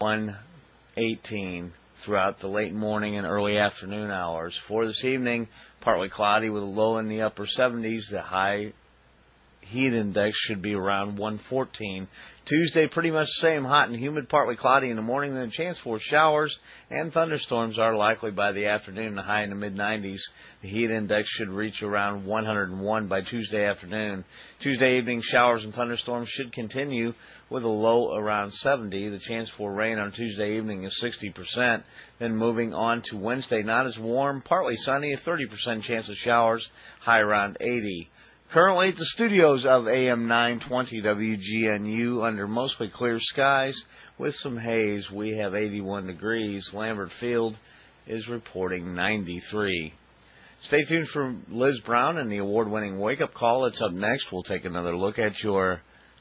118 throughout the late morning and early afternoon hours. For this evening, partly cloudy with a low in the upper 70s. The high heat index should be around 114. Tuesday, pretty much the same, hot and humid, partly cloudy in the morning, then a chance for showers and thunderstorms are likely by the afternoon, the high in the mid-90s. The heat index should reach around 101 by Tuesday afternoon. Tuesday evening, showers and thunderstorms should continue with a low around 70. The chance for rain on Tuesday evening is 60%. Then moving on to Wednesday, not as warm, partly sunny, a 30% chance of showers, high around 80. Currently at the studios of AM 920 WGNU under mostly clear skies with some haze, we have 81 degrees. Lambert Field is reporting 93. Stay tuned for Liz Brown and the award-winning Wake Up Call. It's up next. We'll take another look at your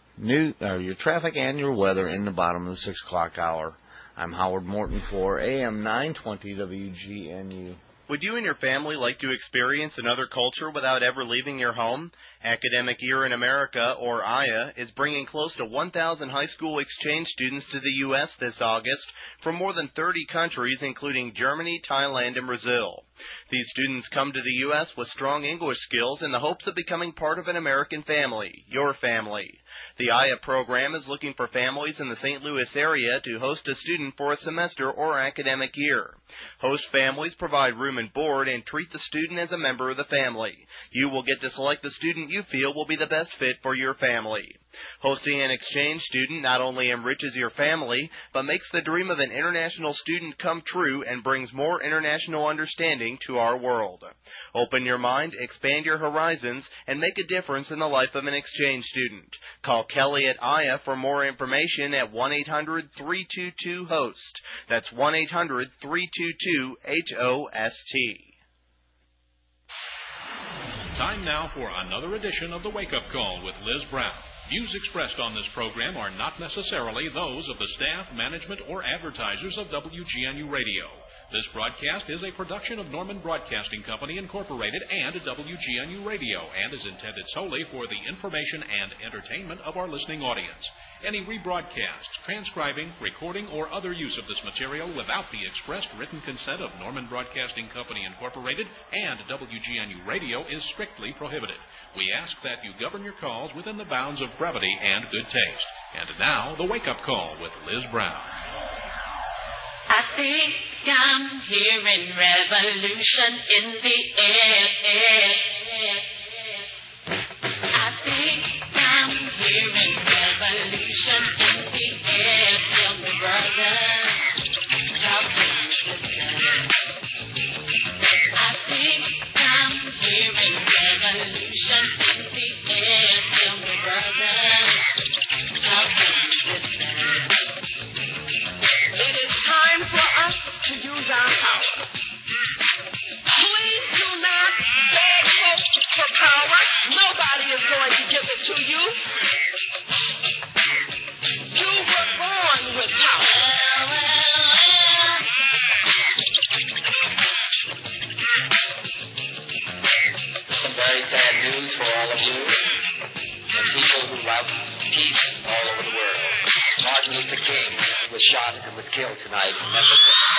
traffic and your weather in the bottom of the 6 o'clock hour. I'm Howard Morton for AM 920 WGNU. Would you and your family like to experience another culture without ever leaving your home? Academic Year in America, or AYA, is bringing close to 1,000 high school exchange students to the U.S. this August from more than 30 countries, including Germany, Thailand, and Brazil. These students come to the U.S. with strong English skills in the hopes of becoming part of an American family, your family. The AYA program is looking for families in the St. Louis area to host a student for a semester or academic year. Host families provide room and board and treat the student as a member of the family. You will get to select the student you feel will be the best fit for your family. Hosting an exchange student not only enriches your family, but makes the dream of an international student come true and brings more international understanding to our world. Open your mind, expand your horizons, and make a difference in the life of an exchange student. Call Kelly at AYA for more information at 1-800-322-HOST. That's 1-800-322-HOST. Time now for another edition of the Wake Up Call with Liz Brown. Views expressed on this program are not necessarily those of the staff, management, or advertisers of WGNU Radio. This broadcast is a production of Norman Broadcasting Company, Incorporated, and WGNU Radio, and is intended solely for the information and entertainment of our listening audience. Any rebroadcast, transcribing, recording, or other use of this material without the expressed written consent of Norman Broadcasting Company, Incorporated, and WGNU Radio is strictly prohibited. We ask that you govern your calls within the bounds of brevity and good taste. And now, the Wake Up Call with Liz Brown. I think I'm hearing revolution in the air. I think I'm hearing revolution in the air. Tell me, brother, talk to me, sister. I think I'm hearing revolution in the air. Tell me, brother, talk to me, sister. It is time for us to use our power. Please do not beg folks for power. Nobody is going to give it to you. You were born with power. Some very sad news for all of you and people who love peace all over the world. Martin Luther King was shot and was killed tonight in Memphis.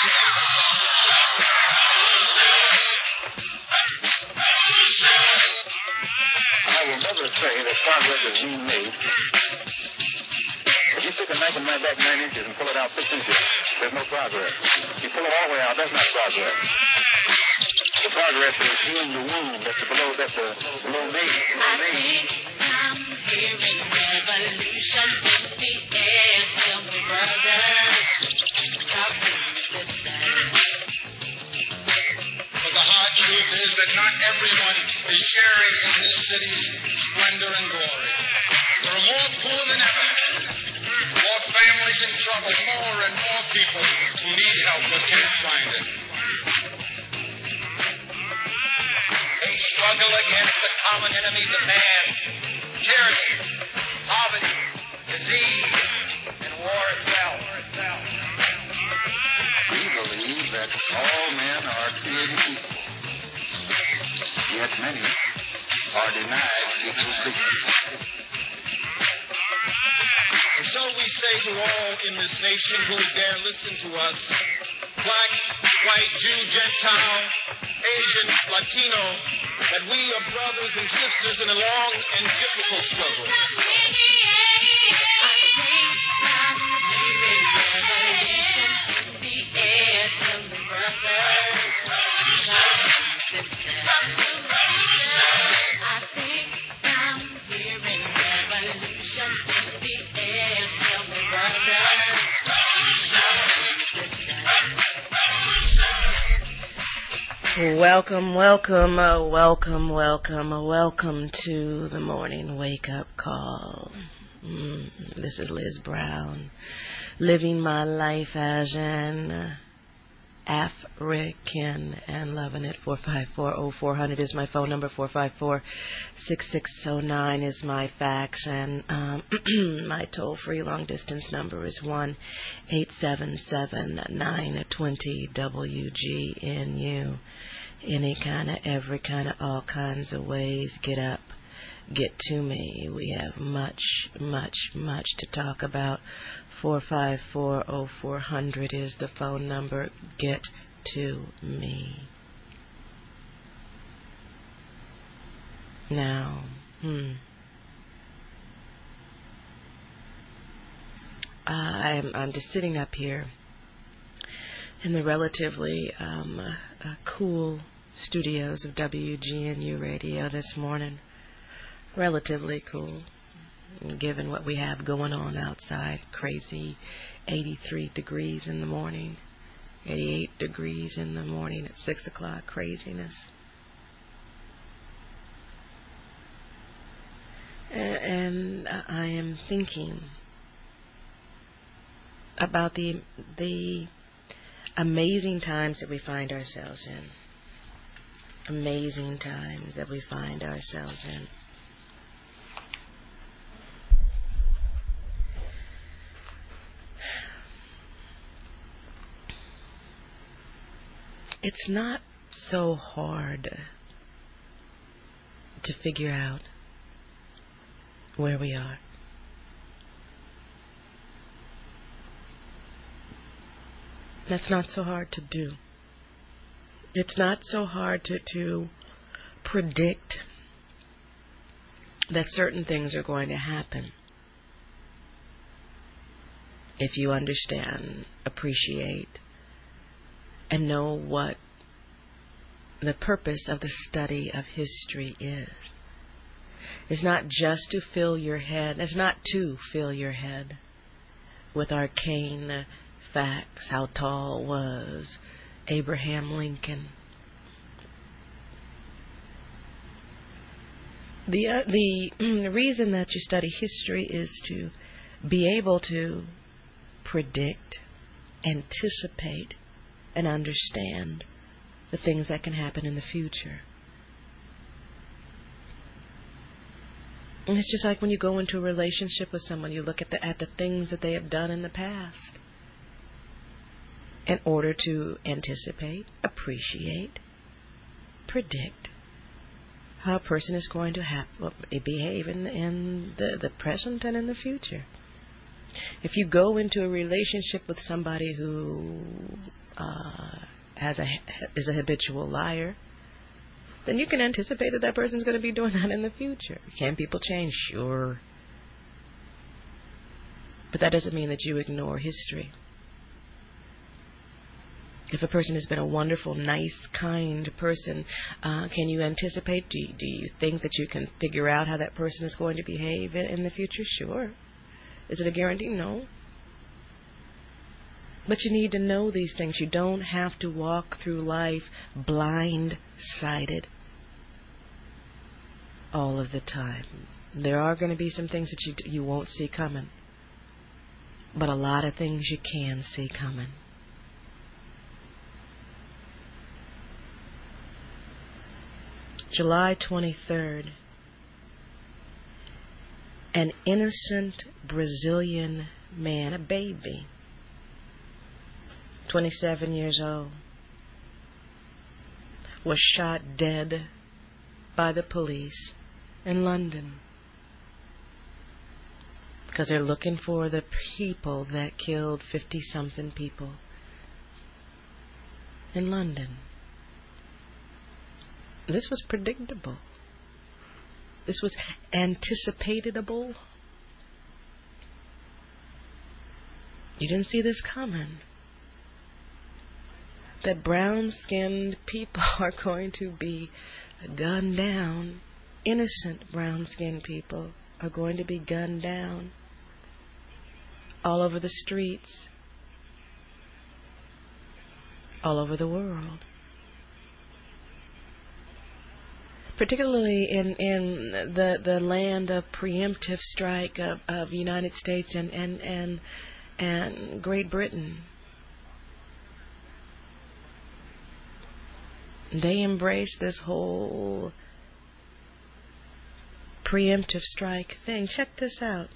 I will never say that progress is being made. If you stick a knife in my back 9 inches and pull it out 6 inches, there's no progress. If you pull it all the way out, that's not progress. The progress is healing the wound that's below me. I think I'm hearing revolution in the air. Tell me, brother, talk to me, sister. But the hard truth is that not everyone is sharing in this city's splendor and glory. There are more poor than ever, more families in trouble, more and more people who need help but can't find it. They struggle against the common enemies of man: tyranny, poverty, disease, and war itself. We believe that all men are created equal. Yet many are denied equal dignity. So we say to all in this nation who dare listen to us, black, white, Jew, Gentile, Asian, Latino, that we are brothers and sisters in a long and difficult struggle. Welcome to the morning wake-up call. This is Liz Brown, living my life as an African and loving it. 454-0400 is my phone number. 454-6609 is my fax, and my toll-free long-distance number is 1-877-920-WGNU. Any kind of, every kind of, all kinds of ways. Get up, get to me. We have much to talk about. 454-0400 is the phone number. Get to me. Now, I'm just sitting up here in the relatively cool studios of WGNU Radio this morning. Relatively cool, given what we have going on outside. Crazy 83 degrees in the morning, 88 degrees in the morning at 6 o'clock. Craziness. And I am thinking about the amazing times that we find ourselves in. Amazing times that we find ourselves in. It's not so hard to figure out where we are. That's not so hard to do. It's not so hard to predict that certain things are going to happen if you understand, appreciate, and know what the purpose of the study of history is. It's not just to fill your head. It's not to fill your head with arcane facts. How tall was Abraham Lincoln? The reason that you study history is to be able to predict, anticipate, and understand the things that can happen in the future. And it's just like when you go into a relationship with someone, you look at the things that they have done in the past in order to anticipate, appreciate, predict how a person is going to behave in the present and in the future. If you go into a relationship with somebody who is a habitual liar, then you can anticipate that person's going to be doing that in the future. Can people change? Sure. But that doesn't mean that you ignore history. If a person has been a wonderful, nice, kind person, can you anticipate? Do you think that you can figure out how that person is going to behave in the future? Sure. Is it a guarantee? No. But you need to know these things. You don't have to walk through life blind-sided all of the time. There are going to be some things that you won't see coming. But a lot of things you can see coming. July 23rd. An innocent Brazilian man, a baby, 27 years old, was shot dead by the police in London. because they're looking for the people that killed 50-something people in London. This was predictable. This was anticipatable. You didn't see this coming. That brown-skinned people are going to be gunned down. Innocent brown-skinned people are going to be gunned down all over the streets, all over the world. Particularly in the land of preemptive strike of United States and Great Britain. They embrace this whole preemptive strike thing. Check this out.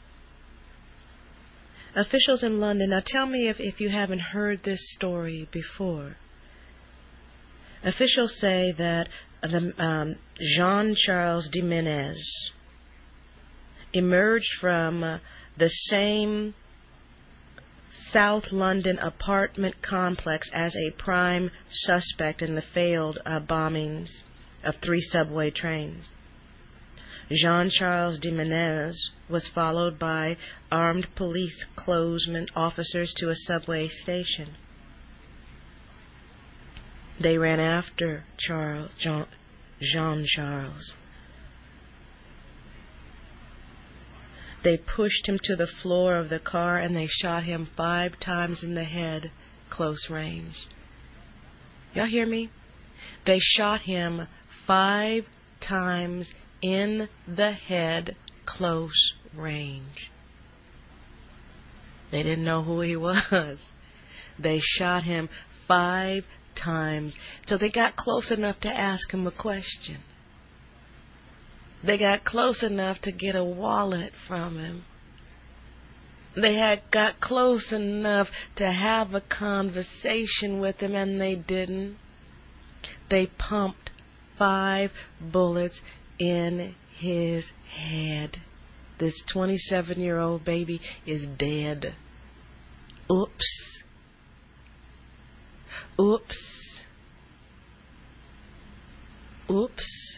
Officials in London, now tell me if you haven't heard this story before. Officials say that Jean-Charles de Menez emerged from the same South London apartment complex as a prime suspect in the failed bombings of 3 subway trains. Jean-Charles de Menez was followed by armed police closement officers to a subway station. They ran after Jean-Charles. They pushed him to the floor of the car and they shot him 5 times in the head, close range. Y'all hear me? They shot him 5 times in the head, close range. They didn't know who he was. They shot him 5 times. So they got close enough to ask him a question. They got close enough to get a wallet from him. They got close enough to have a conversation with him, and they didn't. They pumped 5 bullets in his head. This 27-year-old baby is dead. Oops. Oops. Oops.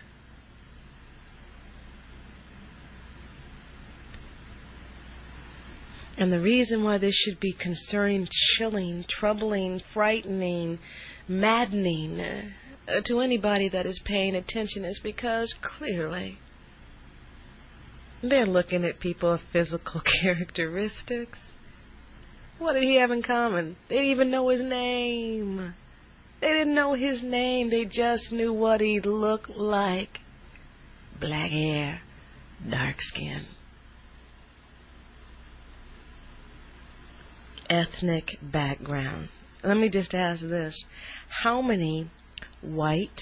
And the reason why this should be concerning, chilling, troubling, frightening, maddening to anybody that is paying attention is because clearly they're looking at people of physical characteristics. What did he have in common? They didn't even know his name. They didn't know his name. They just knew what he looked like. Black hair, dark skin. Ethnic background. Let me just ask this. How many white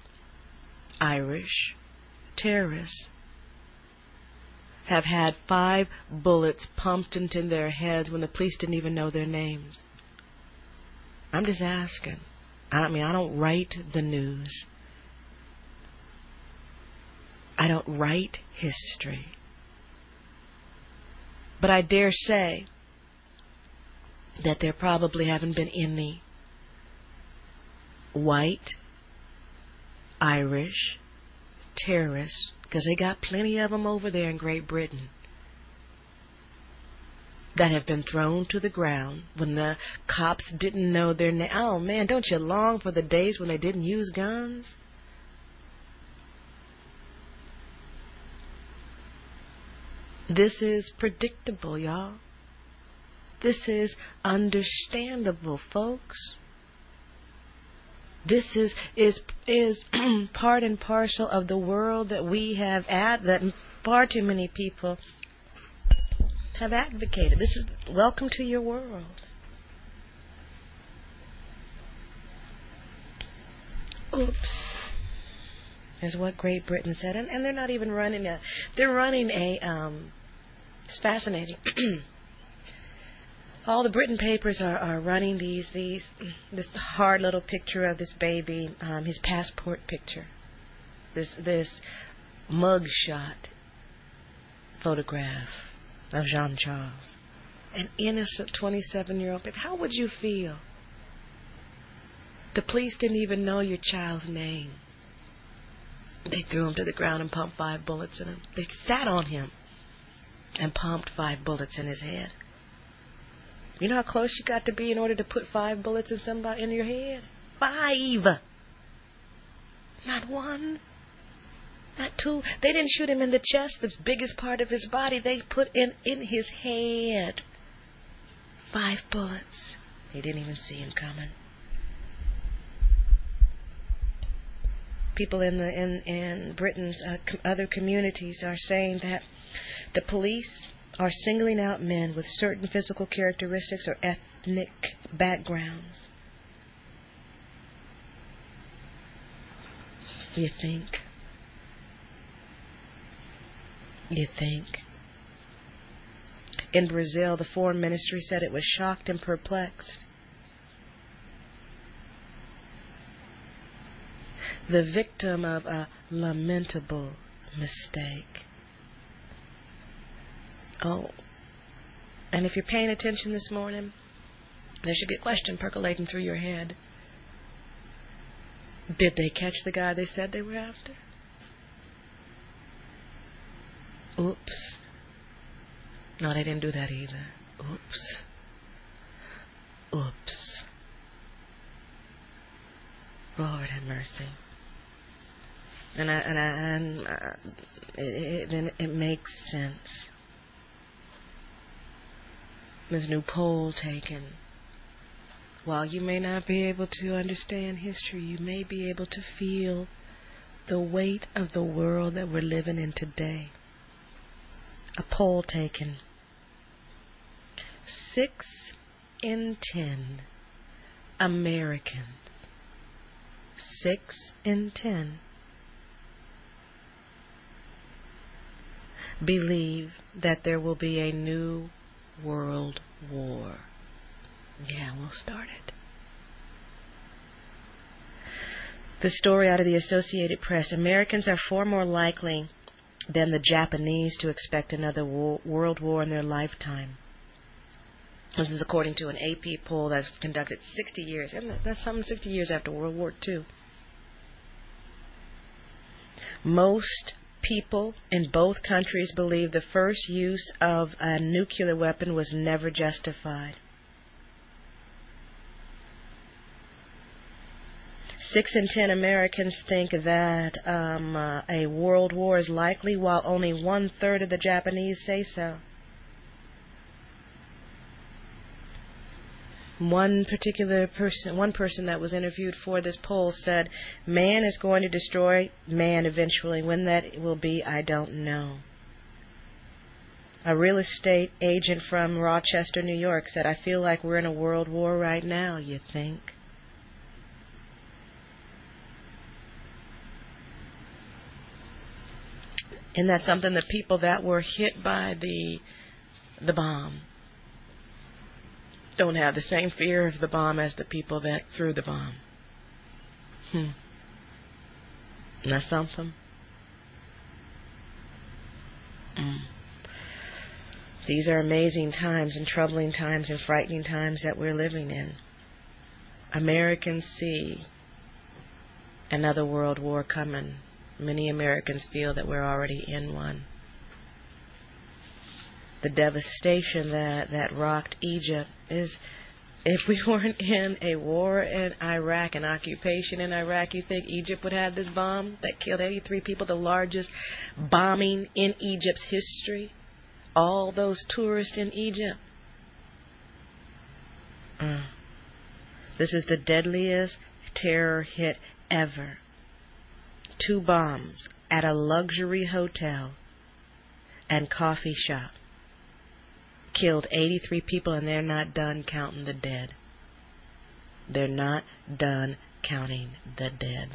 Irish terrorists have had 5 bullets pumped into their heads when the police didn't even know their names? I'm just asking. I don't write the news. I don't write history. But I dare say that there probably haven't been any white Irish terrorists, because they got plenty of them over there in Great Britain, that have been thrown to the ground when the cops didn't know their name. Oh man, don't you long for the days when they didn't use guns? This is predictable, y'all. This is understandable, folks. This is part and parcel of the world that we have that far too many people have advocated. This is welcome to your world. Oops, is what Great Britain said, and they're not even running a. They're running a. It's fascinating. All the Britain papers are running this hard little picture of this baby, his passport picture, this mug shot photograph of Jean Charles. An innocent 27-year-old baby. How would you feel? The police didn't even know your child's name. They threw him to the ground and pumped 5 bullets in him. They sat on him and pumped 5 bullets in his head. You know how close you got to be in order to put 5 bullets in somebody in your head? 5! Not 1. Not 2. They didn't shoot him in the chest, the biggest part of his body. They put in his head. 5 bullets. They didn't even see him coming. People in Britain's other communities are saying that the police are singling out men with certain physical characteristics or ethnic backgrounds. You think? In Brazil, the foreign ministry said it was shocked and perplexed. The victim of a lamentable mistake. Oh, and if you're paying attention this morning, there should be a question percolating through your head. Did they catch the guy they said they were after? Oops. No, they didn't do that either. Oops. Lord have mercy. And it makes sense. There's new poll taken. While you may not be able to understand history, you may be able to feel the weight of the world that we're living in today. A poll taken. 6 in 10 Americans, 6 in 10, believe that there will be a new world war. Yeah, we'll start it. The story out of the Associated Press. Americans are far more likely than the Japanese to expect another world war in their lifetime. This is according to an AP poll that's conducted 60 years. That's something 60 years after World War II. Most people in both countries believe the first use of a nuclear weapon was never justified. 6 in 10 Americans think that a world war is likely, while only 1/3 of the Japanese say so. One person that was interviewed for this poll said, "Man is going to destroy man eventually. When that will be, I don't know." A real estate agent from Rochester, New York said, "I feel like we're in a world war right now, you think?" And that's something the people that were hit by the bomb don't have the same fear of the bomb as the people that threw the bomb. Isn't that something? These are amazing times and troubling times and frightening times that we're living in. Americans see another world war coming. Many Americans feel that we're already in one. The devastation that rocked Egypt is, if we weren't in a war in Iraq, an occupation in Iraq, you think Egypt would have this bomb that killed 83 people, the largest bombing in Egypt's history? All those tourists in Egypt. This is the deadliest terror hit ever. 2 bombs at a luxury hotel and coffee shop. Killed 83 people, and they're not done counting the dead. They're not done counting the dead.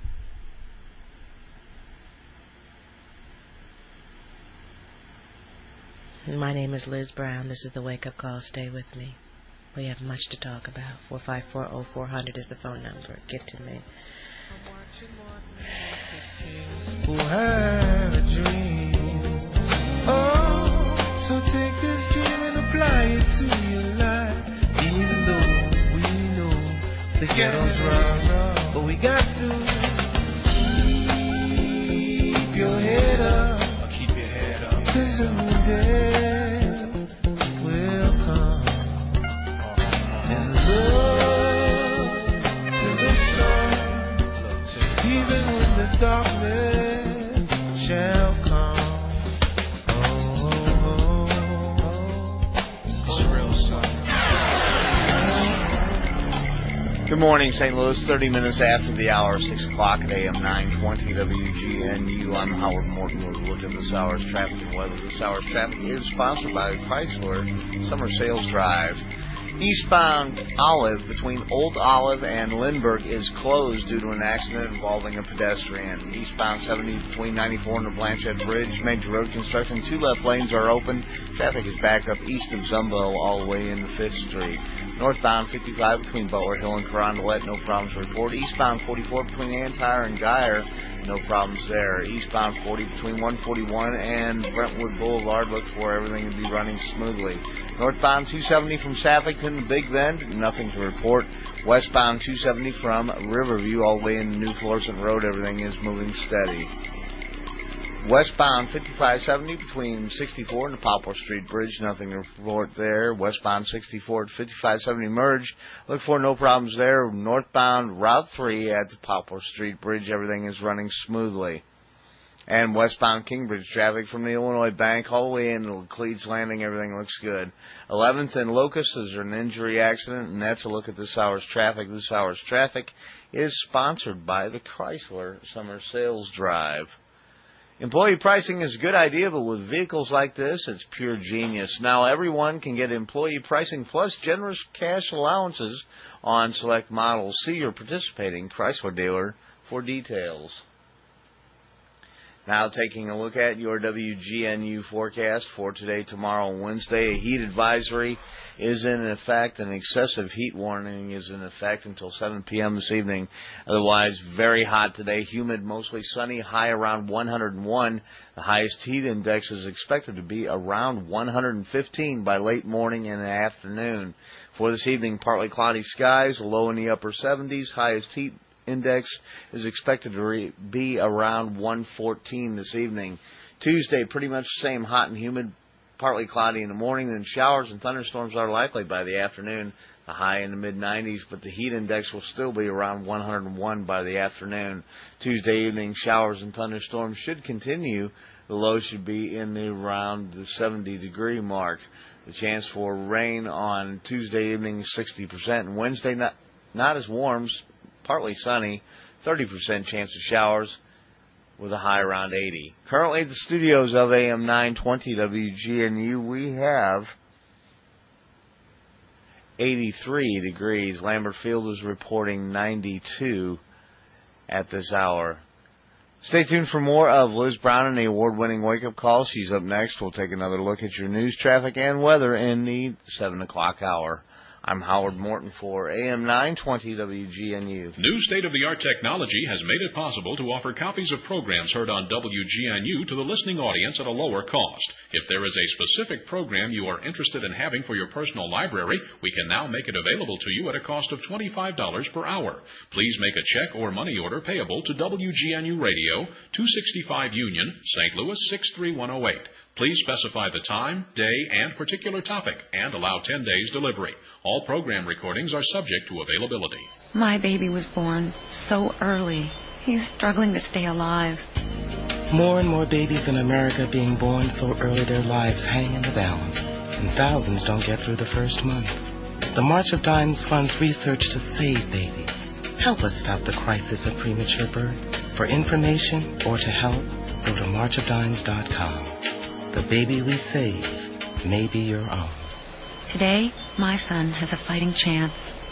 My name is Liz Brown. This is the Wake Up Call. Stay with me. We have much to talk about. 454-0400 is the phone number. Get to me. Who had a dream? Oh, so take into your life, even though we know the ghetto's rough, but we got to keep your head up. Keep your head up. 'Cause someday will come and love to the sun, even when the darkness shall come. Good morning, St. Louis. 30 minutes after the hour, 6 o'clock at AM 920 WGNU. I'm Howard Morton with a look at this hour's traffic and weather. This hour's traffic is sponsored by Chrysler Summer Sales Drive. Eastbound Olive between Old Olive and Lindbergh is closed due to an accident involving a pedestrian. Eastbound 70 between 94 and the Blanchette Bridge, major road construction. 2 left lanes are open. Traffic is backed up east of Zumbo all the way into 5th Street. Northbound 55 between Butler Hill and Carondelet, no problems to report. Eastbound 44 between Antire and Geyer, no problems there. Eastbound 40 between 141 and Brentwood Boulevard, looks for everything to be running smoothly. Northbound 270 from Saffington to Big Bend, nothing to report. Westbound 270 from Riverview all the way into New Florissant Road, everything is moving steady. Westbound 5570 between 64 and the Poplar Street Bridge, nothing to report there. Westbound 64 at 5570 merge, look for no problems there. Northbound Route 3 at the Poplar Street Bridge, everything is running smoothly. And westbound Kingbridge traffic from the Illinois Bank all the way into Cleats Landing, everything looks good. 11th and Locust, is an injury accident, and that's a look at this hour's traffic. This hour's traffic is sponsored by the Chrysler Summer Sales Drive. Employee pricing is a good idea, but with vehicles like this, it's pure genius. Now everyone can get employee pricing plus generous cash allowances on select models. See your participating Chrysler dealer for details. Now taking a look at your WGNU forecast for today, tomorrow, and Wednesday. A heat advisory is in effect. An excessive heat warning is in effect until 7 p.m. this evening. Otherwise, very hot today. Humid, mostly sunny, high around 101. The highest heat index is expected to be around 115 by late morning and afternoon. For this evening, partly cloudy skies, low in the upper 70s. Highest heat index is expected to be around 114 this evening. Tuesday, pretty much the same, hot and humid, partly cloudy in the morning, then showers and thunderstorms are likely by the afternoon. The high in the mid-90s, but the heat index will still be around 101 by the afternoon. Tuesday evening, showers and thunderstorms should continue. The low should be in around the 70-degree mark. The chance for rain on Tuesday evening is 60%, and Wednesday not as warm, partly sunny, 30% chance of showers with a high around 80. Currently at the studios of AM 920 WGNU, we have 83 degrees. Lambert Field is reporting 92 at this hour. Stay tuned for more of Liz Brown and the award-winning wake-up call. She's up next. We'll take another look at your news, traffic, and weather in the 7 o'clock hour. I'm Howard Morton for AM 920 WGNU. New state-of-the-art technology has made it possible to offer copies of programs heard on WGNU to the listening audience at a lower cost. If there is a specific program you are interested in having for your personal library, we can now make it available to you at a cost of $25 per hour. Please make a check or money order payable to WGNU Radio, 265 Union, St. Louis 63108. Please specify the time, day, and particular topic, and allow 10 days delivery. All program recordings are subject to availability. My baby was born so early. He's struggling to stay alive. More and more babies in America being born so early their lives hang in the balance, and thousands don't get through the first month. The March of Dimes funds research to save babies. Help us stop the crisis of premature birth. For information or to help, go to marchofdimes.com. The baby we save may be your own. Today, my son has a fighting chance.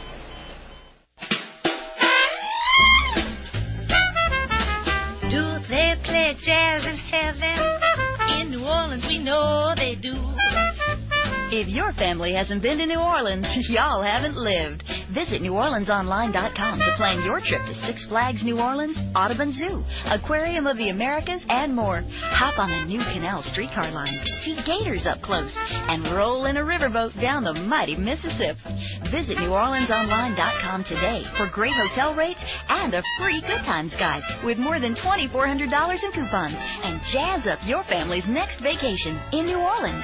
Do they play jazz in heaven? In New Orleans, we know they do. If your family hasn't been to New Orleans, y'all haven't lived. Visit NewOrleansOnline.com to plan your trip to Six Flags New Orleans, Audubon Zoo, Aquarium of the Americas, and more. Hop on the new Canal streetcar line, see gators up close, and roll in a riverboat down the mighty Mississippi. Visit NewOrleansOnline.com today for great hotel rates and a free Good Times guide with more than $2,400 in coupons, and jazz up your family's next vacation in New Orleans.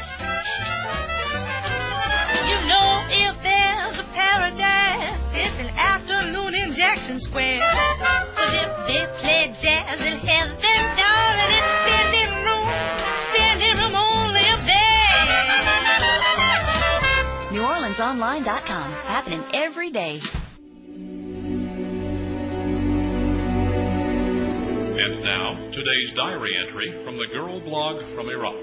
You know, if there's a paradise, it's an afternoon in Jackson Square. 'Cause if they play jazz in heaven, darling, it's standing room only up there. NewOrleansOnline.com, happening every day. And now, today's diary entry from the Girl Blog from Iraq.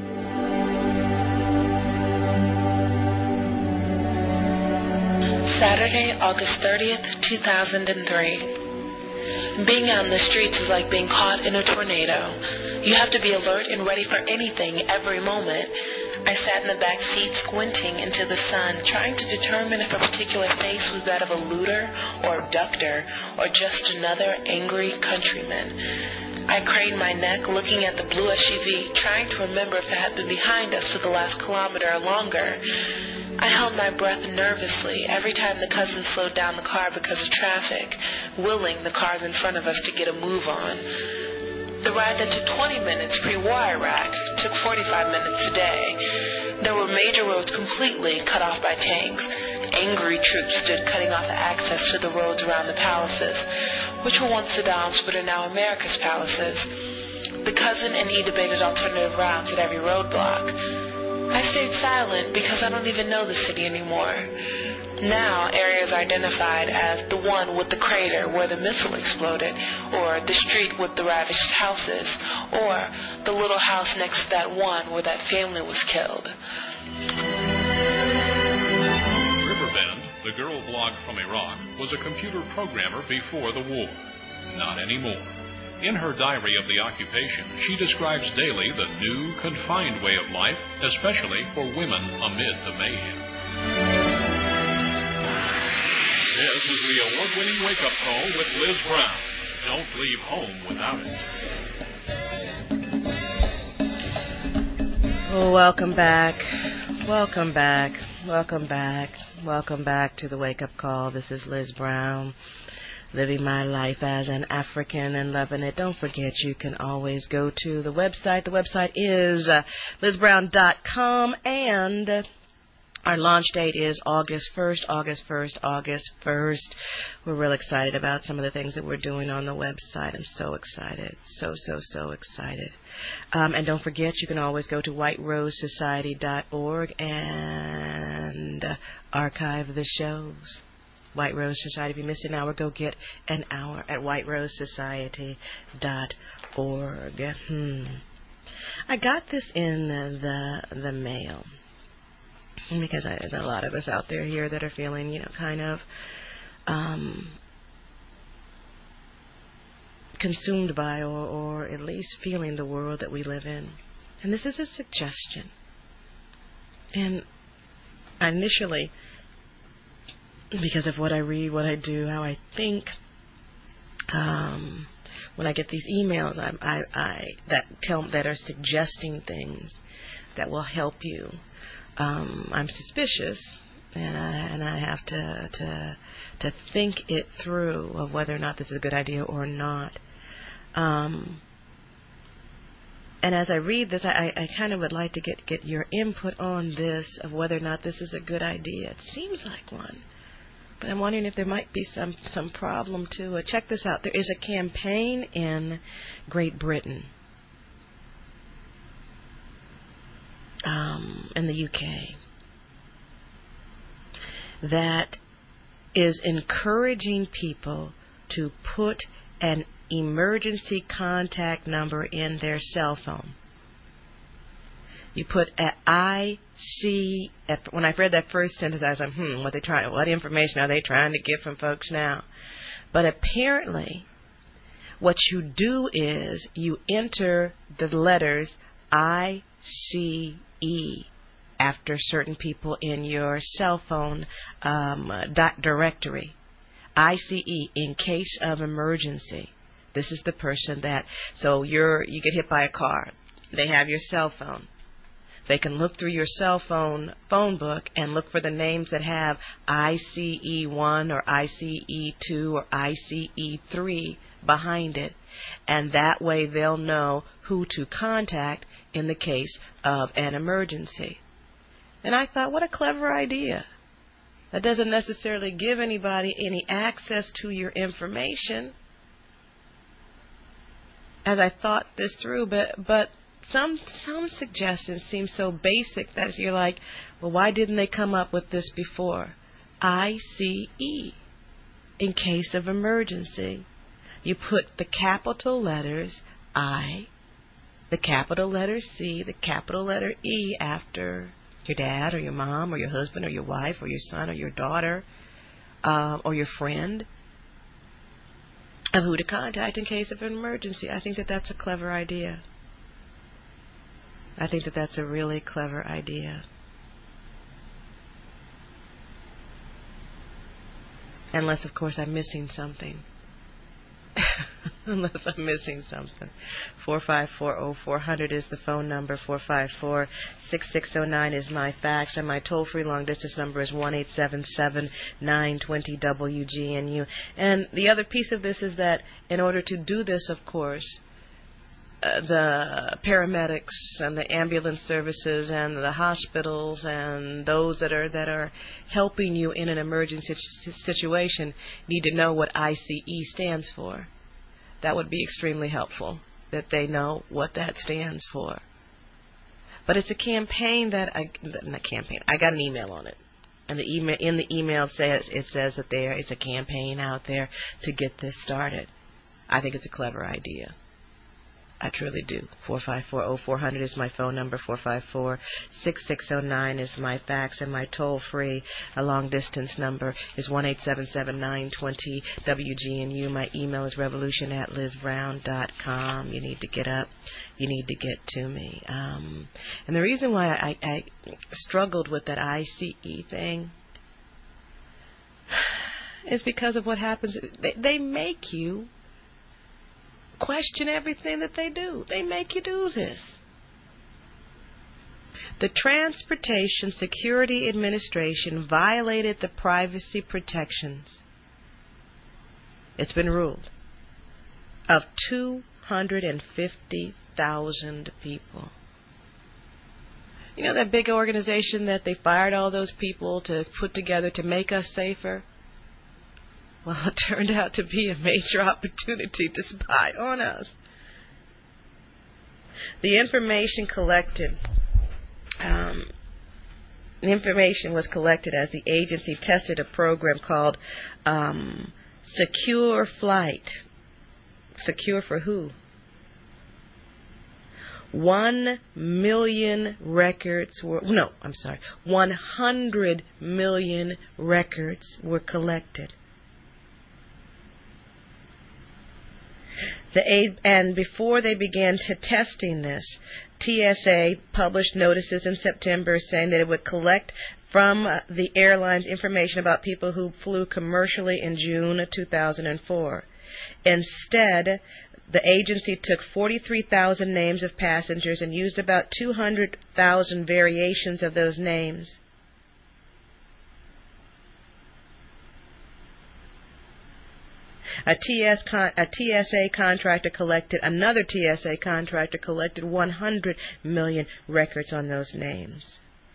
Saturday, August 30th, 2003. Being out in the streets is like being caught in a tornado. You have to be alert and ready for anything every moment. I sat in the back seat squinting into the sun, trying to determine if a particular face was that of a looter or abductor or just another angry countryman. I craned my neck, looking at the blue SUV, trying to remember if it had been behind us for the last kilometer or longer. I held my breath nervously every time the cousin slowed down the car because of traffic, willing the cars in front of us to get a move on. The ride that took 20 minutes pre-war Iraq took 45 minutes today. There were major roads completely cut off by tanks. Angry troops stood cutting off access to the roads around the palaces, which were once Saddam's but are now America's palaces. The cousin and he debated alternative routes at every roadblock. I stayed silent because I don't even know the city anymore. Now, areas are identified as the one with the crater where the missile exploded, or the street with the ravished houses, or the little house next to that one where that family was killed. Riverbend, the Girl Blog from Iraq, was a computer programmer before the war. Not anymore. In her diary of the occupation, she describes daily the new, confined way of life, especially for women amid the mayhem. This is the award-winning wake-up call with Liz Brown. Don't leave home without it. Welcome back. Welcome back. Welcome back. Welcome back to the wake-up call. This is Liz Brown, living my life as an African and loving it. Don't forget, you can always go to the website. The website is lizbrown.com, and our launch date is August 1st. We're real excited about some of the things that we're doing on the website. I'm so excited. So excited. And don't forget, you can always go to whiterosesociety.org and archive the shows. White Rose Society. If you missed an hour, go get an hour at whiterosesociety.org. I got this in the mail because there's a lot of us out there here that are feeling, kind of consumed by or at least feeling the world that we live in. And this is a suggestion. And initially, because of what I read, what I do, how I think, when I get these emails that are suggesting things that will help you, I'm suspicious, and I have to think it through of whether or not this is a good idea or not. And as I read this, I kind of would like to get your input on this, of whether or not this is a good idea. It seems like one, but I'm wondering if there might be some problem to it. Check this out. There is a campaign in Great Britain, in the UK, that is encouraging people to put an emergency contact number in their cell phone. You put an IC. When I read that first sentence, I was like, what information are they trying to get from folks now? But apparently, what you do is you enter the letters ICE after certain people in your cell phone directory. ICE, in case of emergency. This is the person that, so you get hit by a car. They have your cell phone. They can look through your cell phone book and look for the names that have ICE1 or ICE2 or ICE3 behind it. And that way they'll know who to contact in the case of an emergency. And I thought, what a clever idea. That doesn't necessarily give anybody any access to your information. As I thought this through, but some suggestions seem so basic that you're like, well, why didn't they come up with this before? ICE, in case of emergency. You put the capital letters I, the capital letter C, the capital letter E after your dad or your mom or your husband or your wife or your son or your daughter or your friend, of who to contact in case of an emergency. I think that that's a clever idea. I think that that's a really clever idea. Unless, of course, I'm missing something. Unless I'm missing something. 454-0400 is the phone number. 454-6609 is my fax. And my toll-free long-distance number is 1-877-920-WGNU. And the other piece of this is that in order to do this, of course, the paramedics and the ambulance services and the hospitals and those that are helping you in an emergency situation need to know what ICE stands for. That would be extremely helpful, that they know what that stands for. But it's a campaign I got an email on it. And in the email says that it's a campaign out there to get this started. I think it's a clever idea. I truly do. 454-0400 is my phone number. 454-6609 is my fax, and my toll-free long-distance number is 1-877-920-WGNU. My email is revolution@lizbrown.com. You need to get up. You need to get to me. And the reason why I struggled with that ICE thing is because of what happens. They make you question everything that they do. They make you do this. The Transportation Security Administration violated the privacy protections, it's been ruled, of 250,000 people. You know that big organization that they fired all those people to put together to make us safer? Well, it turned out to be a major opportunity to spy on us. The information was collected as the agency tested a program called Secure Flight. Secure for who? 100 million records were collected. And before they began testing this, TSA published notices in September saying that it would collect from the airlines information about people who flew commercially in June 2004. Instead, the agency took 43,000 names of passengers and used about 200,000 variations of those names. Another TSA contractor collected 100 million records on those names.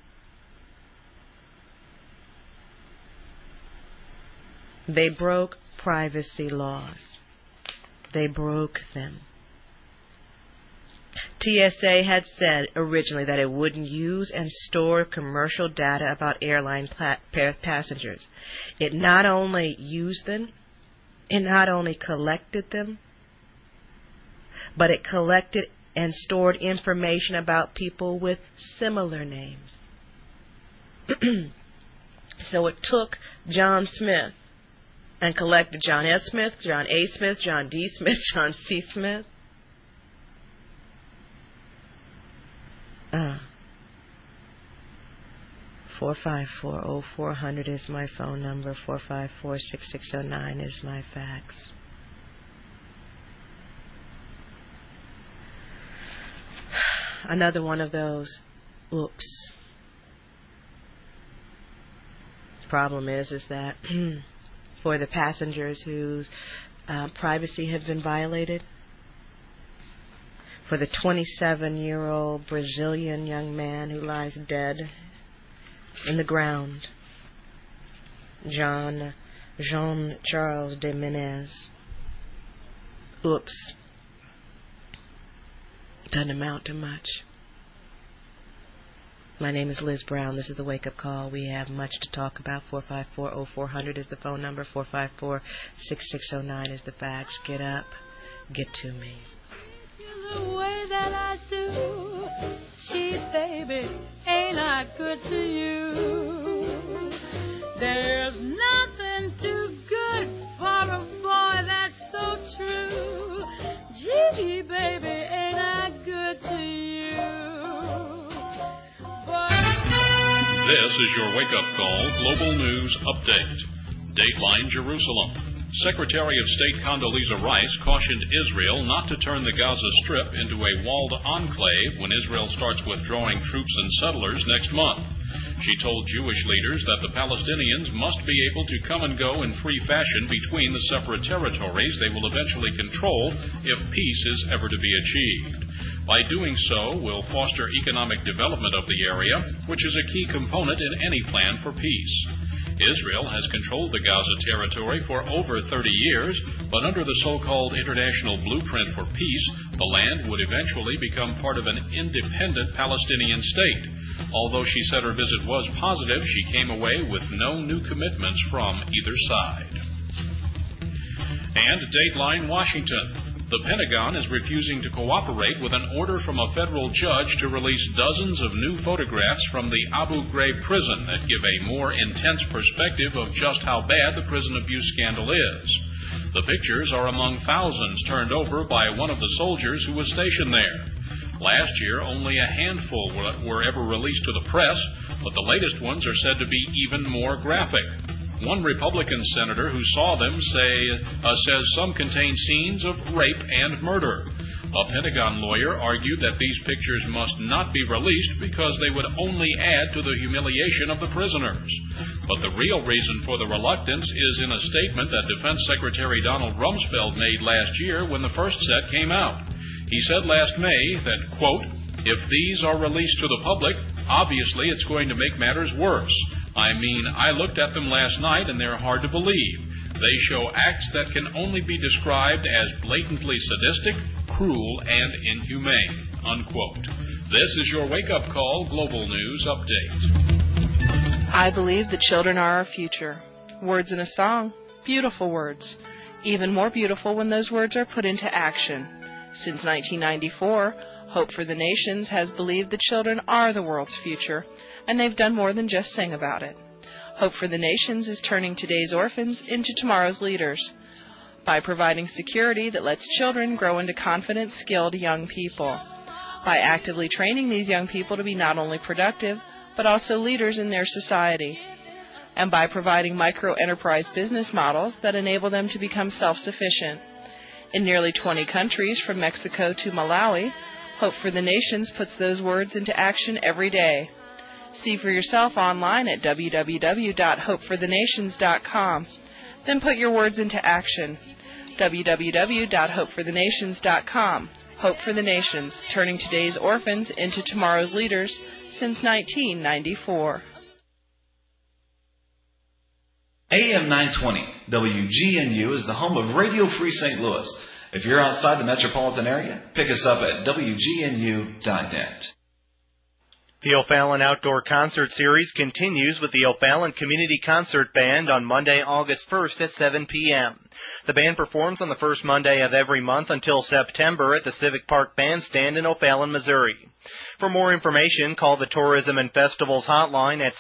They broke privacy laws. They broke them. TSA had said originally that it wouldn't use and store commercial data about airline passengers. It not only used them, it not only collected them, but it collected and stored information about people with similar names. So it took John Smith and collected John S. Smith, John A. Smith, John D. Smith, John C. Smith. 454-0400 is my phone number. 454-6609 is my fax. Another one of those oops. The problem is that for the passengers whose privacy had been violated, for the 27-year-old Brazilian young man who lies dead in the ground, Jean Charles de Menez. Oops. Doesn't amount to much. My name is Liz Brown. This is the Wake Up Call. We have much to talk about. 454-0400 is the phone number. 454-6609 is the fax. Get up. Get to me. The way that I do, gee, baby, ain't I good to you? There's nothing too good for a boy that's so true. Gee, baby, ain't I good to you? This is your wake-up call, Global News Update. Dateline Jerusalem. Secretary of State Condoleezza Rice cautioned Israel not to turn the Gaza Strip into a walled enclave when Israel starts withdrawing troops and settlers next month. She told Jewish leaders that the Palestinians must be able to come and go in free fashion between the separate territories they will eventually control if peace is ever to be achieved. By doing so, will foster economic development of the area, which is a key component in any plan for peace. Israel has controlled the Gaza territory for over 30 years, but under the so-called International Blueprint for Peace, the land would eventually become part of an independent Palestinian state. Although she said her visit was positive, she came away with no new commitments from either side. And Dateline Washington. The Pentagon is refusing to cooperate with an order from a federal judge to release dozens of new photographs from the Abu Ghraib prison that give a more intense perspective of just how bad the prison abuse scandal is. The pictures are among thousands turned over by one of the soldiers who was stationed there. Last year, only a handful were ever released to the press, but the latest ones are said to be even more graphic. One Republican senator who saw them says some contain scenes of rape and murder. A Pentagon lawyer argued that these pictures must not be released because they would only add to the humiliation of the prisoners. But the real reason for the reluctance is in a statement that Defense Secretary Donald Rumsfeld made last year when the first set came out. He said last May that, quote, "If these are released to the public, obviously it's going to make matters worse. I mean, I looked at them last night and they're hard to believe. They show acts that can only be described as blatantly sadistic, cruel, and inhumane," unquote. This is your wake-up call, Global News Update. I believe the children are our future. Words in a song, beautiful words. Even more beautiful when those words are put into action. Since 1994, Hope for the Nations has believed the children are the world's future, and they've done more than just sing about it. Hope for the Nations is turning today's orphans into tomorrow's leaders by providing security that lets children grow into confident, skilled young people, by actively training these young people to be not only productive, but also leaders in their society, and by providing micro-enterprise business models that enable them to become self-sufficient. In nearly 20 countries, from Mexico to Malawi, Hope for the Nations puts those words into action every day. See for yourself online at www.hopeforthenations.com. Then put your words into action. www.hopeforthenations.com. Hope for the Nations, turning today's orphans into tomorrow's leaders since 1994. AM 920, WGNU is the home of Radio Free St. Louis. If you're outside the metropolitan area, pick us up at WGNU.net. The O'Fallon Outdoor Concert Series continues with the O'Fallon Community Concert Band on Monday, August 1st at 7 p.m. The band performs on the first Monday of every month until September at the Civic Park Bandstand in O'Fallon, Missouri. For more information, call the Tourism and Festivals hotline at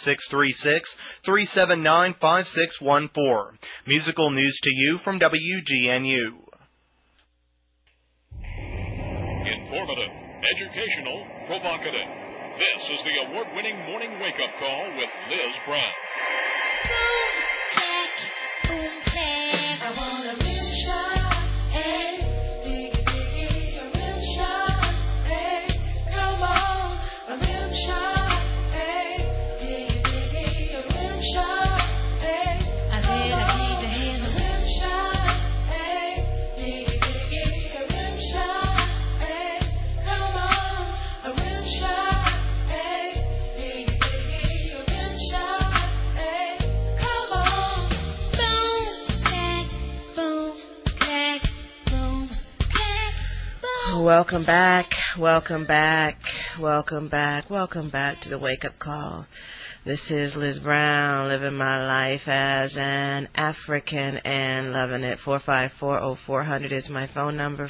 636-379-5614. Musical news to you from WGNU. Informative, educational, provocative. This is the award-winning morning wake-up call with Liz Brown. Boom, clack. I want a rim shot, hey. Diggy, diggy, a rim shot, hey. Come on, a rim shot, hey. Diggy, diggy, a rim shot, hey. I said I need to have a rim shot, hey. Diggy, diggy, a rim shot, hey. Come on, a rim shot, hey. Diggy, diggy, a rim shot, hey. Come on. Boom, clack, boom, clack, boom. Welcome back, welcome back, welcome back, welcome back to the Wake Up Call. This is Liz Brown, living my life as an African and loving it. 454-0400 is my phone number.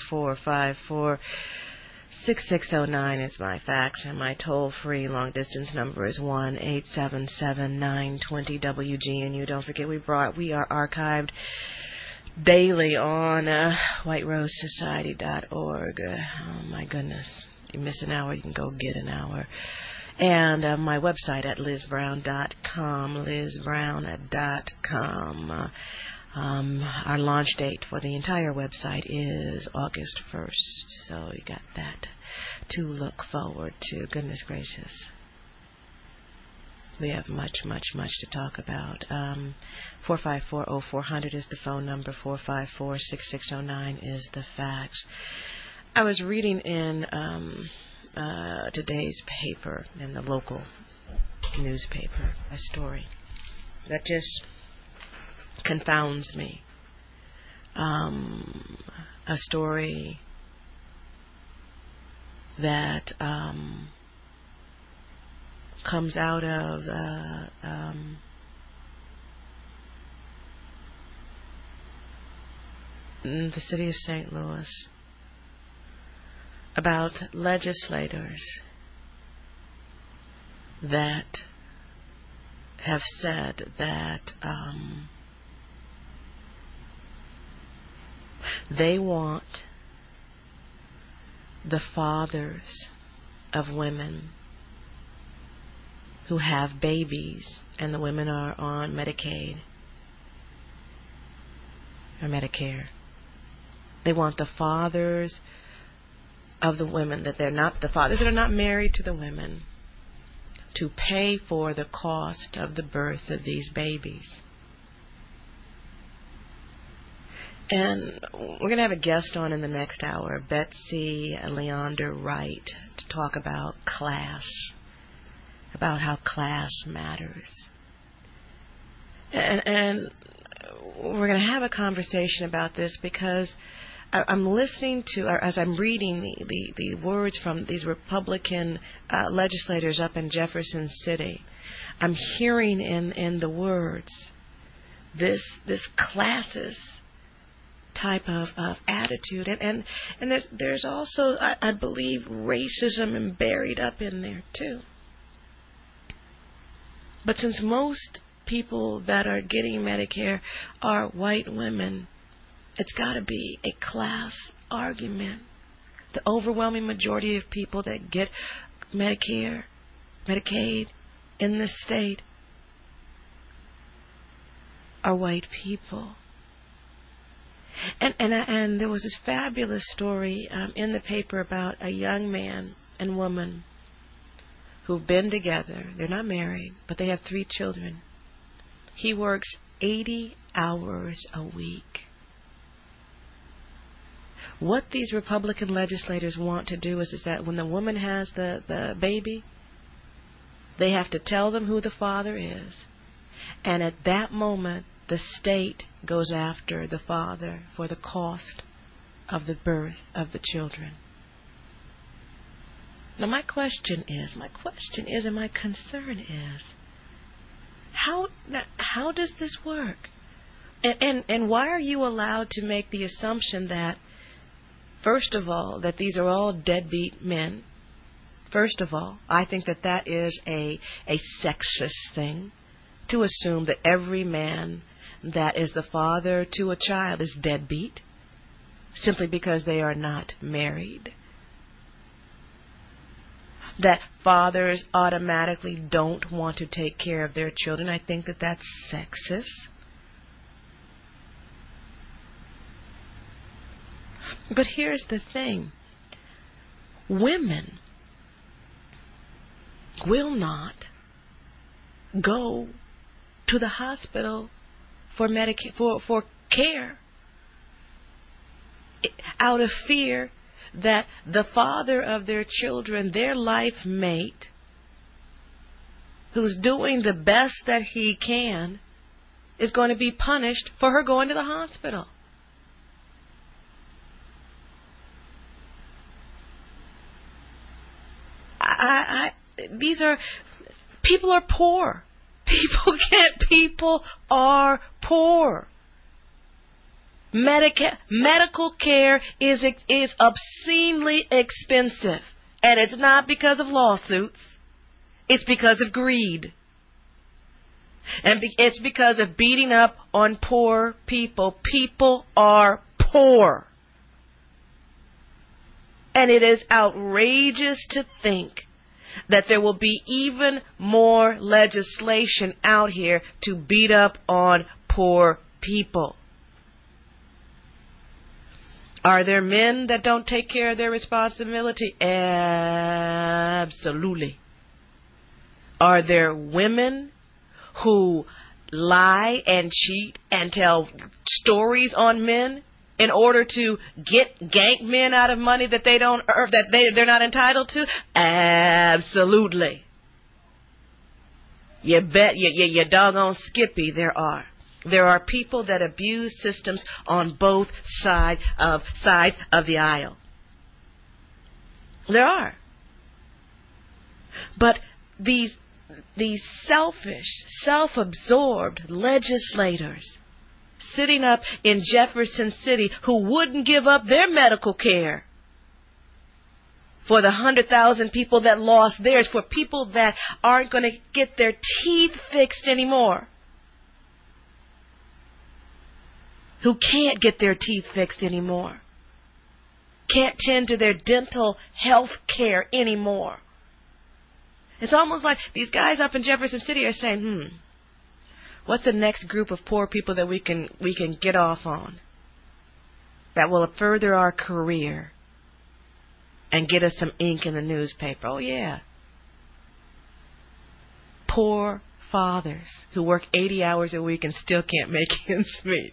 454-6609 is my fax, and my toll-free long-distance number is 1-877-920-WGNU. Don't forget, we are archived daily on whiterosesociety.org. Oh, my goodness. You miss an hour, you can go get an hour. And my website at lizbrown.com, lizbrown.com. Our launch date for the entire website is August 1st, so you got that to look forward to. Goodness gracious. We have much, much, much to talk about. 454-0400 is the phone number. 454-6609 is the fax. I was reading in today's paper, in the local newspaper, a story that just confounds me. A story that comes out of the city of St. Louis about legislators that have said that they want the fathers of women who have babies, and the women are on Medicaid or Medicare. They want the fathers of the women, that they're not the fathers that are not married to the women, to pay for the cost of the birth of these babies. And we're going to have a guest on in the next hour, Betsy Leander Wright, to talk about class, about how class matters. And we're going to have a conversation about this because I'm listening to, or as I'm reading the words from these Republican legislators up in Jefferson City, I'm hearing in the words this classist type of attitude, and there's also, I believe, racism buried up in there too. But since most people that are getting Medicare are white women, it's got to be a class argument. The overwhelming majority of people that get Medicare, Medicaid in this state are white people. And there was this fabulous story in the paper about a young man and woman who've been together. They're not married, but they have 3 children. He works 80 hours a week. What these Republican legislators want to do is that when the woman has the baby, they have to tell them who the father is. And at that moment, the state goes after the father for the cost of the birth of the children. Now my question is, and my concern is, how does this work? And why are you allowed to make the assumption that, first of all, that these are all deadbeat men? First of all, I think that is a sexist thing, to assume that every man that is the father to a child is deadbeat simply because they are not married. that fathers automatically don't want to take care of their children. I think that that's sexist. But here's the thing. Women will not go to the hospital for care out of fear that the father of their children, their life mate, who's doing the best that he can, is going to be punished for her going to the hospital. People are poor. People are poor. Medical care is obscenely expensive. And it's not because of lawsuits. It's because of greed. And it's because of beating up on poor people. People are poor. And it is outrageous to think that there will be even more legislation out here to beat up on poor people. Are there men that don't take care of their responsibility? Absolutely. Are there women who lie and cheat and tell stories on men in order to gank men out of money that they don't earn, they're not entitled to? Absolutely. You bet you doggone Skippy there are. There are people that abuse systems on both sides of the aisle. There are. But these selfish, self-absorbed legislators sitting up in Jefferson City who wouldn't give up their medical care for the 100,000 people that lost theirs, for people that aren't going to get their teeth fixed anymore, who can't get their teeth fixed anymore, can't tend to their dental health care anymore. It's almost like these guys up in Jefferson City are saying, what's the next group of poor people that we can get off on that will further our career and get us some ink in the newspaper? Oh, yeah. Poor fathers who work 80 hours a week and still can't make ends meet.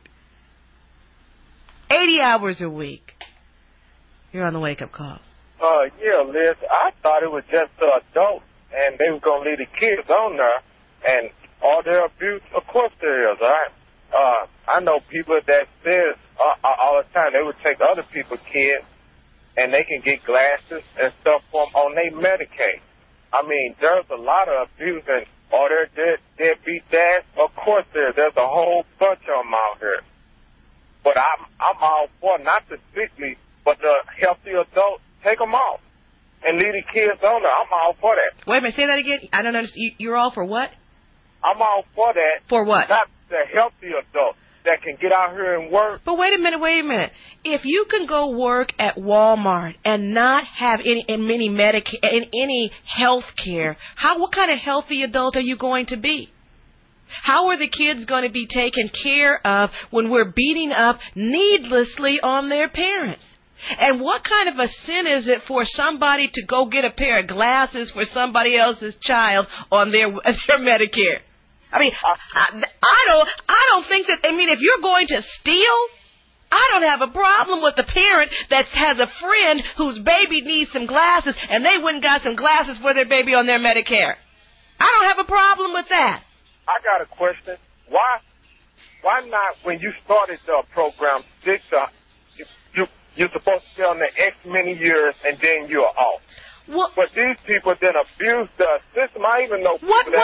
80 hours a week. You're on the wake-up call. Yeah, Liz, I thought it was just adults, and they were going to leave the kids on there, and all their abuse, of course there is, all right? I know people that says all the time they would take other people's kids, and they can get glasses and stuff for them on their Medicaid. I mean, there's a lot of abuse, and all their deadbeat dads, of course there's a whole bunch of them out here. But I'm all for not the sickly, but the healthy adults, take them off and leave the kids on there. I'm all for that. Wait a minute, say that again. I don't understand. You're all for what? I'm all for that. For what? Not the healthy adults that can get out here and work. But wait a minute. If you can go work at Walmart and not have any health care, what kind of healthy adult are you going to be? How are the kids going to be taken care of when we're beating up needlessly on their parents? And what kind of a sin is it for somebody to go get a pair of glasses for somebody else's child on their Medicare? I mean, I don't think that. I mean, if you're going to steal, I don't have a problem with the parent that has a friend whose baby needs some glasses and they went and got some glasses for their baby on their Medicare. I don't have a problem with that. I got a question. Why not, when you started the program, you're supposed to stay on there X many years and then you're off? What? But these people then abuse the system. I even know. Wait a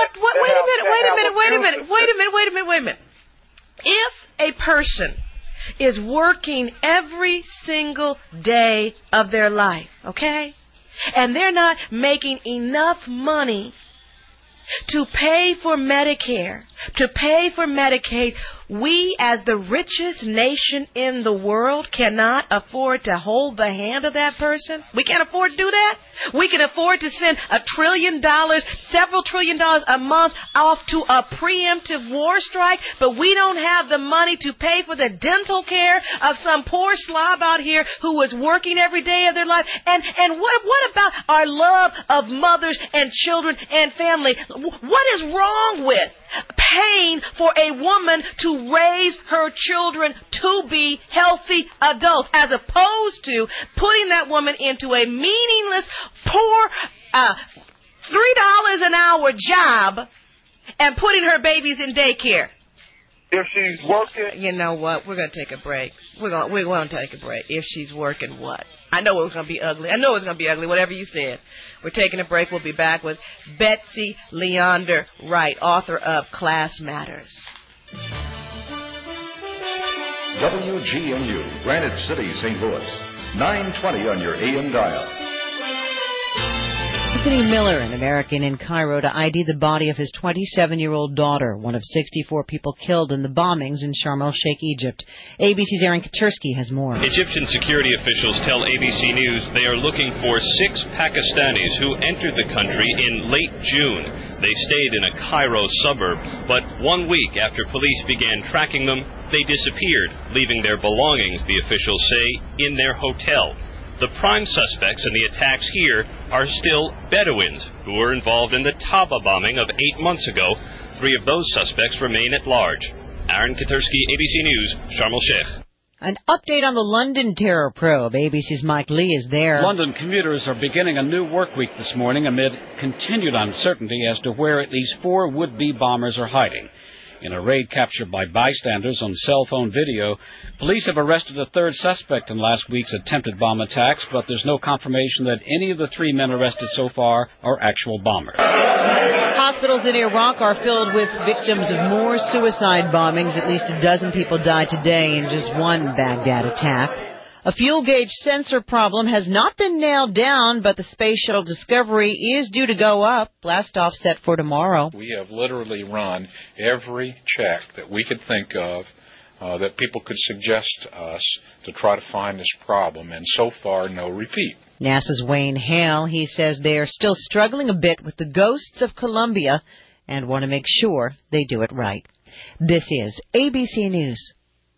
minute. If a person is working every single day of their life, okay, and they're not making enough money to pay for Medicare, to pay for Medicaid, we as the richest nation in the world cannot afford to hold the hand of that person? We can't afford to do that? We can afford to send $1 trillion, several $1 trillion a month off to a preemptive war strike, but we don't have the money to pay for the dental care of some poor slob out here who is working every day of their life. And what about our love of mothers and children and family? What is wrong with paying for a woman to raise her children to be healthy adults, as opposed to putting that woman into a meaningless, poor, $3 an hour job and putting her babies in daycare? If she's working... You know what? We're going to take a break. We're going to take a break. If she's working what? I know it was going to be ugly. Whatever you said. We're taking a break. We'll be back with Betsy Leander Wright, author of Class Matters. WGNU, Granite City, St. Louis. 920 on your AM dial. Anthony Miller, an American in Cairo, to ID the body of his 27-year-old daughter, one of 64 people killed in the bombings in Sharm el-Sheikh, Egypt. ABC's Aaron Katursky has more. Egyptian security officials tell ABC News they are looking for 6 Pakistanis who entered the country in late June. They stayed in a Cairo suburb, but 1 week after police began tracking them, they disappeared, leaving their belongings, the officials say, in their hotel. The prime suspects in the attacks here are still Bedouins who were involved in the Taba bombing of 8 months ago. 3 of those suspects remain at large. Aaron Katursky, ABC News, Sharm el-Sheikh. An update on the London terror probe. ABC's Mike Lee is there. London commuters are beginning a new work week this morning amid continued uncertainty as to where at least 4 would-be bombers are hiding. In a raid captured by bystanders on cell phone video, police have arrested a 3rd suspect in last week's attempted bomb attacks, but there's no confirmation that any of the 3 men arrested so far are actual bombers. Hospitals in Iraq are filled with victims of more suicide bombings. At least a dozen people died today in just one Baghdad attack. A fuel gauge sensor problem has not been nailed down, but the Space Shuttle Discovery is due to go up. Blastoff set for tomorrow. We have literally run every check that we could think of that people could suggest to us to try to find this problem, and so far, no repeat. NASA's Wayne Hale, he says they are still struggling a bit with the ghosts of Columbia and want to make sure they do it right. This is ABC News.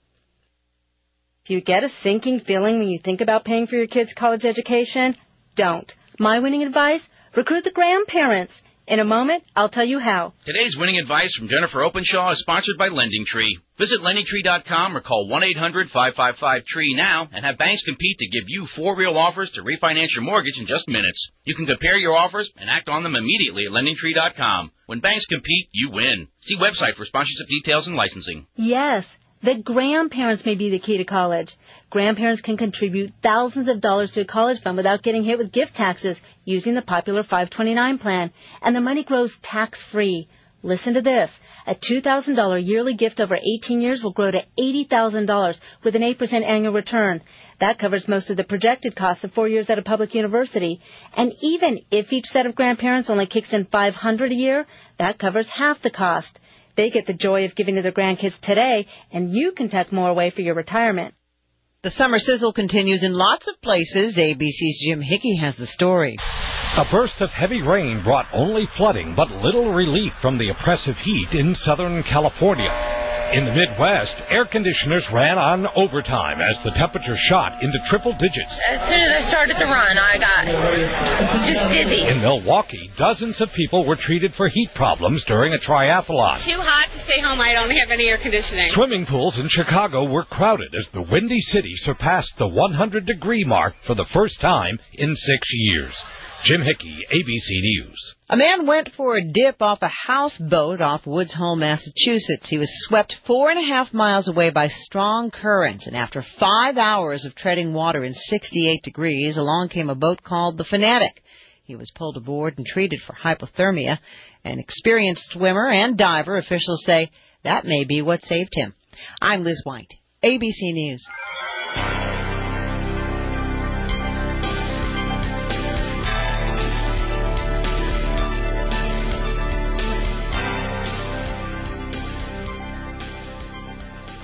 Do you get a sinking feeling when you think about paying for your kids' college education? Don't. My winning advice? Recruit the grandparents. In a moment, I'll tell you how. Today's winning advice from Jennifer Openshaw is sponsored by LendingTree. Visit LendingTree.com or call 1-800-555-TREE now and have banks compete to give you 4 real offers to refinance your mortgage in just minutes. You can compare your offers and act on them immediately at LendingTree.com. When banks compete, you win. See website for sponsorship details and licensing. Yes. The grandparents may be the key to college. Grandparents can contribute thousands of dollars to a college fund without getting hit with gift taxes using the popular 529 plan, and the money grows tax-free. Listen to this. A $2,000 yearly gift over 18 years will grow to $80,000 with an 8% annual return. That covers most of the projected costs of 4 years at a public university. And even if each set of grandparents only kicks in $500 a year, that covers half the cost. They get the joy of giving to their grandkids today, and you can tuck more away for your retirement. The summer sizzle continues in lots of places. ABC's Jim Hickey has the story. A burst of heavy rain brought only flooding but little relief from the oppressive heat in Southern California. In the Midwest, air conditioners ran on overtime as the temperature shot into triple digits. As soon as I started to run, I got just dizzy. In Milwaukee, dozens of people were treated for heat problems during a triathlon. Too hot to stay home. I don't have any air conditioning. Swimming pools in Chicago were crowded as the Windy City surpassed the 100-degree mark for the first time in 6 years. Jim Hickey, ABC News. A man went for a dip off a houseboat off Woods Hole, Massachusetts. He was swept 4.5 miles away by strong currents, and after 5 hours of treading water in 68 degrees, along came a boat called the Fanatic. He was pulled aboard and treated for hypothermia. An experienced swimmer and diver, officials say, that may be what saved him. I'm Liz White, ABC News.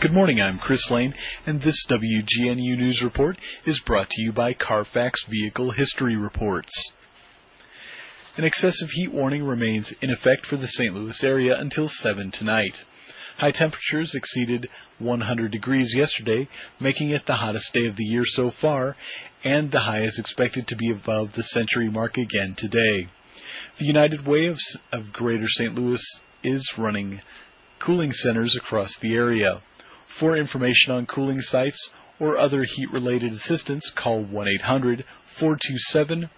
Good morning, I'm Chris Lane, and this WGNU News Report is brought to you by Carfax Vehicle History Reports. An excessive heat warning remains in effect for the St. Louis area until 7 tonight. High temperatures exceeded 100 degrees yesterday, making it the hottest day of the year so far, and the high is expected to be above the century mark again today. The United Way of Greater St. Louis is running cooling centers across the area. For information on cooling sites or other heat-related assistance, call 1-800-427-4626.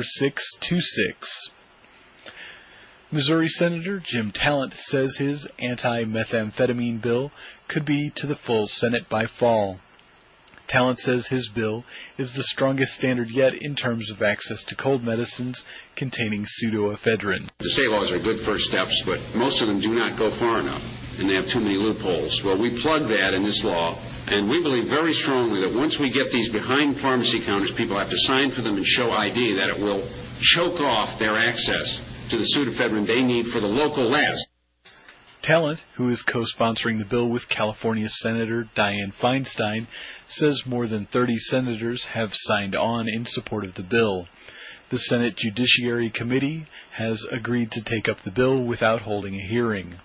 Missouri Senator Jim Talent says his anti-methamphetamine bill could be to the full Senate by fall. Talent says his bill is the strongest standard yet in terms of access to cold medicines containing pseudoephedrine. The state laws are good first steps, but most of them do not go far enough, and they have too many loopholes. Well, we plug that in this law, and we believe very strongly that once we get these behind pharmacy counters, people have to sign for them and show ID, that it will choke off their access to the pseudoephedrine they need for the local labs. Talent, who is co-sponsoring the bill with California Senator Dianne Feinstein, says more than 30 senators have signed on in support of the bill. The Senate Judiciary Committee has agreed to take up the bill without holding a hearing.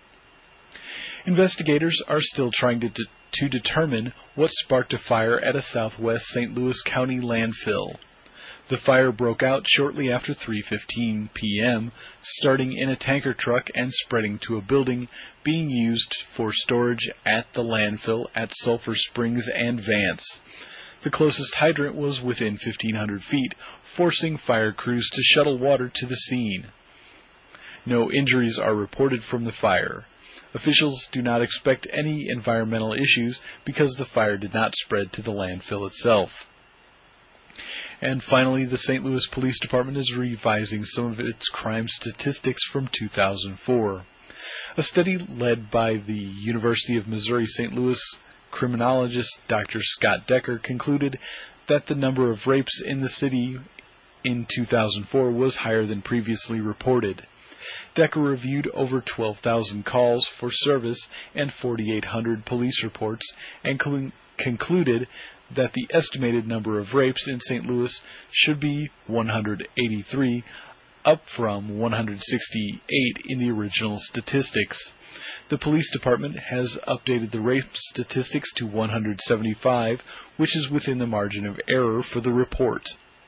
Investigators are still trying to determine what sparked a fire at a southwest St. Louis County landfill. The fire broke out shortly after 3:15 p.m., starting in a tanker truck and spreading to a building being used for storage at the landfill at Sulphur Springs and Vance. The closest hydrant was within 1,500 feet, forcing fire crews to shuttle water to the scene. No injuries are reported from the fire. Officials do not expect any environmental issues because the fire did not spread to the landfill itself. And finally, the St. Louis Police Department is revising some of its crime statistics from 2004. A study led by the University of Missouri-St. Louis criminologist Dr. Scott Decker concluded that the number of rapes in the city in 2004 was higher than previously reported. Decker reviewed over 12,000 calls for service and 4,800 police reports and concluded that the estimated number of rapes in St. Louis should be 183, up from 168 in the original statistics. The police department has updated the rape statistics to 175, which is within the margin of error for the report.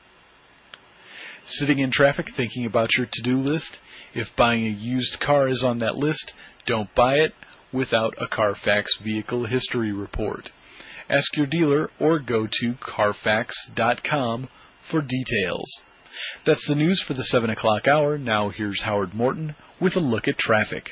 Sitting in traffic thinking about your to-do list? If buying a used car is on that list, don't buy it without a Carfax Vehicle History Report. Ask your dealer or go to Carfax.com for details. That's the news for the 7 o'clock hour. Now here's Howard Morton with a look at traffic.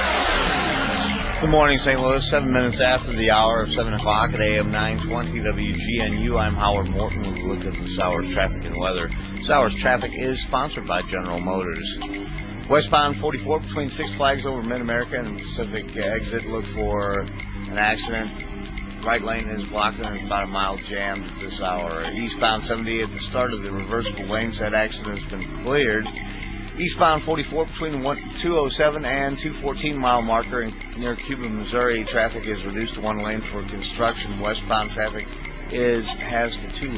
Good morning, St. Louis. 7 minutes after the hour of 7 o'clock at AM 920 WGNU. I'm Howard Morton with a look at this hour's traffic and weather. This hour's traffic is sponsored by General Motors. Westbound 44 between Six Flags over Mid-America and Pacific exit. Look for an accident. Right lane is blocked and it's about a mile jammed at this hour. Eastbound 70 at the start of the reversible lanes. That accident has been cleared. Eastbound 44 between 207 and 214 mile marker near Cuba, Missouri. Traffic is reduced to one lane for construction. Westbound traffic has the two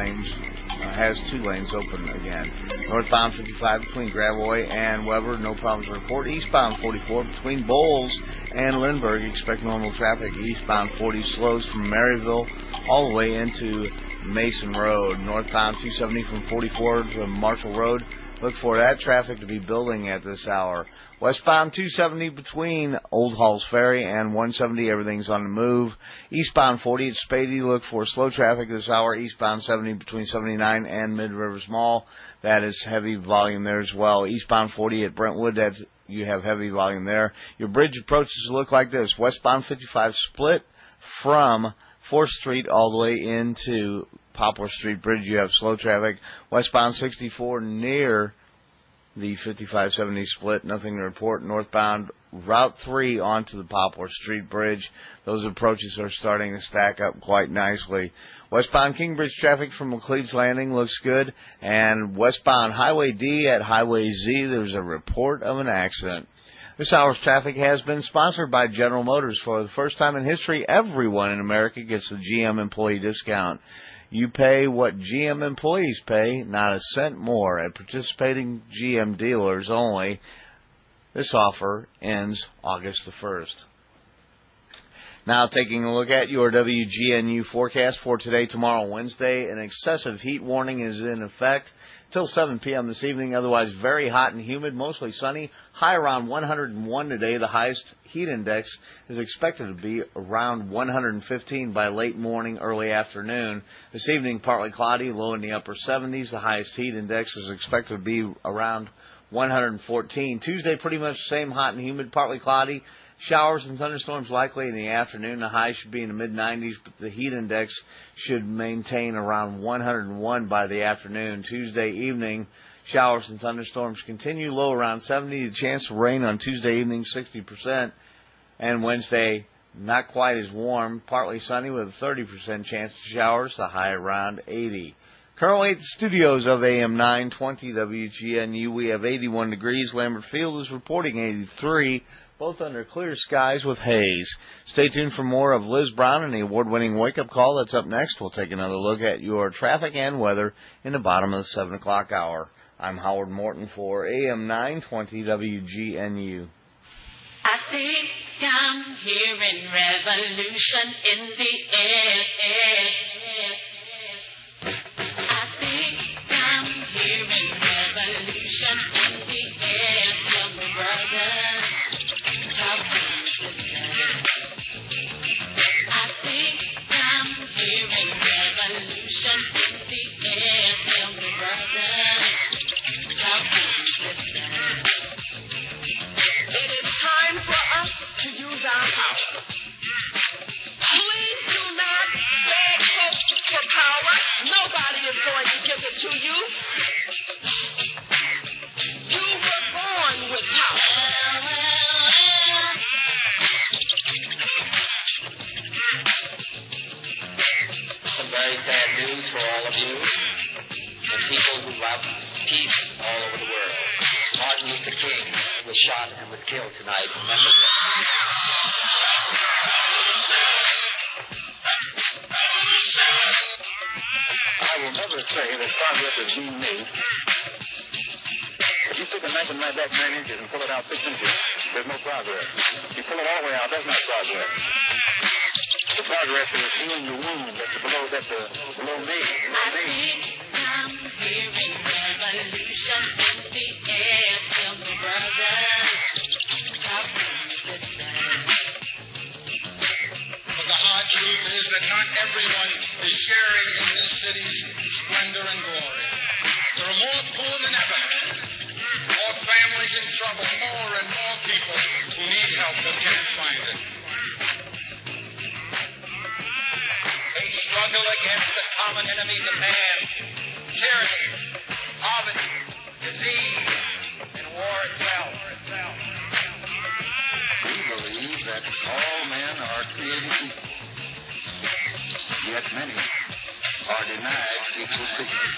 lanes open again. Northbound 55 between Gravois and Weber, no problems to report. Eastbound 44 between Bowles and Lindbergh, expect normal traffic. Eastbound 40 slows from Maryville all the way into Mason Road. Northbound 270 from 44 to Marshall Road, look for that traffic to be building at this hour. Westbound 270 between Old Halls Ferry and 170, everything's on the move. Eastbound 40 at Spady, look for slow traffic this hour. Eastbound 70 between 79 and Mid-Rivers Mall, that is heavy volume there as well. Eastbound 40 at Brentwood, that you have heavy volume there. Your bridge approaches look like this. Westbound 55 split from 4th Street all the way into Poplar Street Bridge, you have slow traffic. Westbound 64 near the 5570 split, nothing to report. Northbound Route 3 onto the Poplar Street Bridge, those approaches are starting to stack up quite nicely. Westbound Kingbridge traffic from McLeod's Landing looks good, and westbound Highway D at Highway Z, there's a report of an accident. This hour's traffic has been sponsored by General Motors. For the first time in history, everyone in America gets the GM employee discount. You pay what GM employees pay, not a cent more, at participating GM dealers only. This offer ends August the 1st. Now taking a look at your WGNU forecast for today, tomorrow, Wednesday. An excessive heat warning is in effect till 7 p.m. this evening. Otherwise very hot and humid, mostly sunny. High around 101 today. The highest heat index is expected to be around 115 by late morning, early afternoon. This evening, partly cloudy, low in the upper 70s. The highest heat index is expected to be around 114. Tuesday, pretty much the same, hot and humid, partly cloudy. Showers and thunderstorms likely in the afternoon. The high should be in the mid-90s, but the heat index should maintain around 101 by the afternoon. Tuesday evening, showers and thunderstorms continue, low around 70. The chance of rain on Tuesday evening, 60%. And Wednesday, not quite as warm, partly sunny with a 30% chance of showers, the high around 80. Currently at the studios of AM 920 WGNU, we have 81 degrees. Lambert Field is reporting 83. Both under clear skies with haze. Stay tuned for more of Liz Brown and the award-winning wake-up call. That's up next. We'll take another look at your traffic and weather in the bottom of the 7 o'clock hour. I'm Howard Morton for AM 920 WGNU. I think I'm hearing revolution in the air. I think I'm hearing revolution in the air. Tell me, brother. I think I'm hearing revolution in the air. Tell me, brother, how can you listen? It is time for us to use our power. Please do not beg for power. Nobody is going to give it to you. You were born with power. Very sad news for all of you and people who love peace all over the world. Martin Luther King was shot and was killed tonight in Memphis. I will never say that progress is being made. If you take a knife and knife back 9 inches and pull it out 6 inches, there's no progress. You pull it all the way out, that's not progress. The progress is healing the wound that's below me. I think I'm hearing revolution in the air. Tell me, brother, how can you listen? But the hard truth is that not everyone is sharing in this city's splendor and glory. There are more poor than ever, more families in trouble, more and more people who need help but can't find it. Struggle against the common enemies of man, tyranny, poverty, disease, and war itself. We believe that all men are created equal, yet many are denied equal treatment.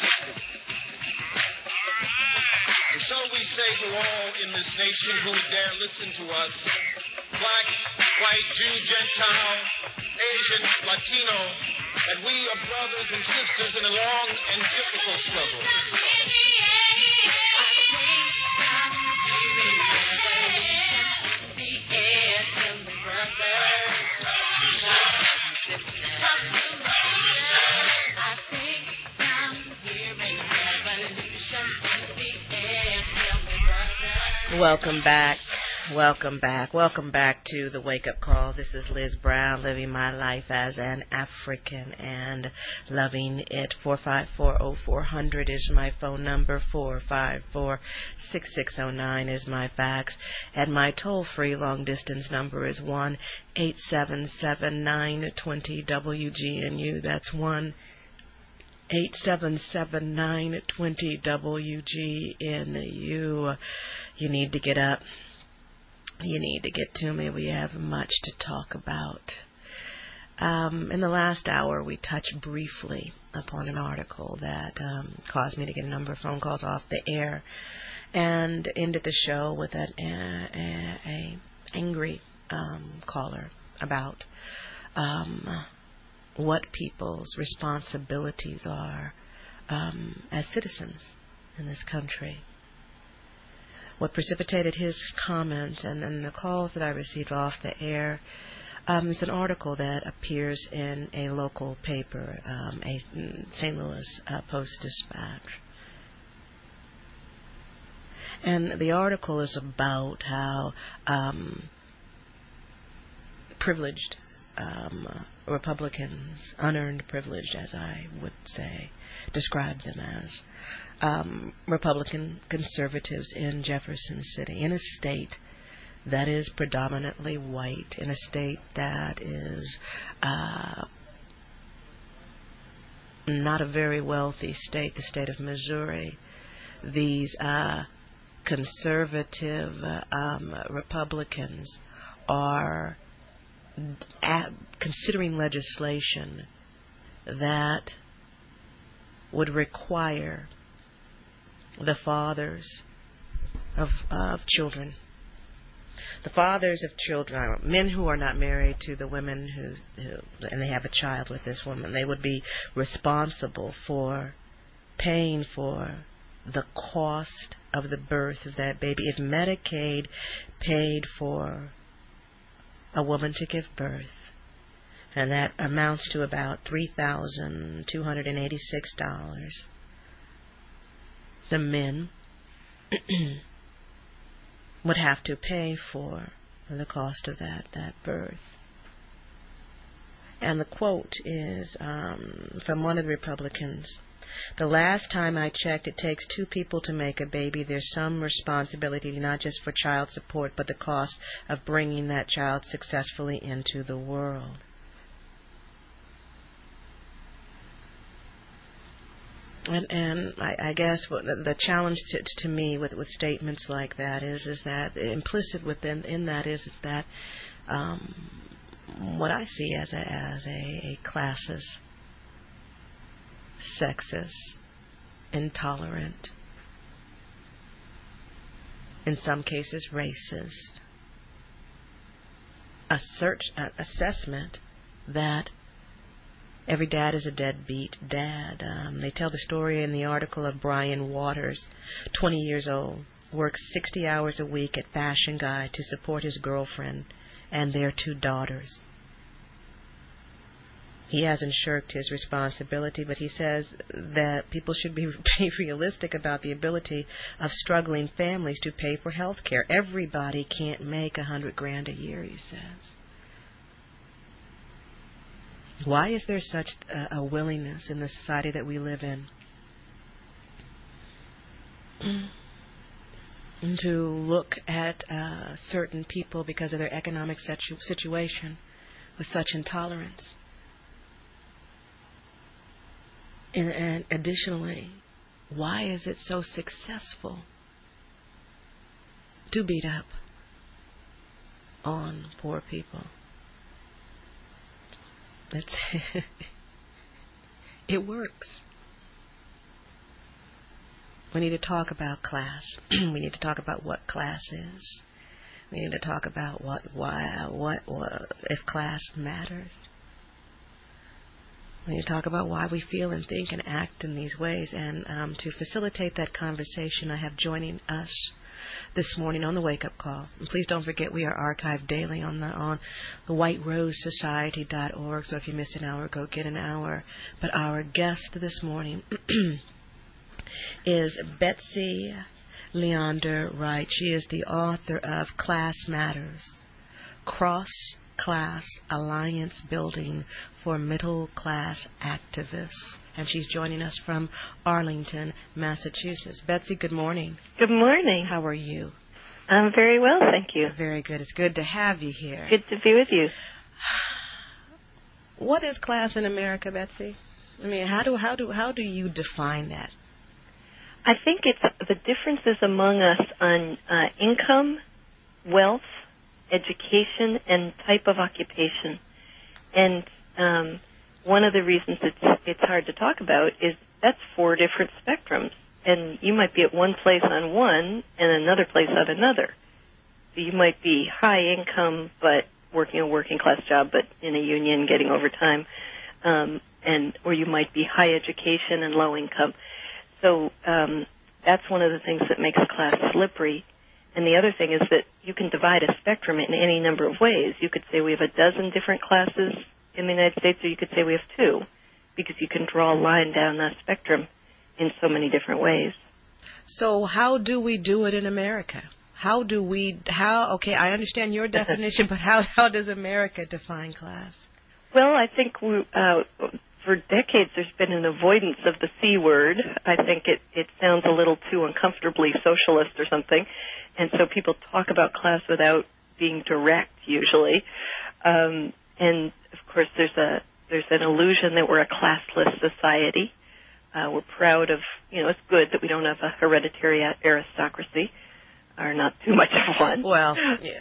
And so we say to all in this nation who dare listen to us, black, white, Jew, Gentile, Asian, Latino, that we are brothers and sisters in a long and difficult struggle. Welcome back. Welcome back. Welcome back to the Wake Up Call. This is Liz Brown, living my life as an African and loving it. 454-0400 is my phone number. 454-6609 is my fax. And my toll-free long-distance number is 1-877-920-WGNU. That's 1-877-920-WGNU. You need to get up. You need to get to me. We have much to talk about. In the last hour, we touched briefly upon an article that caused me to get a number of phone calls off the air. and ended the show with an angry caller about what people's responsibilities are as citizens in this country. What precipitated his comment and the calls that I received off the air is an article that appears in a local paper, a St. Louis Post-Dispatch. And the article is about how privileged Republicans, unearned privilege, as I would say, describe them as, Republican conservatives in Jefferson City, in a state that is predominantly white, in a state that is not a very wealthy state, the state of Missouri. These conservative Republicans are considering legislation that would require the fathers of children, the fathers of children, men who are not married to the women who and they have a child with this woman, they would be responsible for paying for the cost of the birth of that baby. If Medicaid paid for a woman to give birth, and that amounts to about $3,286, the men would have to pay for the cost of that birth. And the quote is from one of the Republicans. The last time I checked, it takes two people to make a baby. There's some responsibility, not just for child support, but the cost of bringing that child successfully into the world. And I guess the challenge to me with statements like that is that implicit in that is that what I see as a classist, sexist, intolerant, in some cases racist, assessment that every dad is a deadbeat dad. They tell the story in the article of Brian Waters, 20 years old, works 60 hours a week at Fashion Guide to support his girlfriend and their 2 daughters. He hasn't shirked his responsibility, but he says that people should be realistic about the ability of struggling families to pay for health care. Everybody can't make $100,000 a year, he says. Why is there such a willingness in the society that we live in to look at certain people because of their economic situation with such intolerance? And additionally, why is it so successful to beat up on poor people? It works. We need to talk about class. We need to talk about what class is. We need to talk about what if class matters. We need to talk about why we feel and think and act in these ways. And to facilitate that conversation, I have joining us this morning on the Wake Up Call. And please don't forget we are archived daily on the whiterosesociety.org. So if you missed an hour, go get an hour. But our guest this morning is Betsy Leander Wright. She is the author of Class Matters, Cross-Class Alliance Building for Middle-Class Activists. And she's joining us from Arlington, Massachusetts. Betsy, good morning. Good morning. How are you? I'm very well, thank you. Very good. It's good to have you here. Good to be with you. What is class in America, Betsy? I mean, how do you define that? I think it's the differences among us on income, wealth, education, and type of occupation. And one of the reasons it's hard to talk about is that's 4 different spectrums. and you might be at one place on one and another place on another. So you might be high income, but working a working class job, but in a union, getting overtime, or you might be high education and low income. So that's one of the things that makes class slippery. And the other thing is that you can divide a spectrum in any number of ways. You could say we have a dozen different classes in the United States, or you could say we have two, because you can draw a line down that spectrum in so many different ways. So how do we do it in America? Okay, I understand your definition, but how does America define class? Well, I think for decades there's been an avoidance of the C word. I think it sounds a little too uncomfortably socialist or something, and so people talk about class without being direct usually. And of course there's an illusion that we're a classless society. We're proud of, it's good that we don't have a hereditary aristocracy, or not too much of one. Well,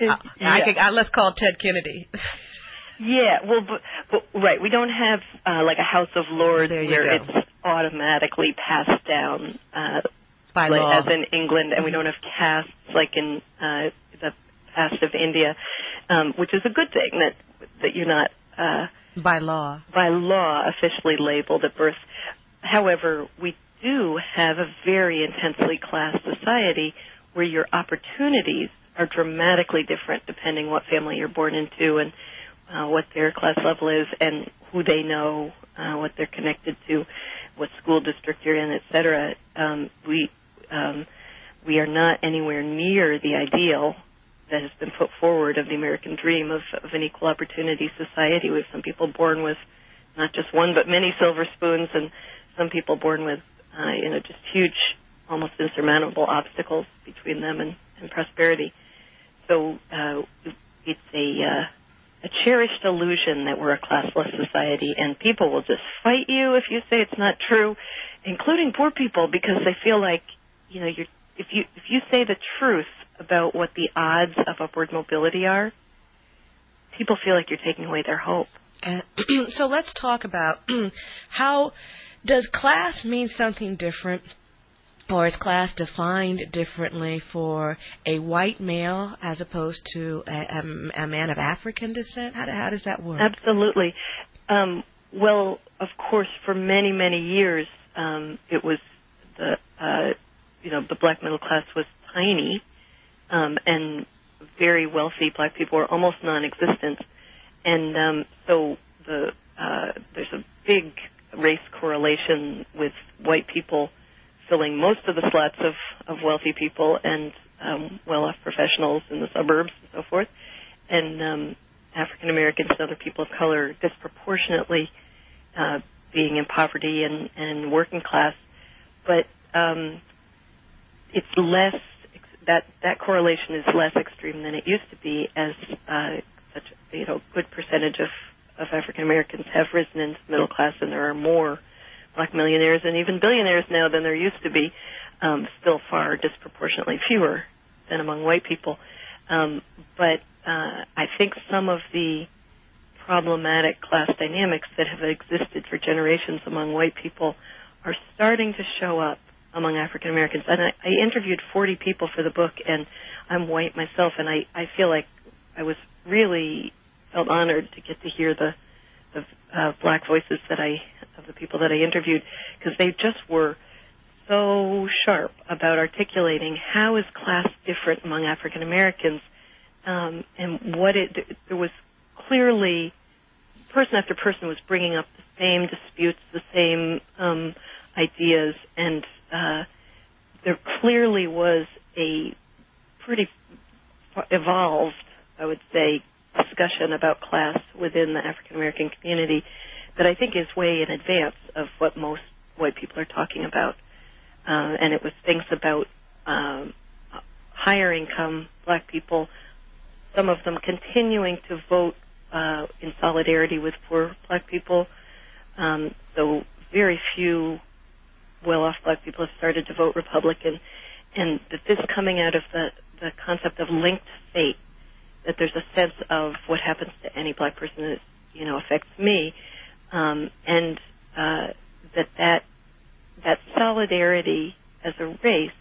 let's call Ted Kennedy. Yeah, well, but right, we don't have like a House of Lords where it's automatically passed down by law, as in England, and we don't have castes like in the past of India, which is a good thing that you're not by law officially labeled at birth. However, we do have a very intensely classed society where your opportunities are dramatically different depending what family you're born into and what their class level is and who they know, what they're connected to, what school district you're in, etc. We are not anywhere near the ideal that has been put forward of the American dream of an equal opportunity society. We have some people born with not just one but many silver spoons, and some people born with just huge, almost insurmountable obstacles between them and prosperity. So it's a cherished illusion that we're a classless society, and people will just fight you if you say it's not true, including poor people, because they feel like if you say the truth about what the odds of upward mobility are, people feel like you're taking away their hope. So let's talk about how does class mean something different, or is class defined differently for a white male as opposed to a man of African descent? How does that work? Absolutely. Well, of course, for many, many years, it was the black middle class was tiny, and very wealthy black people were almost non-existent, and so there's a big race correlation with white people filling most of the slots of wealthy people and well-off professionals in the suburbs and so forth, and African Americans and other people of color disproportionately being in poverty and working class. But it's less, that correlation is less extreme than it used to be, as such a good percentage of African Americans have risen into the middle class, and there are more black millionaires and even billionaires now than there used to be, still far disproportionately fewer than among white people. But I think some of the problematic class dynamics that have existed for generations among white people are starting to show up among African Americans. And I interviewed 40 people for the book, and I'm white myself, and I feel like I was really felt honored to get to hear the black voices of the people that I interviewed, because they just were so sharp about articulating how is class different among African Americans, and there was clearly, person after person was bringing up the same disputes, the same ideas, and there clearly was a pretty evolved, I would say, discussion about class within the African American community that I think is way in advance of what most white people are talking about. And it was things about higher income black people, some of them continuing to vote in solidarity with poor black people. So very few well-off black people have started to vote Republican. And that this coming out of the concept of linked fate, that there's a sense of what happens to any black person that affects me, and that solidarity as a race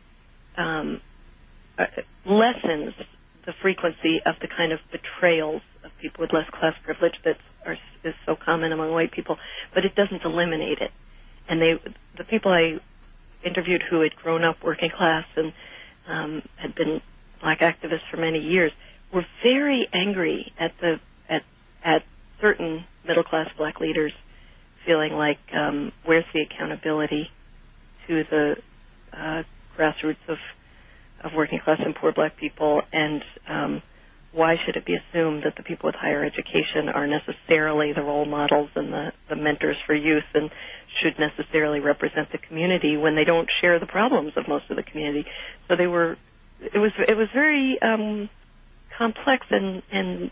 lessens the frequency of the kind of betrayals of people with less class privilege that is so common among white people, but it doesn't eliminate it. And the people I interviewed who had grown up working class and had been black activists for many years were very angry at certain middle class black leaders, feeling like where's the accountability to the grassroots of working class and poor black people, and why should it be assumed that the people with higher education are necessarily the role models and the mentors for youth and should necessarily represent the community when they don't share the problems of most of the community. So it was very complex and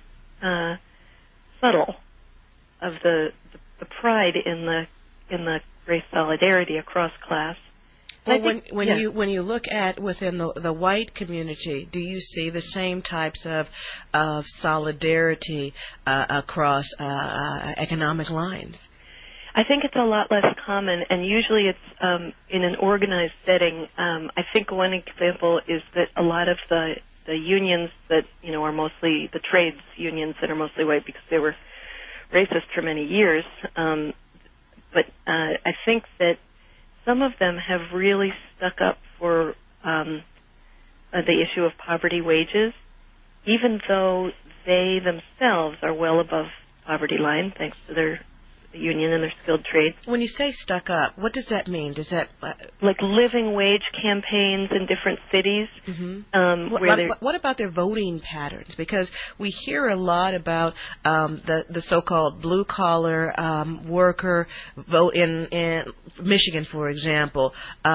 subtle of the pride in the race solidarity across class. Well, when you look at within the white community, do you see the same types of solidarity across economic lines? I think it's a lot less common, and usually it's in an organized setting. I think one example is that a lot of the unions that are mostly the trades unions that are mostly white because they were racist for many years. But I think that some of them have really stuck up for the issue of poverty wages, even though they themselves are well above poverty line thanks to their union and their skilled trades. When you say stuck up, what does that mean? Does that like living wage campaigns in different cities? Mm-hmm. What about their voting patterns? Because we hear a lot about the so-called blue collar worker vote in Michigan, for example.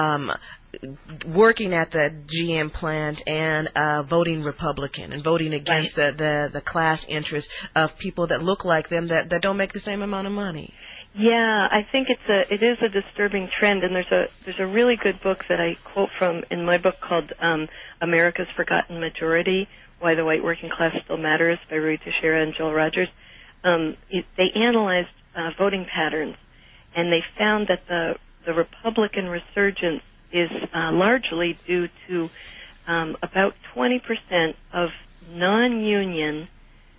Working at the GM plant and voting Republican and voting against the class interests of people that look like them that don't make the same amount of money. Yeah, I think it is a disturbing trend, and there's a really good book that I quote from in my book called America's Forgotten Majority: Why the White Working Class Still Matters by Ruy Teixeira and Joel Rogers. They analyzed voting patterns, and they found that the Republican resurgence is largely due to about 20% of non-union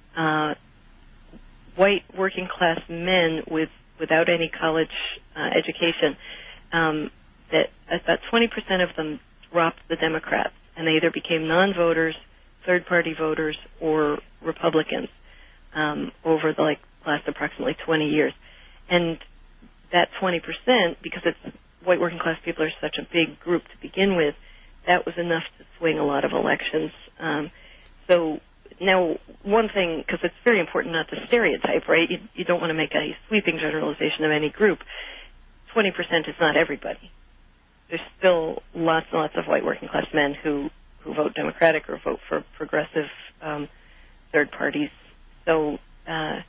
white working class men without any college education. That about 20% of them dropped the Democrats, and they either became non-voters, third-party voters, or Republicans over the last approximately 20 years. And that 20%, because white working class people are such a big group to begin with, that was enough to swing a lot of elections. So now, one thing, because it's very important not to stereotype, right? You don't want to make a sweeping generalization of any group. 20% is not everybody. There's still lots and lots of white working class men who vote Democratic or vote for progressive third parties. So, I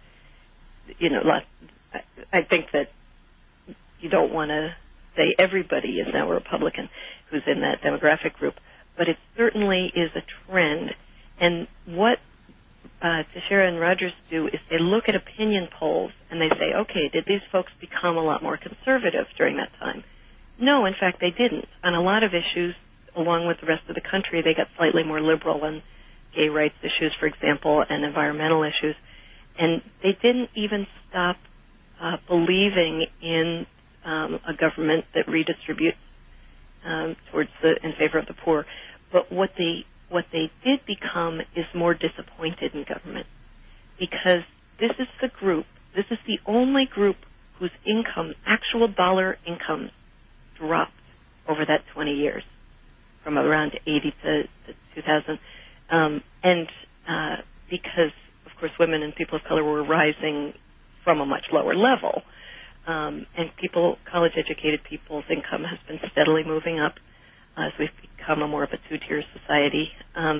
think that you don't want to say everybody is now a Republican who's in that demographic group, but it certainly is a trend. And what Teixeira and Rogers do is they look at opinion polls and they say, okay, did these folks become a lot more conservative during that time? No, in fact, they didn't. On a lot of issues, along with the rest of the country, they got slightly more liberal on gay rights issues, for example, and environmental issues. And they didn't even stop believing in a government that redistributes in favor of the poor. But what they did become is more disappointed in government, because this is the only group whose income, actual dollar income, dropped over that 20 years, from around 80 to 2000. Because, of course, women and people of color were rising from a much lower level. And college-educated people's income has been steadily moving up as we've become more of a two-tier society.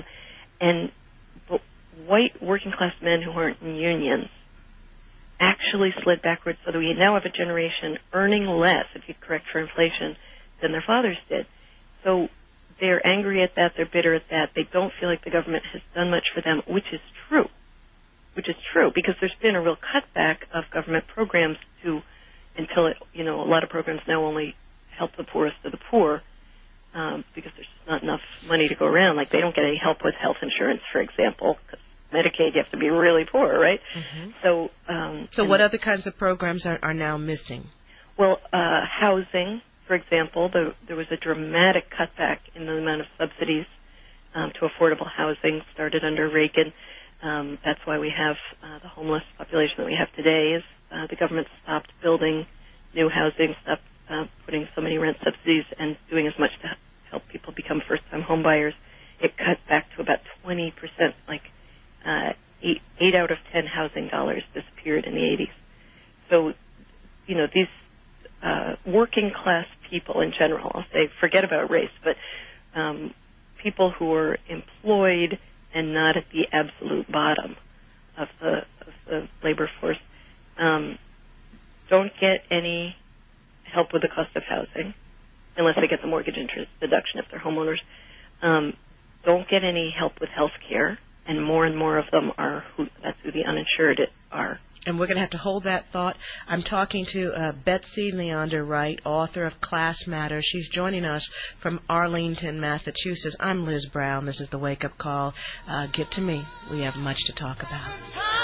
But white working-class men who aren't in unions actually slid backwards, so that we now have a generation earning less, if you correct for inflation, than their fathers did. So they're angry at that, they're bitter at that, they don't feel like the government has done much for them, which is true, because there's been a real cutback of government programs until a lot of programs now only help the poorest of the poor, because there's not enough money to go around. Like, they don't get any help with health insurance, for example, because Medicaid, you have to be really poor, right? Mm-hmm. So what other kinds of programs are now missing? Well, housing, for example, there was a dramatic cutback in the amount of subsidies to affordable housing started under Reagan. That's why we have the homeless population that we have today. Is the government stopped building new housing, stopped putting so many rent subsidies and doing as much to help people become first-time home buyers. It cut back to about 20%, like 8 out of 10 housing dollars disappeared in the 80s. So, you know, these working-class people in general, I'll say, forget about race, but people who are employed and not at the absolute bottom of the labor force don't get any help with the cost of housing unless they get the mortgage interest deduction if they're homeowners. Don't get any help with health care, and more of them are that's who the uninsured are. And we're going to have to hold that thought. I'm talking to Betsy Leander Wright, author of Class Matters. She's joining us from Arlington, Massachusetts. I'm Liz Brown. This is the Wake Up Call. Get to me. We have much to talk about.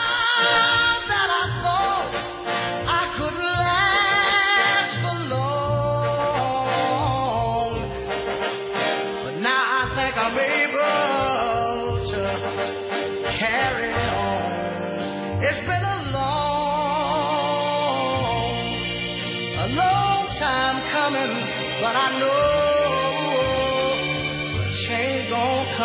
But I know change gon'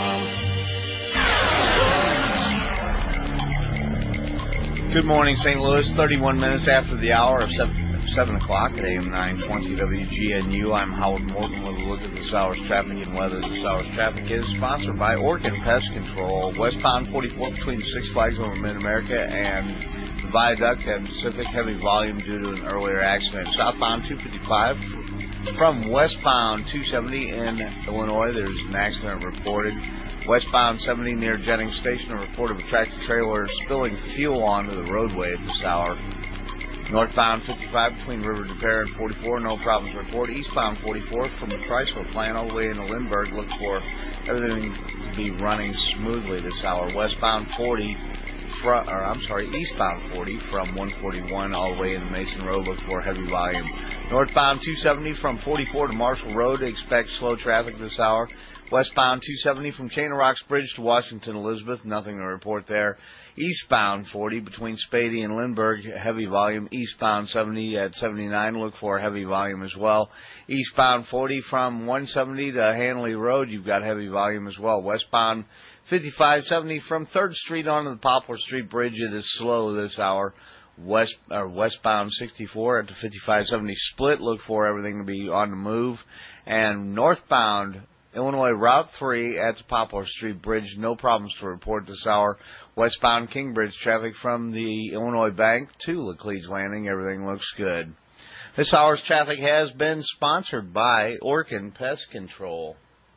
come. Good morning, St. Louis. 31 minutes after the hour of 7 o'clock at AM 920 WGNU. I'm Howard Morton with a look at this hour's traffic and weather. This hour's traffic is sponsored by Orkin Pest Control. Westbound 44 between Six Flags over Mid-America and the Viaduct and Pacific. Heavy volume due to an earlier accident. Southbound 255 from westbound 270 in Illinois, there's an accident reported. Westbound 70 near Jennings Station, a report of a tractor-trailer spilling fuel onto the roadway at this hour. Northbound 55 between River du Pere and 44, no problems reported. Eastbound 44 from the Chrysler plant all the way into Lindbergh, look for everything to be running smoothly this hour. Westbound 40, eastbound 40 from 141 all the way into Mason Road, look for heavy volume. Northbound 270 from 44 to Marshall Road, expect slow traffic this hour. Westbound 270 from Chain of Rocks Bridge to Washington Elizabeth, nothing to report there. Eastbound 40 between Spady and Lindbergh, heavy volume. Eastbound 70 at 79, look for heavy volume as well. Eastbound 40 from 170 to Hanley Road, you've got heavy volume as well. Westbound 5570 from 3rd Street onto the Poplar Street Bridge, it is slow this hour. Westbound 64 at the 5570 split, look for everything to be on the move. And northbound Illinois Route 3 at the Poplar Street Bridge, no problems to report this hour. Westbound Kingbridge traffic from the Illinois Bank to Laclede's Landing, everything looks good. This hour's traffic has been sponsored by Orkin Pest Control.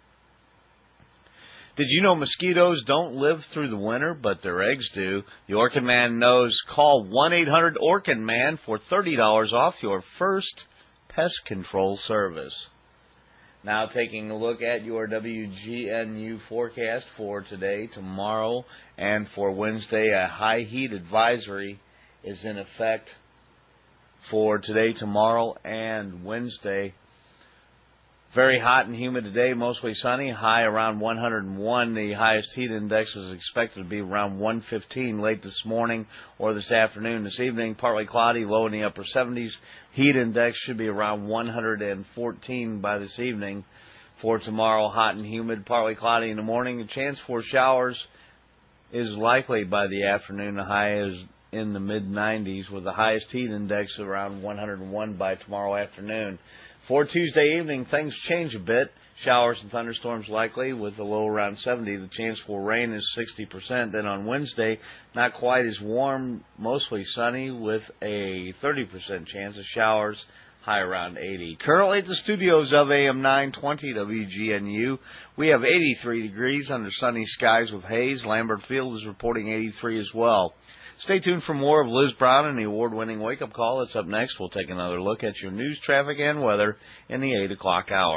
Did you know mosquitoes don't live through the winter, but their eggs do? The Orkin Man knows. Call 1-800-ORKIN-MAN for $30 off your first pest control service. Now taking a look at your WGNU forecast for today, tomorrow, and for Wednesday. A high heat advisory is in effect for today, tomorrow, and Wednesday. Very hot and humid today, mostly sunny, high around 101. The highest heat index is expected to be around 115 late this morning or this afternoon. This evening, partly cloudy, low in the upper 70s. Heat index should be around 114 by this evening. For tomorrow, hot and humid, partly cloudy in the morning. A chance for showers is likely by the afternoon. The high is in the mid-90s with the highest heat index around 101 by tomorrow afternoon. For Tuesday evening, things change a bit. Showers and thunderstorms likely with a low around 70. The chance for rain is 60%. Then on Wednesday, not quite as warm, mostly sunny with a 30% chance of showers, high around 80. Currently at the studios of AM 920 WGNU, we have 83 degrees under sunny skies with haze. Lambert Field is reporting 83 as well. Stay tuned for more of Liz Brown and the award-winning Wake Up Call. That's up next. We'll take another look at your news, traffic, and weather in the 8 o'clock hour.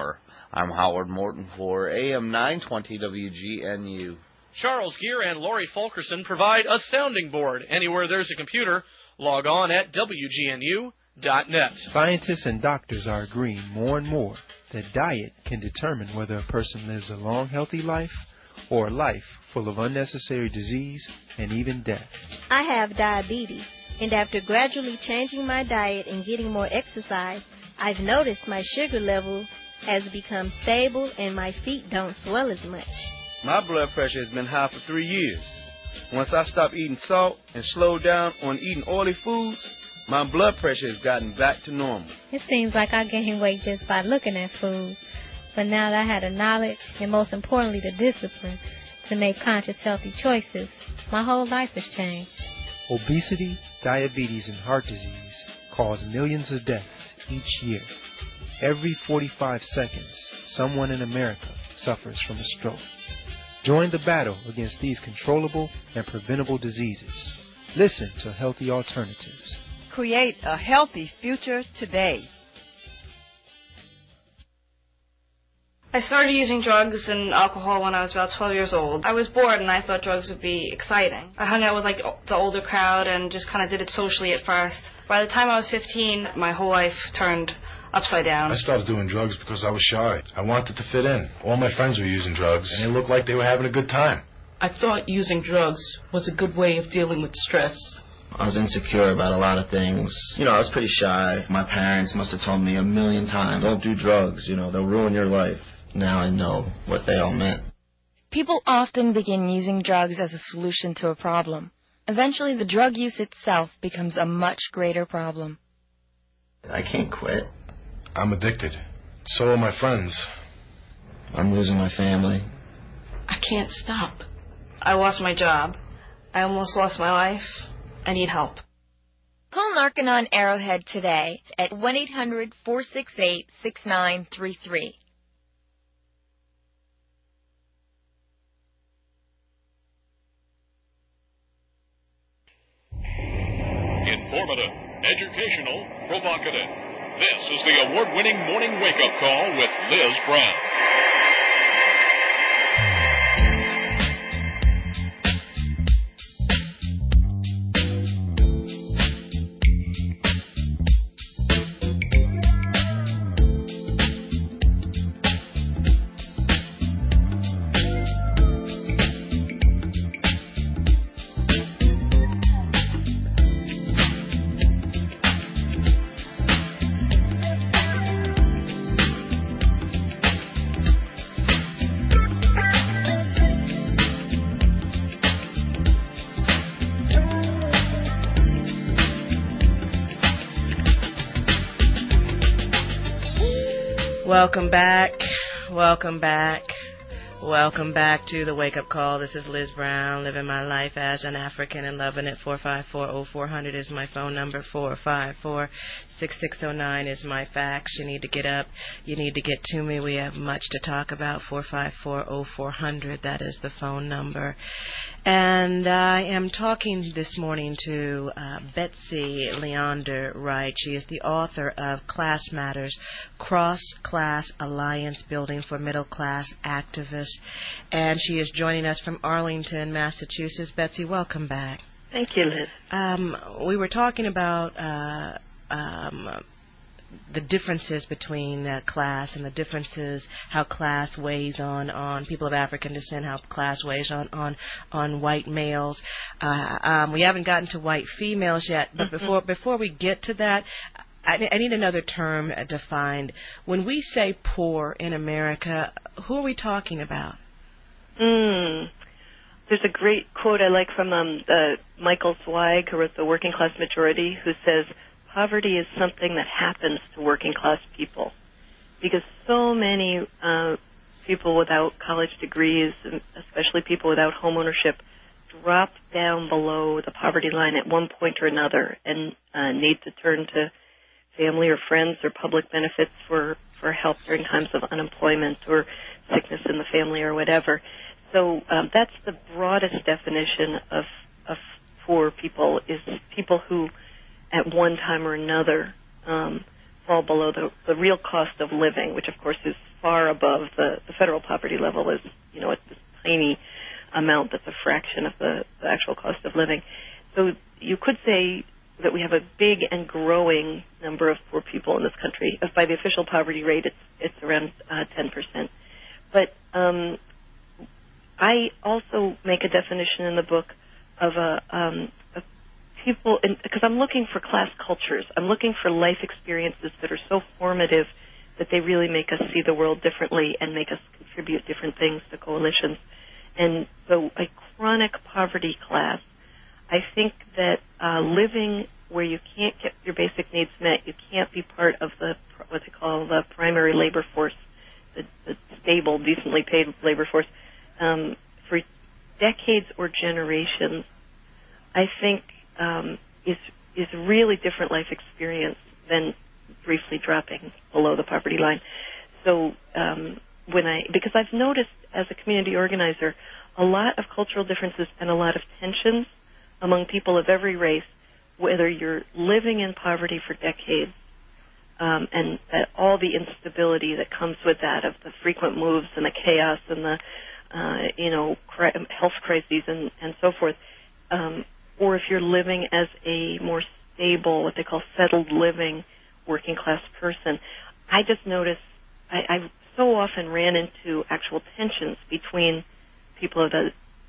I'm Howard Morton for AM 920 WGNU. Charles Gear and Lori Fulkerson provide a sounding board. Anywhere there's a computer, log on at WGNU.net. Scientists and doctors are agreeing more and more that diet can determine whether a person lives a long, healthy life or a life full of unnecessary disease and even death. I have diabetes, and after gradually changing my diet and getting more exercise, I've noticed my sugar level has become stable and my feet don't swell as much. My blood pressure has been high for 3 years. Once I stopped eating salt and slowed down on eating oily foods, my blood pressure has gotten back to normal. It seems like I gained weight just by looking at food. But now that I had the knowledge, and most importantly the discipline, to make conscious healthy choices, my whole life has changed. Obesity, diabetes, and heart disease cause millions of deaths each year. Every 45 seconds, someone in America suffers from a stroke. Join the battle against these controllable and preventable diseases. Listen to Healthy Alternatives. Create a healthy future today. I started using drugs and alcohol when I was about 12 years old. I was bored and I thought drugs would be exciting. I hung out with the older crowd and just kind of did it socially at first. By the time I was 15, my whole life turned upside down. I started doing drugs because I was shy. I wanted to fit in. All my friends were using drugs and they looked like they were having a good time. I thought using drugs was a good way of dealing with stress. I was insecure about a lot of things. I was pretty shy. My parents must have told me a million times, don't do drugs, they'll ruin your life. Now I know what they all meant. People often begin using drugs as a solution to a problem. Eventually, the drug use itself becomes a much greater problem. I can't quit. I'm addicted. So are my friends. I'm losing my family. I can't stop. I lost my job. I almost lost my life. I need help. Call Narcanon Arrowhead today at 1-800-468-6933. Informative, educational, provocative. This is the award-winning Morning Wake-Up Call with Liz Brown. Welcome back. Welcome back. Welcome back to the Wake Up Call. This is Liz Brown, living my life as an African and loving it. 454-0400 is my phone number. 454-6609 is my fax. You need to get up. You need to get to me. We have much to talk about. 454-0400, that is the phone number. And I am talking this morning to Betsy Leander Wright. She is the author of Class Matters, Cross-Class Alliance Building for Middle-Class Activists. And she is joining us from Arlington, Massachusetts. Betsy, welcome back. Thank you, Liz. We were talking about the differences between class and the differences, how class weighs on people of African descent, how class weighs on white males. We haven't gotten to white females yet, but before we get to that, I need another term defined. When we say poor in America, who are we talking about? There's a great quote I like from Michael Zweig, who wrote The Working Class Majority, who says, poverty is something that happens to working class people. Because so many people without college degrees, especially people without home ownership, drop down below the poverty line at one point or another and need to turn to family or friends or public benefits for help during times of unemployment or sickness in the family or whatever. So that's the broadest definition of poor people, is people who at one time or another fall below the real cost of living, which of course is far above the federal poverty level. Is it's this tiny amount that's a fraction of the actual cost of living. So you could say that we have a big and growing number of poor people in this country. By the official poverty rate, it's around 10%. But I also make a definition in the book of people, because I'm looking for class cultures. I'm looking for life experiences that are so formative that they really make us see the world differently and make us contribute different things to coalitions. And so a chronic poverty class, I think that living where you can't get your basic needs met, you can't be part of what they call the primary labor force, the stable, decently paid labor force, for decades or generations, I think is a really different life experience than briefly dropping below the poverty line. So because I've noticed as a community organizer a lot of cultural differences and a lot of tensions among people of every race, whether you're living in poverty for decades and all the instability that comes with that, of the frequent moves and the chaos and the health crises and so forth, or if you're living as a more stable, what they call settled living, working class person. I just noticed I so often ran into actual tensions between people of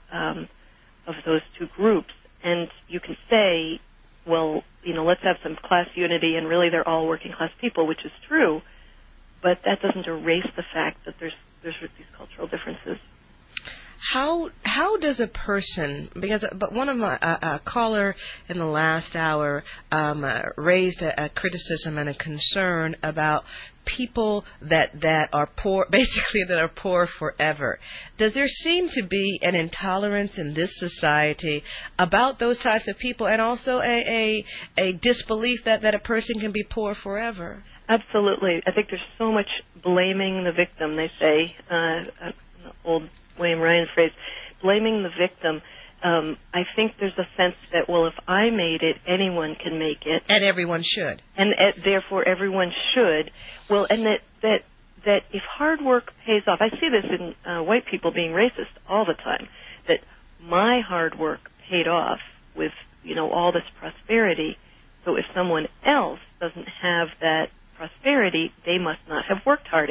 those two groups, and you can say, well, let's have some class unity, and really they're all working class people, which is true, but that doesn't erase the fact that there's these cultural differences. How does a person, but one of my caller in the last hour raised a criticism and a concern about people that are poor, basically that are poor forever. Does there seem to be an intolerance in this society about those types of people, and also a disbelief that a person can be poor forever? Absolutely. I think there's so much blaming the victim, they say, an old William Ryan phrase, blaming the victim. I think there's a sense that, well, if I made it, anyone can make it. And everyone should. And therefore everyone should. Well, and that if hard work pays off, I see this in white people being racist all the time, that my hard work paid off with, all this prosperity. So if someone else doesn't have that prosperity, they must not have worked hard.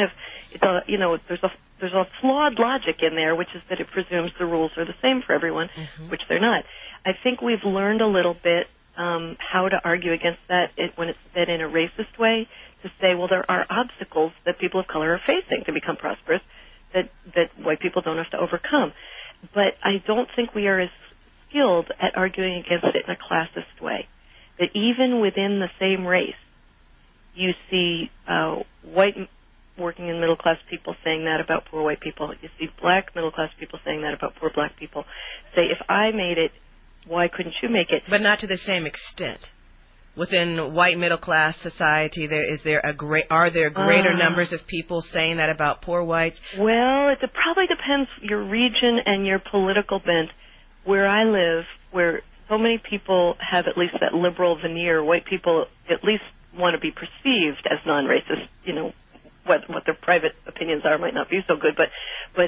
There's a flawed logic in there, which is that it presumes the rules are the same for everyone, which they're not. I think we've learned a little bit how to argue against that when it's said in a racist way, to say, well, there are obstacles that people of color are facing to become prosperous that white people don't have to overcome. But I don't think we are as skilled at arguing against it in a classist way, that even within the same race, you see white working and middle-class people saying that about poor white people. You see black middle-class people saying that about poor black people. Say, if I made it, why couldn't you make it? But not to the same extent. Within white middle-class society, are there greater numbers of people saying that about poor whites? Well, it probably depends your region and your political bent. Where I live, where so many people have at least that liberal veneer, white people at least want to be perceived as non-racist, what their private opinions are might not be so good, but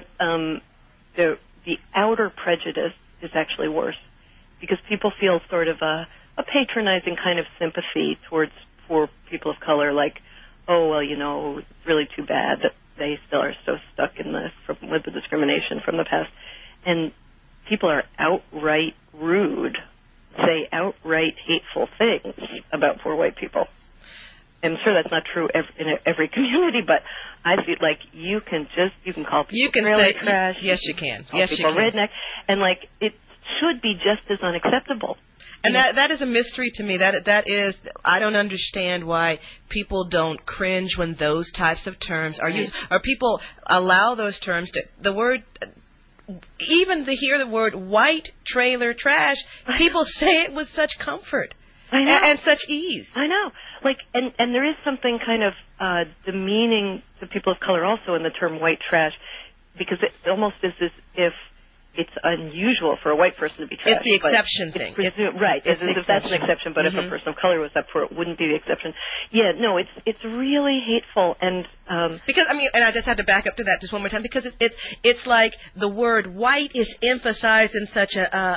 the outer prejudice is actually worse, because people feel sort of a patronizing kind of sympathy towards poor people of color, like, oh, well, it's really too bad that they still are so stuck with the discrimination from the past. And people are outright rude, say outright hateful things about poor white people. I'm sure that's not true in every community, but I feel like you can call people trailer trash. Yes, you can. Yes, you can. Redneck, and it should be just as unacceptable. And that is a mystery to me. That is, I don't understand why people don't cringe when those types of terms are used, or people allow those terms even to hear the word white trailer trash, people say it with such comfort. I know. And such ease. I know. And there is something kind of demeaning to people of color also in the term white trash, because it almost is as if it's unusual for a white person to be trashed. It's the exception thing. Right. That's an exception, but if a person of color was up for it, wouldn't be the exception. Yeah, no, it's really hateful. And because, I mean, and I just had to back up to that just one more time, because it's like the word white is emphasized in such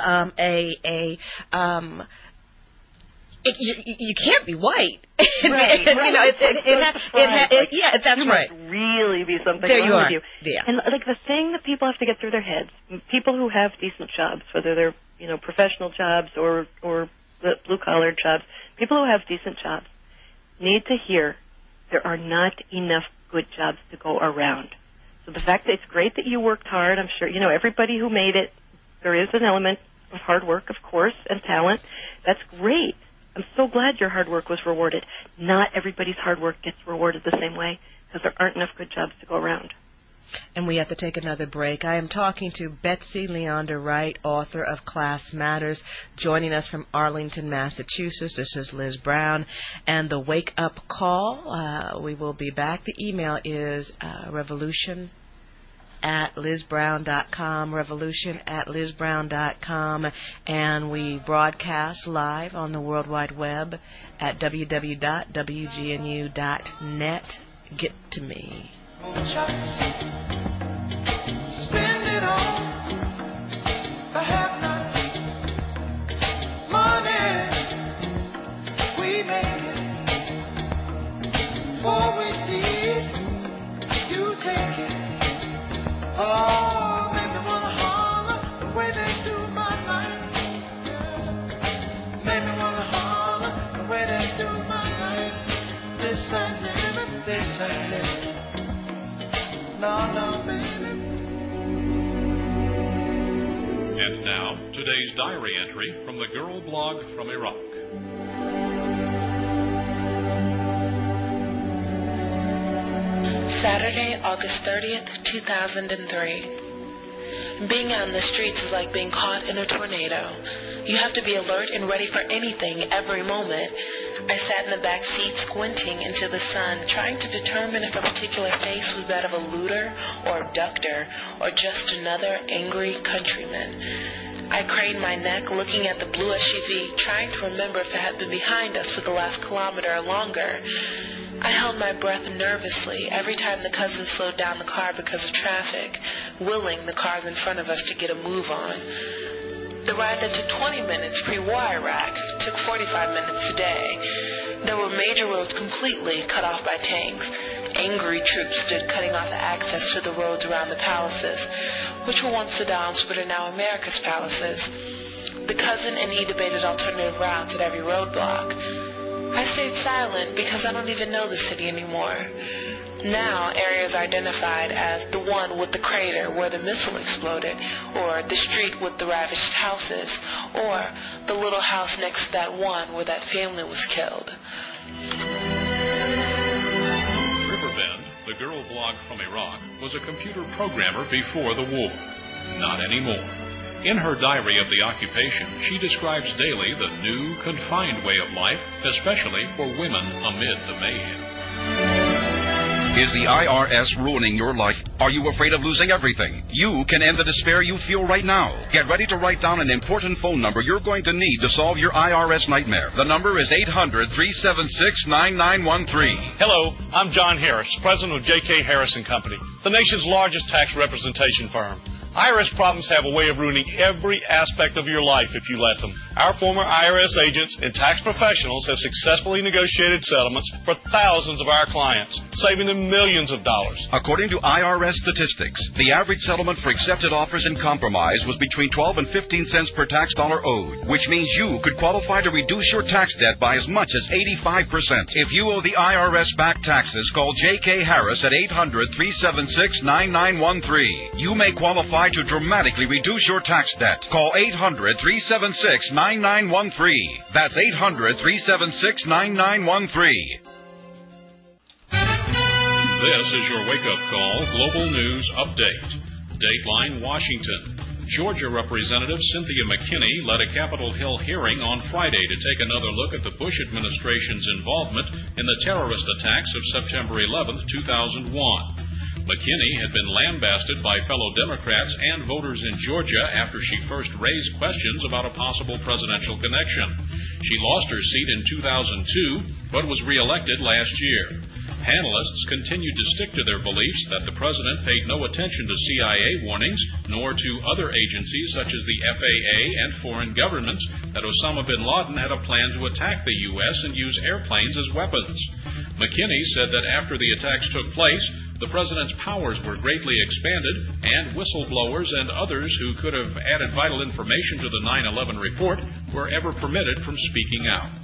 you can't be white. Right. You know, that's right. Must really be something there wrong with you. Yeah. And like the thing that people have to get through their heads, people who have decent jobs, whether they're professional jobs or blue collar jobs, people who have decent jobs need to hear there are not enough good jobs to go around. So the fact that it's great that you worked hard, I'm sure everybody who made it, there is an element of hard work, of course, and talent. That's great. I'm so glad your hard work was rewarded. Not everybody's hard work gets rewarded the same way because there aren't enough good jobs to go around. And we have to take another break. I am talking to Betsy Leander Wright, author of Class Matters, joining us from Arlington, Massachusetts. This is Liz Brown. And the Wake Up Call, we will be back. The email is revolution@lizbrown.com, revolution@lizbrown.com, and we broadcast live on the World Wide Web at www.wgnu.net. Get to me. Spend it on the have-nots. Money, we make it. Before we see it, you take it. Oh, make me wanna holler the way they do my life. Make me wanna holler the way they do my life. This ain't living, this ain't living. No, baby. And now, today's diary entry from the Girl Blog from Iraq. Saturday, August 30th, 2003. Being out in the streets is like being caught in a tornado. You have to be alert and ready for anything every moment. I sat in the back seat squinting into the sun, trying to determine if a particular face was that of a looter or abductor or just another angry countryman. I craned my neck, looking at the blue SUV, trying to remember if it had been behind us for the last kilometer or longer. I held my breath nervously every time the cousin slowed down the car because of traffic, willing the cars in front of us to get a move on. The ride that took 20 minutes pre-war Iraq took 45 minutes today. There were major roads completely cut off by tanks. Angry troops stood cutting off access to the roads around the palaces, which were once Saddam's but are now America's palaces. The cousin and he debated alternative routes at every roadblock. I stayed silent because I don't even know the city anymore. Now, areas are identified as the one with the crater where the missile exploded, or the street with the ravished houses, or the little house next to that one where that family was killed. Riverbend, the Girl Blog from Iraq, was a computer programmer before the war. Not anymore. In her diary of the occupation, she describes daily the new, confined way of life, especially for women amid the mayhem. Is the IRS ruining your life? Are you afraid of losing everything? You can end the despair you feel right now. Get ready to write down an important phone number you're going to need to solve your IRS nightmare. The number is 800-376-9913. Hello, I'm John Harris, president of J.K. Harris & Company, the nation's largest tax representation firm. IRS problems have a way of ruining every aspect of your life if you let them. Our former IRS agents and tax professionals have successfully negotiated settlements for thousands of our clients, saving them millions of dollars. According to IRS statistics, the average settlement for accepted offers in compromise was between 12 and 15 cents per tax dollar owed, which means you could qualify to reduce your tax debt by as much as 85%. If you owe the IRS back taxes, call J.K. Harris at 800-376-9913. You may qualify to dramatically reduce your tax debt. Call 800-376-9913. That's 800-376-9913. This is your wake-up call Global News Update. Dateline, Washington. Georgia Representative Cynthia McKinney led a Capitol Hill hearing on Friday to take another look at the Bush administration's involvement in the terrorist attacks of September 11, 2001. McKinney had been lambasted by fellow Democrats and voters in Georgia after she first raised questions about a possible presidential connection. She lost her seat in 2002, but was reelected last year. Panelists continued to stick to their beliefs that the president paid no attention to CIA warnings, nor to other agencies such as the FAA and foreign governments, that Osama bin Laden had a plan to attack the U.S. and use airplanes as weapons. McKinney said that after the attacks took place, the president's powers were greatly expanded, and whistleblowers and others who could have added vital information to the 9/11 report were ever permitted from speaking out.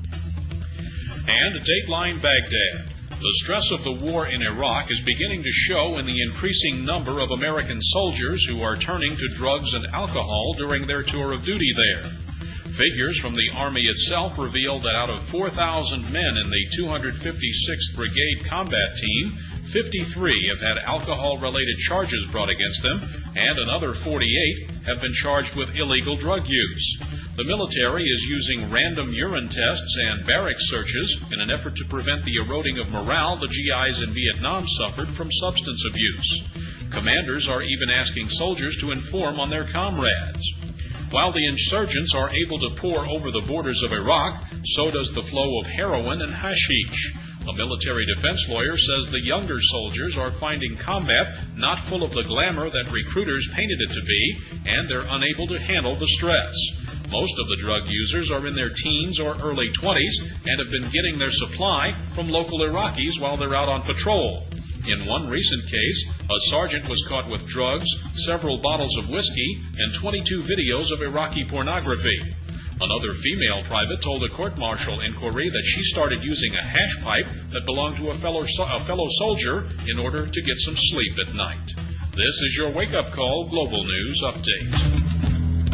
And Dateline Baghdad. The stress of the war in Iraq is beginning to show in the increasing number of American soldiers who are turning to drugs and alcohol during their tour of duty there. Figures from the Army itself reveal that out of 4,000 men in the 256th Brigade Combat Team, 53 have had alcohol-related charges brought against them, and another 48 have been charged with illegal drug use. The military is using random urine tests and barracks searches in an effort to prevent the eroding of morale the GIs in Vietnam suffered from substance abuse. Commanders are even asking soldiers to inform on their comrades. While the insurgents are able to pour over the borders of Iraq, so does the flow of heroin and hashish. A military defense lawyer says the younger soldiers are finding combat not full of the glamour that recruiters painted it to be, and they're unable to handle the stress. Most of the drug users are in their teens or early 20s and have been getting their supply from local Iraqis while they're out on patrol. In one recent case, a sergeant was caught with drugs, several bottles of whiskey, and 22 videos of Iraqi pornography. Another female private told a court-martial inquiry that she started using a hash pipe that belonged to a fellow soldier in order to get some sleep at night. This is your wake-up call Global News Update.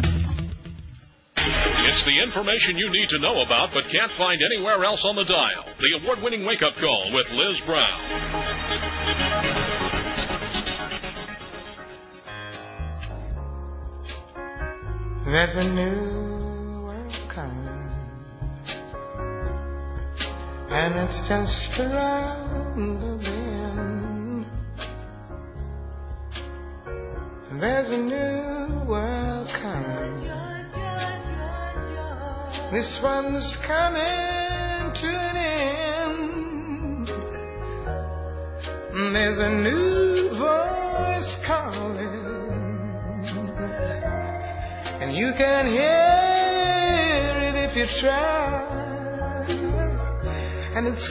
It's the information you need to know about but can't find anywhere else on the dial. The award-winning wake-up call with Liz Brown. There's a new world coming, and it's just around the bend. There's a new world coming. This one's coming to an end. There's a new voice calling, and you can hear it if you try. And it's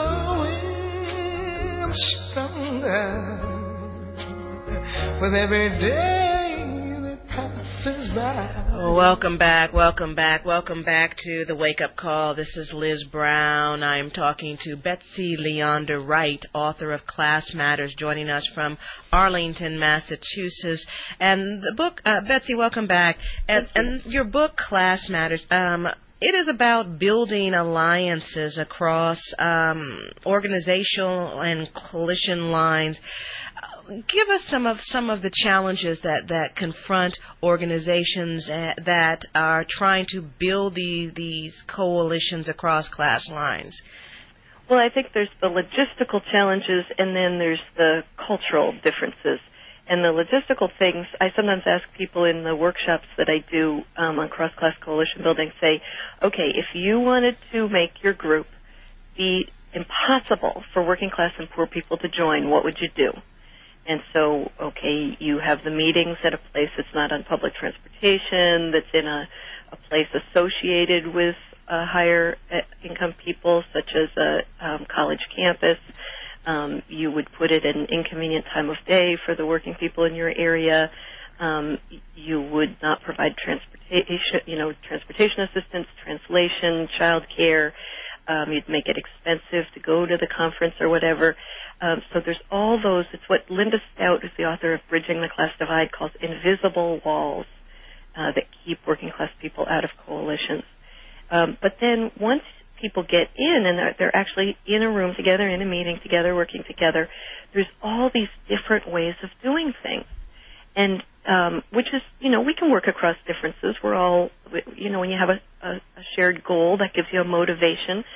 growing stronger with every day that passes by. Welcome back to the Wake Up Call. This is Liz Brown. I'm talking to Betsy Leander Wright, author of Class Matters, joining us from Arlington, Massachusetts. And the book, Betsy, welcome back. And your book, Class Matters, it is about building alliances across organizational and coalition lines. Give us some of the challenges that confront organizations that are trying to build these coalitions across class lines. Well, I think there's the logistical challenges, and then there's the cultural differences. And the logistical things, I sometimes ask people in the workshops that I do on cross-class coalition building, say, okay, if you wanted to make your group be impossible for working class and poor people to join, what would you do? And so, okay, you have the meetings at a place that's not on public transportation, that's in a place associated with higher income people, such as a college campus. You would put it at an inconvenient time of day for the working people in your area. You would not provide transportation assistance, translation, child care. You'd make it expensive to go to the conference or whatever. So there's all those. It's what Linda Stout, who's the author of Bridging the Class Divide, calls invisible walls that keep working class people out of coalitions. But then once people get in and they're actually in a room together, in a meeting together, working together, there's all these different ways of doing things. And which is, we can work across differences. We're all, when you have a shared goal, that gives you a motivation.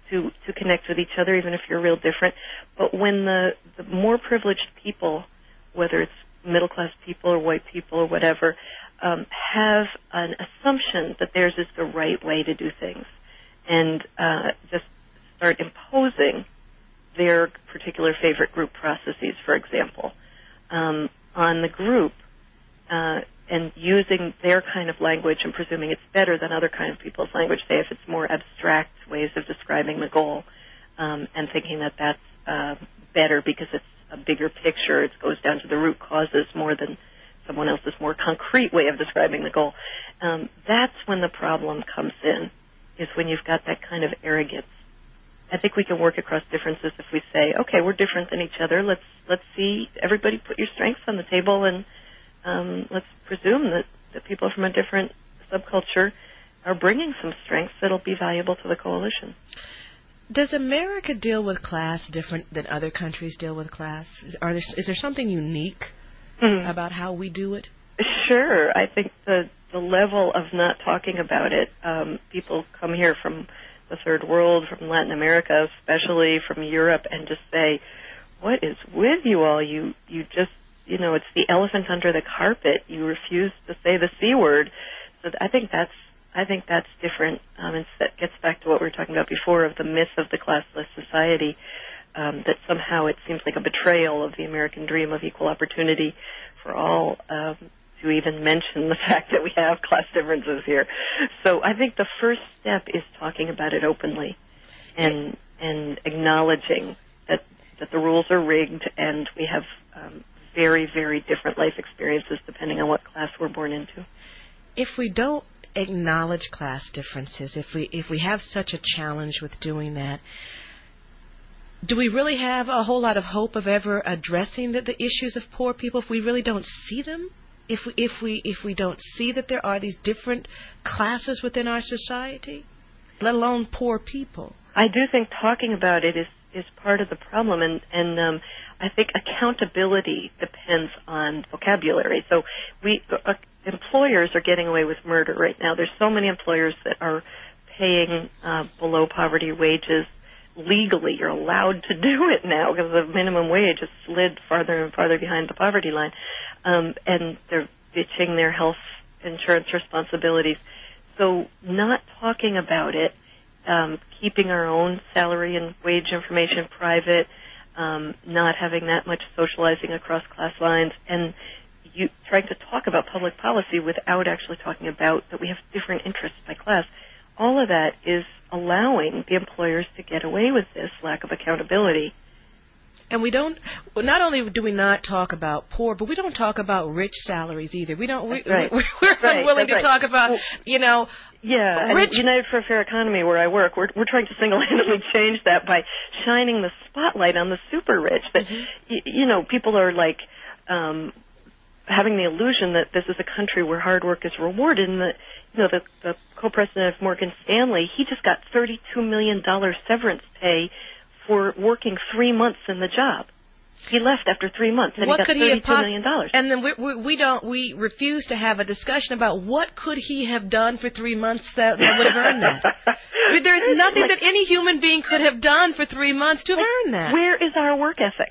to connect with each other, even if you're real different. But when the more privileged people, whether it's middle class people or white people or whatever, have an assumption that theirs is the right way to do things, and just start imposing their particular favorite group processes, for example, on the group, and using their kind of language and presuming it's better than other kind of people's language, say if it's more abstract ways of describing the goal, and thinking that that's better because it's a bigger picture, it goes down to the root causes more than someone else's more concrete way of describing the goal. That's when the problem comes in, is when you've got that kind of arrogance. I think we can work across differences if we say, okay, we're different than each other. Let's see, everybody put your strengths on the table, and let's presume that people from a different subculture are bringing some strengths that'll be valuable to the coalition. Does America deal with class different than other countries deal with class? Is there something unique about how we do it? Sure. I think the level of not talking about it, people come here from the third world, from Latin America, especially from Europe, and just say, what is with you all? You just, it's the elephant under the carpet. You refuse to say the C word. So I think that's different. And that gets back to what we were talking about before of the myth of the classless society, that somehow it seems like a betrayal of the American dream of equal opportunity for all, to even mention the fact that we have class differences here. So I think the first step is talking about it openly and acknowledging that the rules are rigged and we have very, very different life experiences depending on what class we're born into. If we don't acknowledge class differences, if we have such a challenge with doing that, do we really have a whole lot of hope of ever addressing the issues of poor people if we really don't see them? If we don't see that there are these different classes within our society, let alone poor people? I do think talking about it is part of the problem, and I think accountability depends on vocabulary. So employers are getting away with murder right now. There's so many employers that are paying below poverty wages legally. You're allowed to do it now because the minimum wage has slid farther and farther behind the poverty line. And they're ditching their health insurance responsibilities. So not talking about it, keeping our own salary and wage information private, not having that much socializing across class lines, and trying to talk about public policy without actually talking about that we have different interests by class. All of that is allowing the employers to get away with this lack of accountability. And not only do we not talk about poor, but we don't talk about rich salaries either. We're unwilling to talk about, Yeah, rich. And United for a Fair Economy, where I work, we're trying to single-handedly change that by shining the spotlight on the super rich. That, people are like having the illusion that this is a country where hard work is rewarded, and the co-president of Morgan Stanley, he just got $32 million severance pay for working 3 months in the job. He left after 3 months, and what he got could $32 million. And then we refuse to have a discussion about what could he have done for 3 months that would have earned that. There's nothing that any human being could have done for 3 months to have earned that. Where is our work ethic?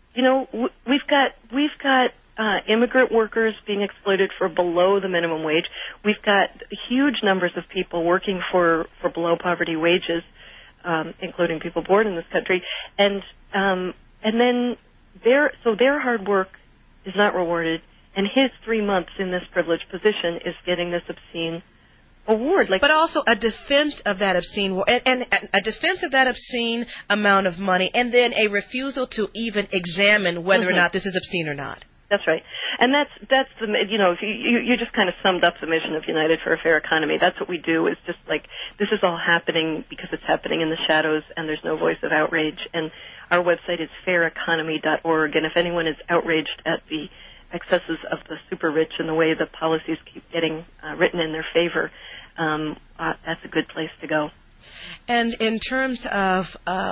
We've got immigrant workers being exploited for below the minimum wage. We've got huge numbers of people working for below poverty wages, including people born in this country, and then their hard work is not rewarded, and his 3 months in this privileged position is getting this obscene award. But also a defense of that obscene and a defense of that obscene amount of money, and then a refusal to even examine whether or not this is obscene or not. That's right. And that's the, you just kind of summed up the mission of United for a Fair Economy. That's what we do, is just like, this is all happening because it's happening in the shadows and there's no voice of outrage. And our website is faireconomy.org. And if anyone is outraged at the excesses of the super rich and the way the policies keep getting written in their favor, that's a good place to go. And in terms of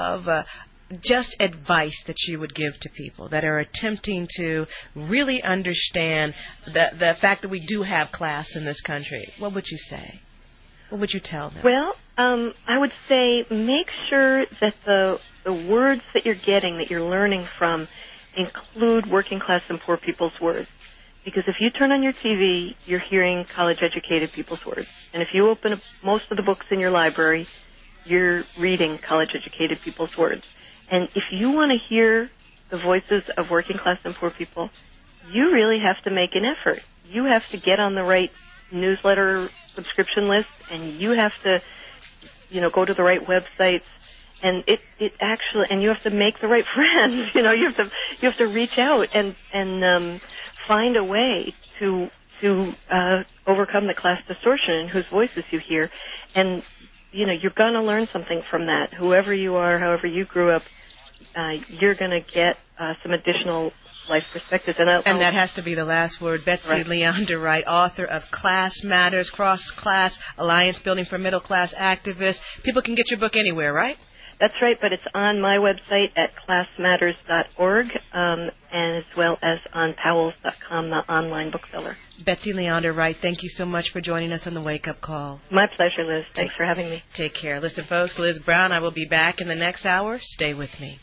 just advice that you would give to people that are attempting to really understand the fact that we do have class in this country, what would you say? What would you tell them? Well, I would say make sure that the words that you're getting, that you're learning from, include working class and poor people's words. Because if you turn on your TV, you're hearing college-educated people's words. And if you open up most of the books in your library, you're reading college-educated people's words. And if you want to hear the voices of working class and poor people, you really have to make an effort. You have to get on the right newsletter subscription list, and you have to, go to the right websites. And it actually, and you have to make the right friends. You have to reach out and find a way to overcome the class distortion in whose voices you hear. And you're going to learn something from that. Whoever you are, however you grew up, you're going to get some additional life perspectives. And that has to be the last word. Betsy Leander Wright, author of Class Matters, Cross-Class Alliance Building for Middle-Class Activists. People can get your book anywhere, right? That's right, but it's on my website at classmatters.org, and as well as on powells.com, the online bookseller. Betsy Leander Wright, thank you so much for joining us on the Wake Up Call. My pleasure, Liz. Thanks for having me. Take care. Listen, folks, Liz Brown, I will be back in the next hour. Stay with me.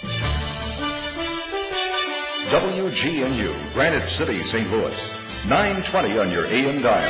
WGNU, Granite City, St. Louis. 920 on your AM dial.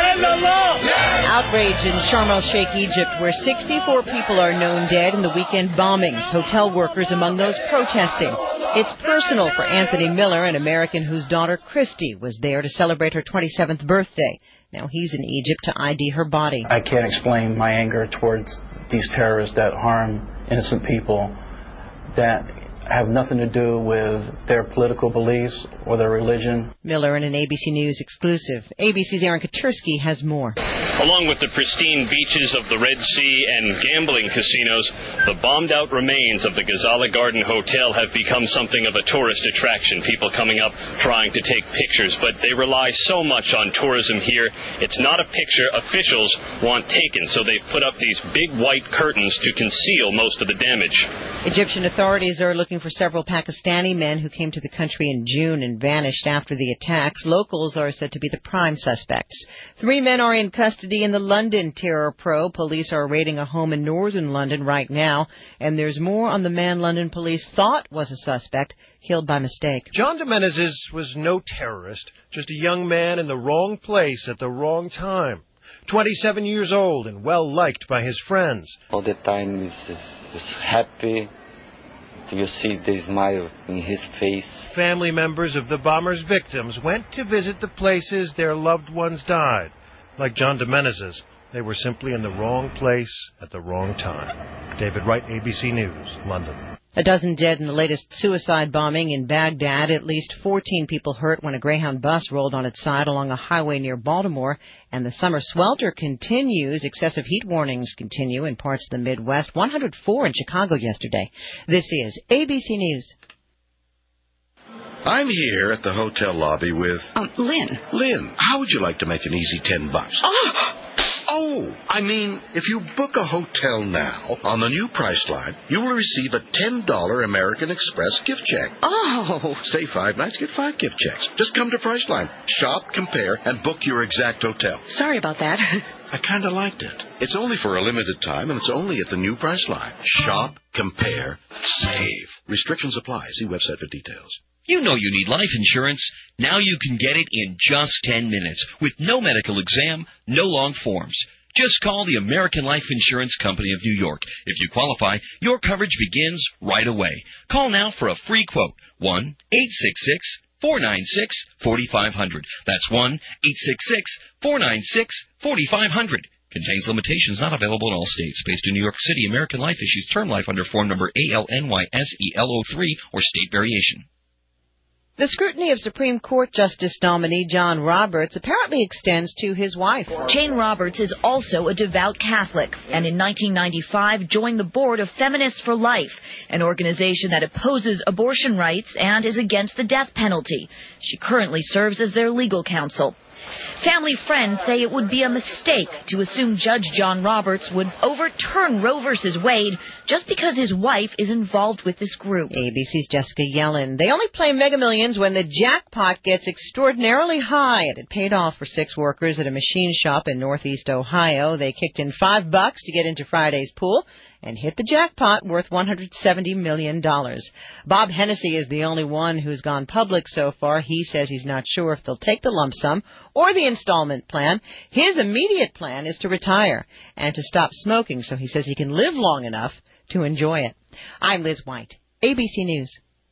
Outrage in Sharm el-Sheikh, Egypt, where 64 people are known dead in the weekend bombings. Hotel workers among those protesting. It's personal for Anthony Miller, an American whose daughter Christy was there to celebrate her 27th birthday. Now he's in Egypt to ID her body. I can't explain my anger towards these terrorists that harm innocent people that have nothing to do with their political beliefs or their religion. Miller in an ABC News exclusive. ABC's Aaron Katursky has more. Along with the pristine beaches of the Red Sea and gambling casinos, the bombed-out remains of the Ghazala Garden Hotel have become something of a tourist attraction. People coming up trying to take pictures, but they rely so much on tourism here. It's not a picture officials want taken, so they've put up these big white curtains to conceal most of the damage. Egyptian authorities are looking for several Pakistani men who came to the country in June and vanished after the attacks. Locals are said to be the prime suspects. 3 men are in custody in the London terror probe. Police are raiding a home in northern London right now, and there's more on the man London police thought was a suspect, killed by mistake. John de Menezes was no terrorist, just a young man in the wrong place at the wrong time. 27 years old and well-liked by his friends. All the time is happy. You see the smile in his face. Family members of the bomber's victims went to visit the places their loved ones died. Like John de Menezes, they were simply in the wrong place at the wrong time. David Wright, ABC News, London. A dozen dead in the latest suicide bombing in Baghdad. At least 14 people hurt when a Greyhound bus rolled on its side along a highway near Baltimore. And the summer swelter continues. Excessive heat warnings continue in parts of the Midwest. 104 in Chicago yesterday. This is ABC News. I'm here at the hotel lobby with... Lynn. Lynn, how would you like to make an easy $10? Oh, I mean, if you book a hotel now on the new Priceline, you will receive a $10 American Express gift check. Oh. Stay 5 nights, get 5 gift checks. Just come to Priceline, shop, compare, and book your exact hotel. Sorry about that. I kind of liked it. It's only for a limited time, and it's only at the new Priceline. Shop, compare, save. Restrictions apply. See website for details. You know you need life insurance. Now you can get it in just 10 minutes with no medical exam, no long forms. Just call the American Life Insurance Company of New York. If you qualify, your coverage begins right away. Call now for a free quote. 1-866-496-4500. That's 1-866-496-4500. Contains limitations, not available in all states. Based in New York City, American Life issues term life under form number ALNYSELO3 or state variation. The scrutiny of Supreme Court Justice nominee John Roberts apparently extends to his wife. Jane Roberts is also a devout Catholic, and in 1995 joined the board of Feminists for Life, an organization that opposes abortion rights and is against the death penalty. She currently serves as their legal counsel. Family friends say it would be a mistake to assume Judge John Roberts would overturn Roe v. Wade just because his wife is involved with this group. ABC's Jessica Yellen. They only play Mega Millions when the jackpot gets extraordinarily high, and it paid off for 6 workers at a machine shop in Northeast Ohio. They kicked in $5 to get into Friday's pool and hit the jackpot worth $170 million. Bob Hennessy is the only one who's gone public so far. He says he's not sure if they'll take the lump sum or the installment plan. His immediate plan is to retire and to stop smoking, so he says he can live long enough to enjoy it. I'm Liz White, ABC News.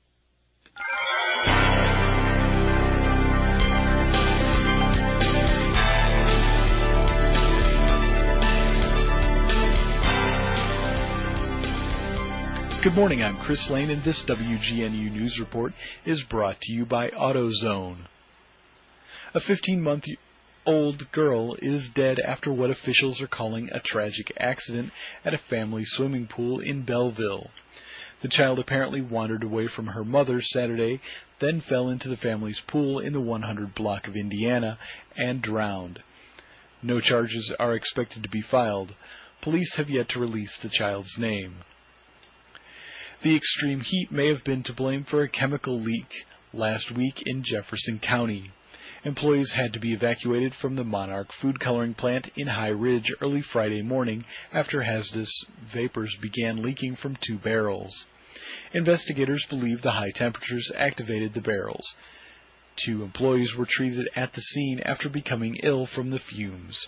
Good morning, I'm Chris Lane, and this WGNU News Report is brought to you by AutoZone. A 15-month-old girl is dead after what officials are calling a tragic accident at a family swimming pool in Belleville. The child apparently wandered away from her mother Saturday, then fell into the family's pool in the 100 block of Indiana and drowned. No charges are expected to be filed. Police have yet to release the child's name. The extreme heat may have been to blame for a chemical leak last week in Jefferson County. Employees had to be evacuated from the Monarch food coloring plant in High Ridge early Friday morning after hazardous vapors began leaking from 2 barrels. Investigators believe the high temperatures activated the barrels. 2 employees were treated at the scene after becoming ill from the fumes.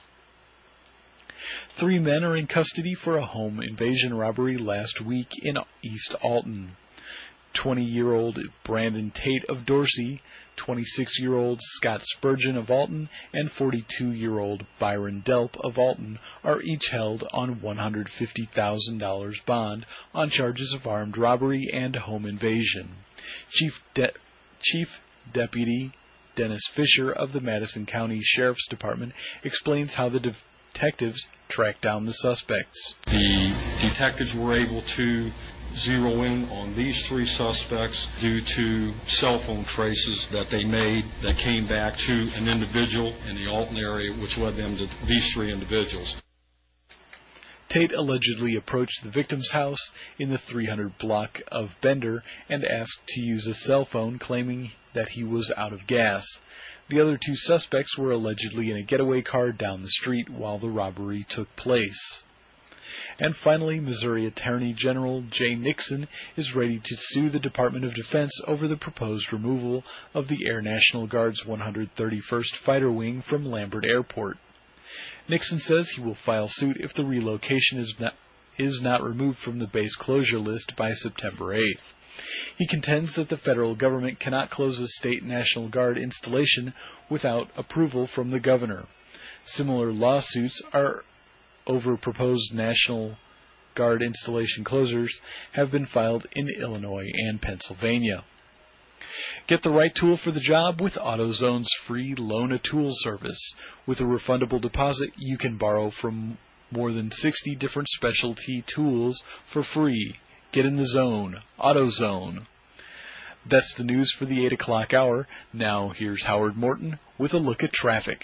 3 men are in custody for a home invasion robbery last week in East Alton. 20-year-old Brandon Tate of Dorsey, 26-year-old Scott Spurgeon of Alton, and 42-year-old Byron Delp of Alton are each held on $150,000 bond on charges of armed robbery and home invasion. Chief Deputy Dennis Fisher of the Madison County Sheriff's Department explains how the detectives tracked down the suspects. The detectives were able to zero in on these 3 suspects due to cell phone traces that they made that came back to an individual in the Alton area, which led them to these 3 individuals. Tate allegedly approached the victim's house in the 300 block of Bender and asked to use a cell phone, claiming that he was out of gas. The other 2 suspects were allegedly in a getaway car down the street while the robbery took place. And finally, Missouri Attorney General Jay Nixon is ready to sue the Department of Defense over the proposed removal of the Air National Guard's 131st Fighter Wing from Lambert Airport. Nixon says he will file suit if the relocation is not removed from the base closure list by September 8th. He contends that the federal government cannot close a state National Guard installation without approval from the governor. Similar lawsuits are over proposed National Guard installation closures have been filed in Illinois and Pennsylvania. Get the right tool for the job with AutoZone's free Loan-A-Tool service. With a refundable deposit, you can borrow from more than 60 different specialty tools for free. Get in the zone. AutoZone. That's the news for the 8 o'clock hour. Now here's Howard Morton with a look at traffic.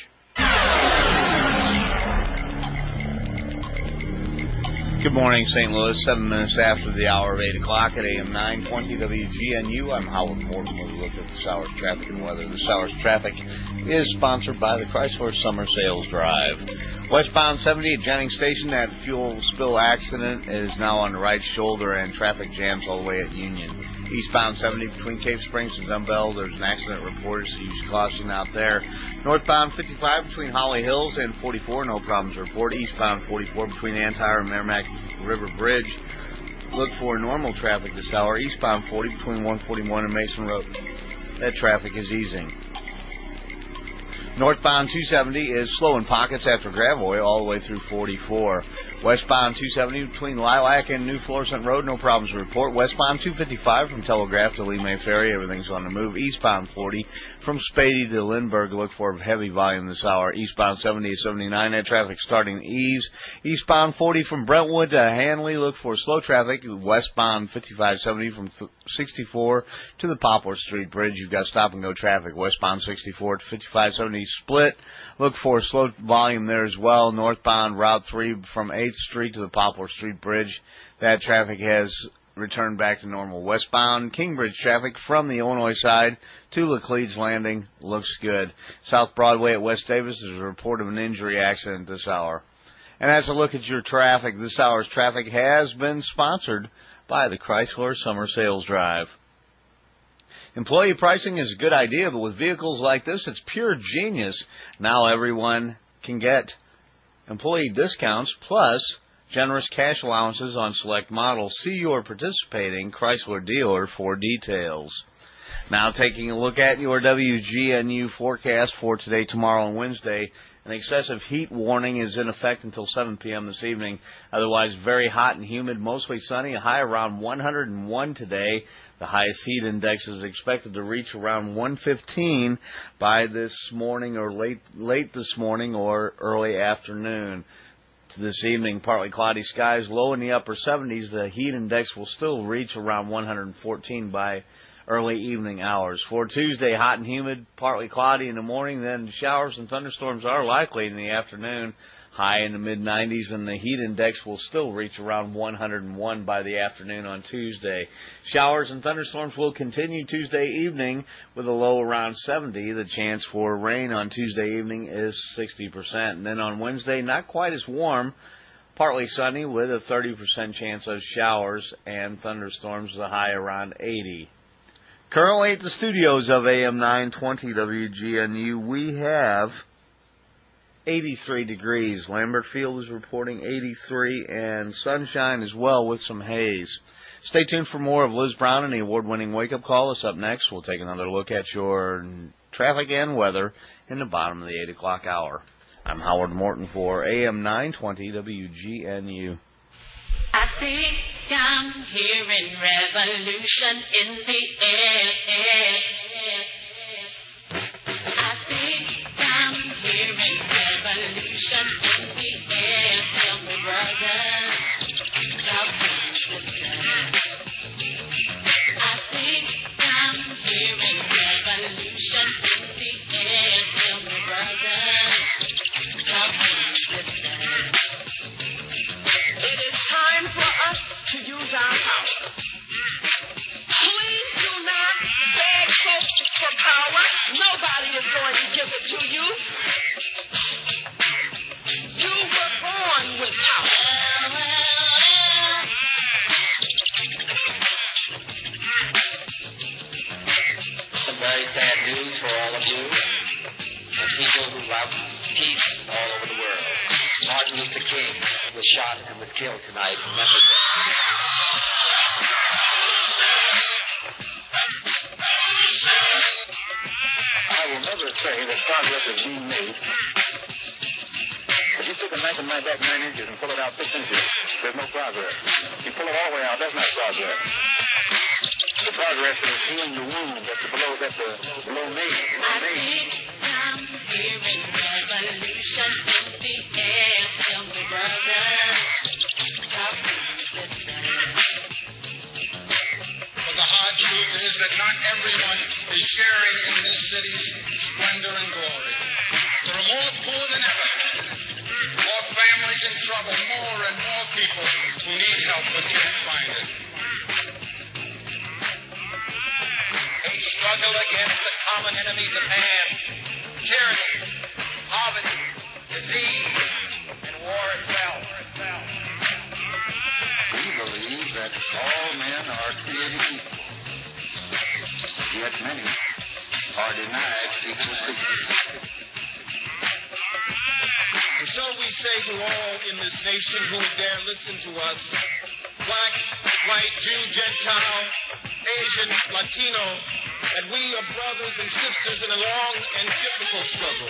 Good morning, St. Louis. 7 minutes after the hour of 8 o'clock at AM 920 WGNU. I'm Howard Morton with a look at this hour's traffic and weather. This hour's traffic is sponsored by the Chrysler Summer Sales Drive. Westbound 70 at Jennings Station, that fuel spill accident is now on the right shoulder and traffic jams all the way at Union. Eastbound 70 between Cave Springs and Dumbbell, there's an accident reported, so use caution out there. Northbound 55 between Holly Hills and 44, no problems to report. Eastbound 44 between Antire and Merrimack River Bridge, look for normal traffic this hour. Eastbound 40 between 141 and Mason Road, that traffic is easing. Northbound 270 is slow in pockets after Gravois all the way through 44. Westbound 270 between Lilac and New Florissant Road, no problems to report. Westbound 255 from Telegraph to Lee May Ferry, everything's on the move. Eastbound 40 from Spady to Lindbergh, look for heavy volume this hour. Eastbound 70 to 79, that traffic starting to ease. Eastbound 40 from Brentwood to Hanley, look for slow traffic. Westbound 5570 from 64 to the Poplar Street Bridge, you've got stop and go traffic. Westbound 64 to 5570 evenly split. Look for slow volume there as well. Northbound Route 3 from 8th Street to the Poplar Street Bridge. That traffic has returned back to normal. Westbound Kingbridge traffic from the Illinois side to Laclede's Landing looks good. South Broadway at West Davis is a report of an injury accident this hour. And as a look at your traffic, this hour's traffic has been sponsored by the Chrysler Summer Sales Drive. Employee pricing is a good idea, but with vehicles like this, it's pure genius. Now everyone can get employee discounts plus generous cash allowances on select models. See your participating Chrysler dealer for details. Now taking a look at your WGNU forecast for today, tomorrow, and Wednesday. An excessive heat warning is in effect until 7 p.m. this evening. Otherwise, very hot and humid, mostly sunny, a high around 101 today. The highest heat index is expected to reach around 115 by this morning or late this morning or early afternoon. To this evening, partly cloudy skies, low in the upper 70s. The heat index will still reach around 114 by early evening hours. For Tuesday, hot and humid, partly cloudy in the morning, then showers and thunderstorms are likely in the afternoon, high in the mid-90s, and the heat index will still reach around 101 by the afternoon on Tuesday. Showers and thunderstorms will continue Tuesday evening with a low around 70. The chance for rain on Tuesday evening is 60%. And then on Wednesday, not quite as warm, partly sunny with a 30% chance of showers and thunderstorms, the high around 80. Currently at the studios of AM 920 WGNU, we have 83 degrees. Lambert Field is reporting 83 and sunshine as well with some haze. Stay tuned for more of Liz Brown and the award-winning Wake Up Call. Us up next, we'll take another look at your traffic and weather in the bottom of the 8 o'clock hour. I'm Howard Morton for AM 920 WGNU. I think I'm hearing revolution in the air. I think I'm hearing revolution in the air. Tell me, brother, how can you listen? I think I'm hearing revolution in the air. Tell me, brother, how can you listen? It is time for us to use our power. Please do not beg folks for power. Nobody is going to give it to you. You were born with power. Some very sad news for all of you and people who love peace all over the world. Martin Luther King was shot and was killed tonight in Memphis. I will never say that progress is being made. If you took a knife and knife back 9 inches and pull it out 6 inches, there's no progress. You pull it all the way out, that's not progress. The progress is healing the wound that's below me. I think I'm hearing revolution in the air. Tell me, brother, how can you listen? But the hard truth is that not everyone is sharing in this city's splendor and glory. There are more poor than ever, more families in trouble, more and more people who need help but can't find it. They struggle against the common enemies of man: tyranny, poverty, disease, and war itself. We believe that all men are created equal, yet many are denied equal treatment. And so we say to all in this nation who dare listen to us, black, white, Jew, Gentile, Asian, Latino, that we are brothers and sisters in a long and difficult struggle.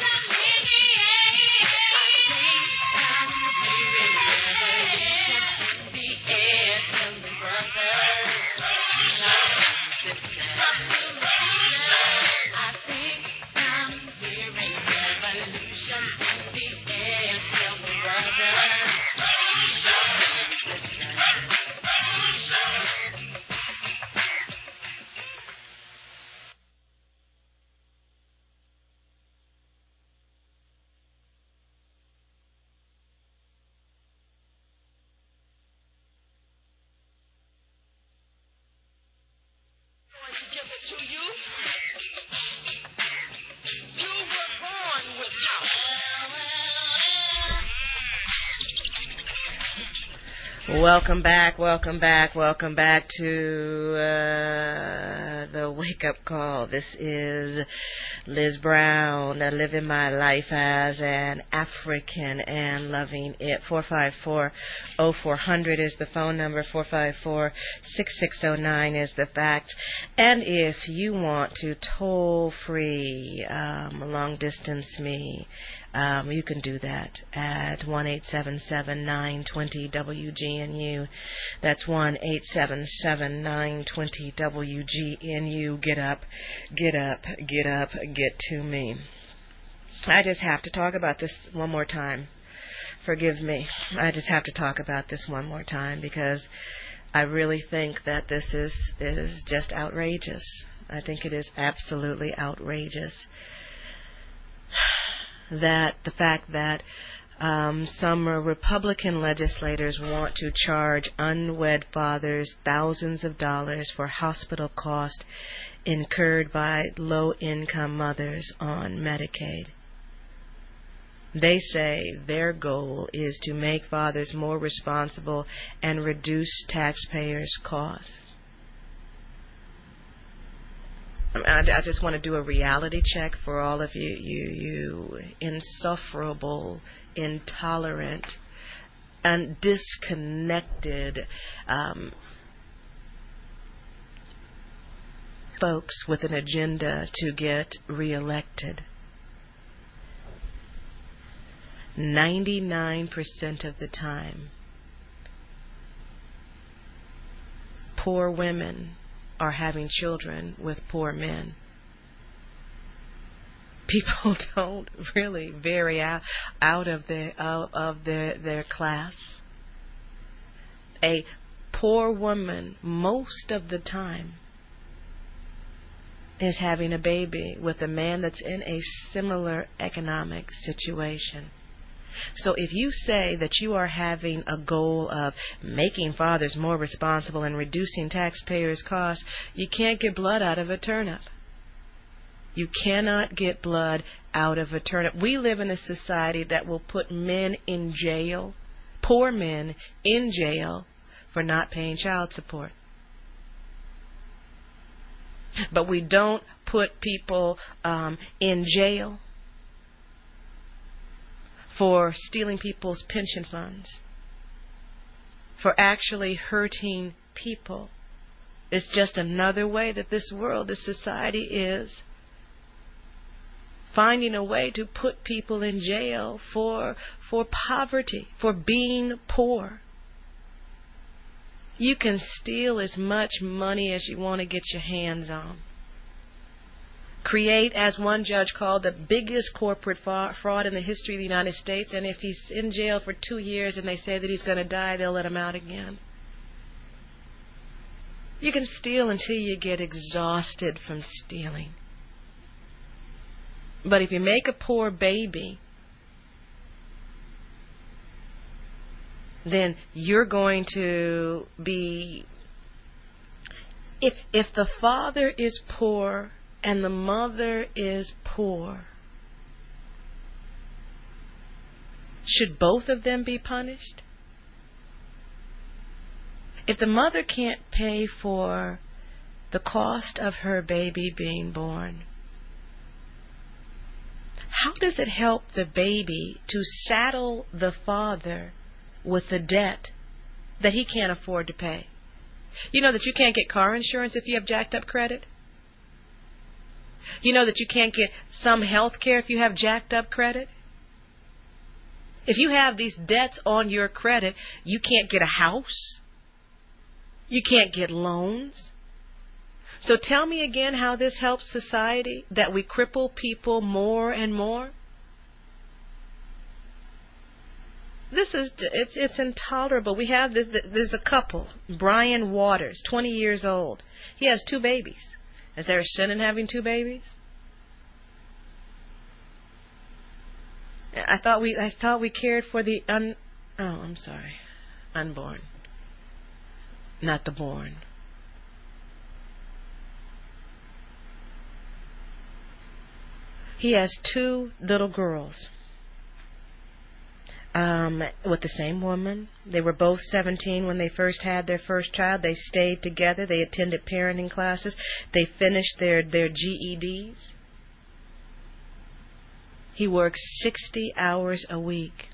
Welcome back to the Wake Up Call. This is Liz Brown, living my life as an African and loving it. 454-0400 is the phone number. 454-6609 is the fax. And if you want to toll free long distance me, you can do that at 1-877-920-WGNU. That's 1-877-920-WGNU. Get up, get to me. I just have to talk about this one more time. Forgive me. I just have to talk about this one more time because I really think that this is just outrageous. I think it is absolutely outrageous. That the fact that some Republican legislators want to charge unwed fathers thousands of dollars for hospital costs incurred by low-income mothers on Medicaid. They say their goal is to make fathers more responsible and reduce taxpayers' costs. I just want to do a reality check for all of you insufferable, intolerant, and disconnected folks with an agenda to get reelected. 99% of the time, poor women are having children with poor men. People don't really vary out of their class. A poor woman, most of the time, is having a baby with a man that's in a similar economic situation. So if you say that you are having a goal of making fathers more responsible and reducing taxpayers' costs, you can't get blood out of a turnip. You cannot get blood out of a turnip. We live in a society that will put men in jail, poor men in jail, for not paying child support. But we don't put people in jail for stealing people's pension funds, for actually hurting people. It's just another way that this world, this society is finding a way to put people in jail for poverty, for being poor. You can steal as much money as you want to get your hands on. Create, as one judge called, the biggest corporate fraud in the history of the United States, and if he's in jail for 2 years and they say that he's going to die, they'll let him out again. You can steal until you get exhausted from stealing. But if you make a poor baby, then you're going to be... If the father is poor and the mother is poor, should both of them be punished? If the mother can't pay for the cost of her baby being born, how does it help the baby to saddle the father with the debt that he can't afford to pay? You know that you can't get car insurance if you have jacked up credit? You know that you can't get some health care if you have jacked up credit? If you have these debts on your credit, you can't get a house. You can't get loans. So tell me again how this helps society, that we cripple people more and more. It's intolerable. We have there's a couple, Brian Waters, 20 years old. He has 2 babies. Is there a sin in having 2 babies? I thought we cared for the unborn, not the born. He has 2 little girls. with the same woman. They were both 17 when they first had their first child. They stayed together. They attended parenting classes. They finished their GEDs. He works 60 hours a week.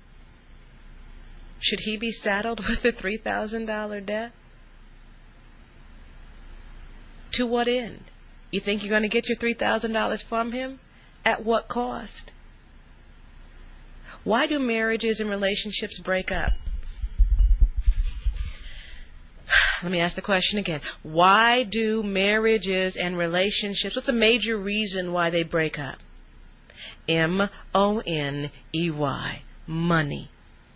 Should he be saddled with a $3,000 debt? To what end? You think you're going to get your $3,000 from him? At what cost? Why do marriages and relationships break up? Let me ask the question again. Why do marriages and relationships, what's a major reason why they break up? MONEY, money.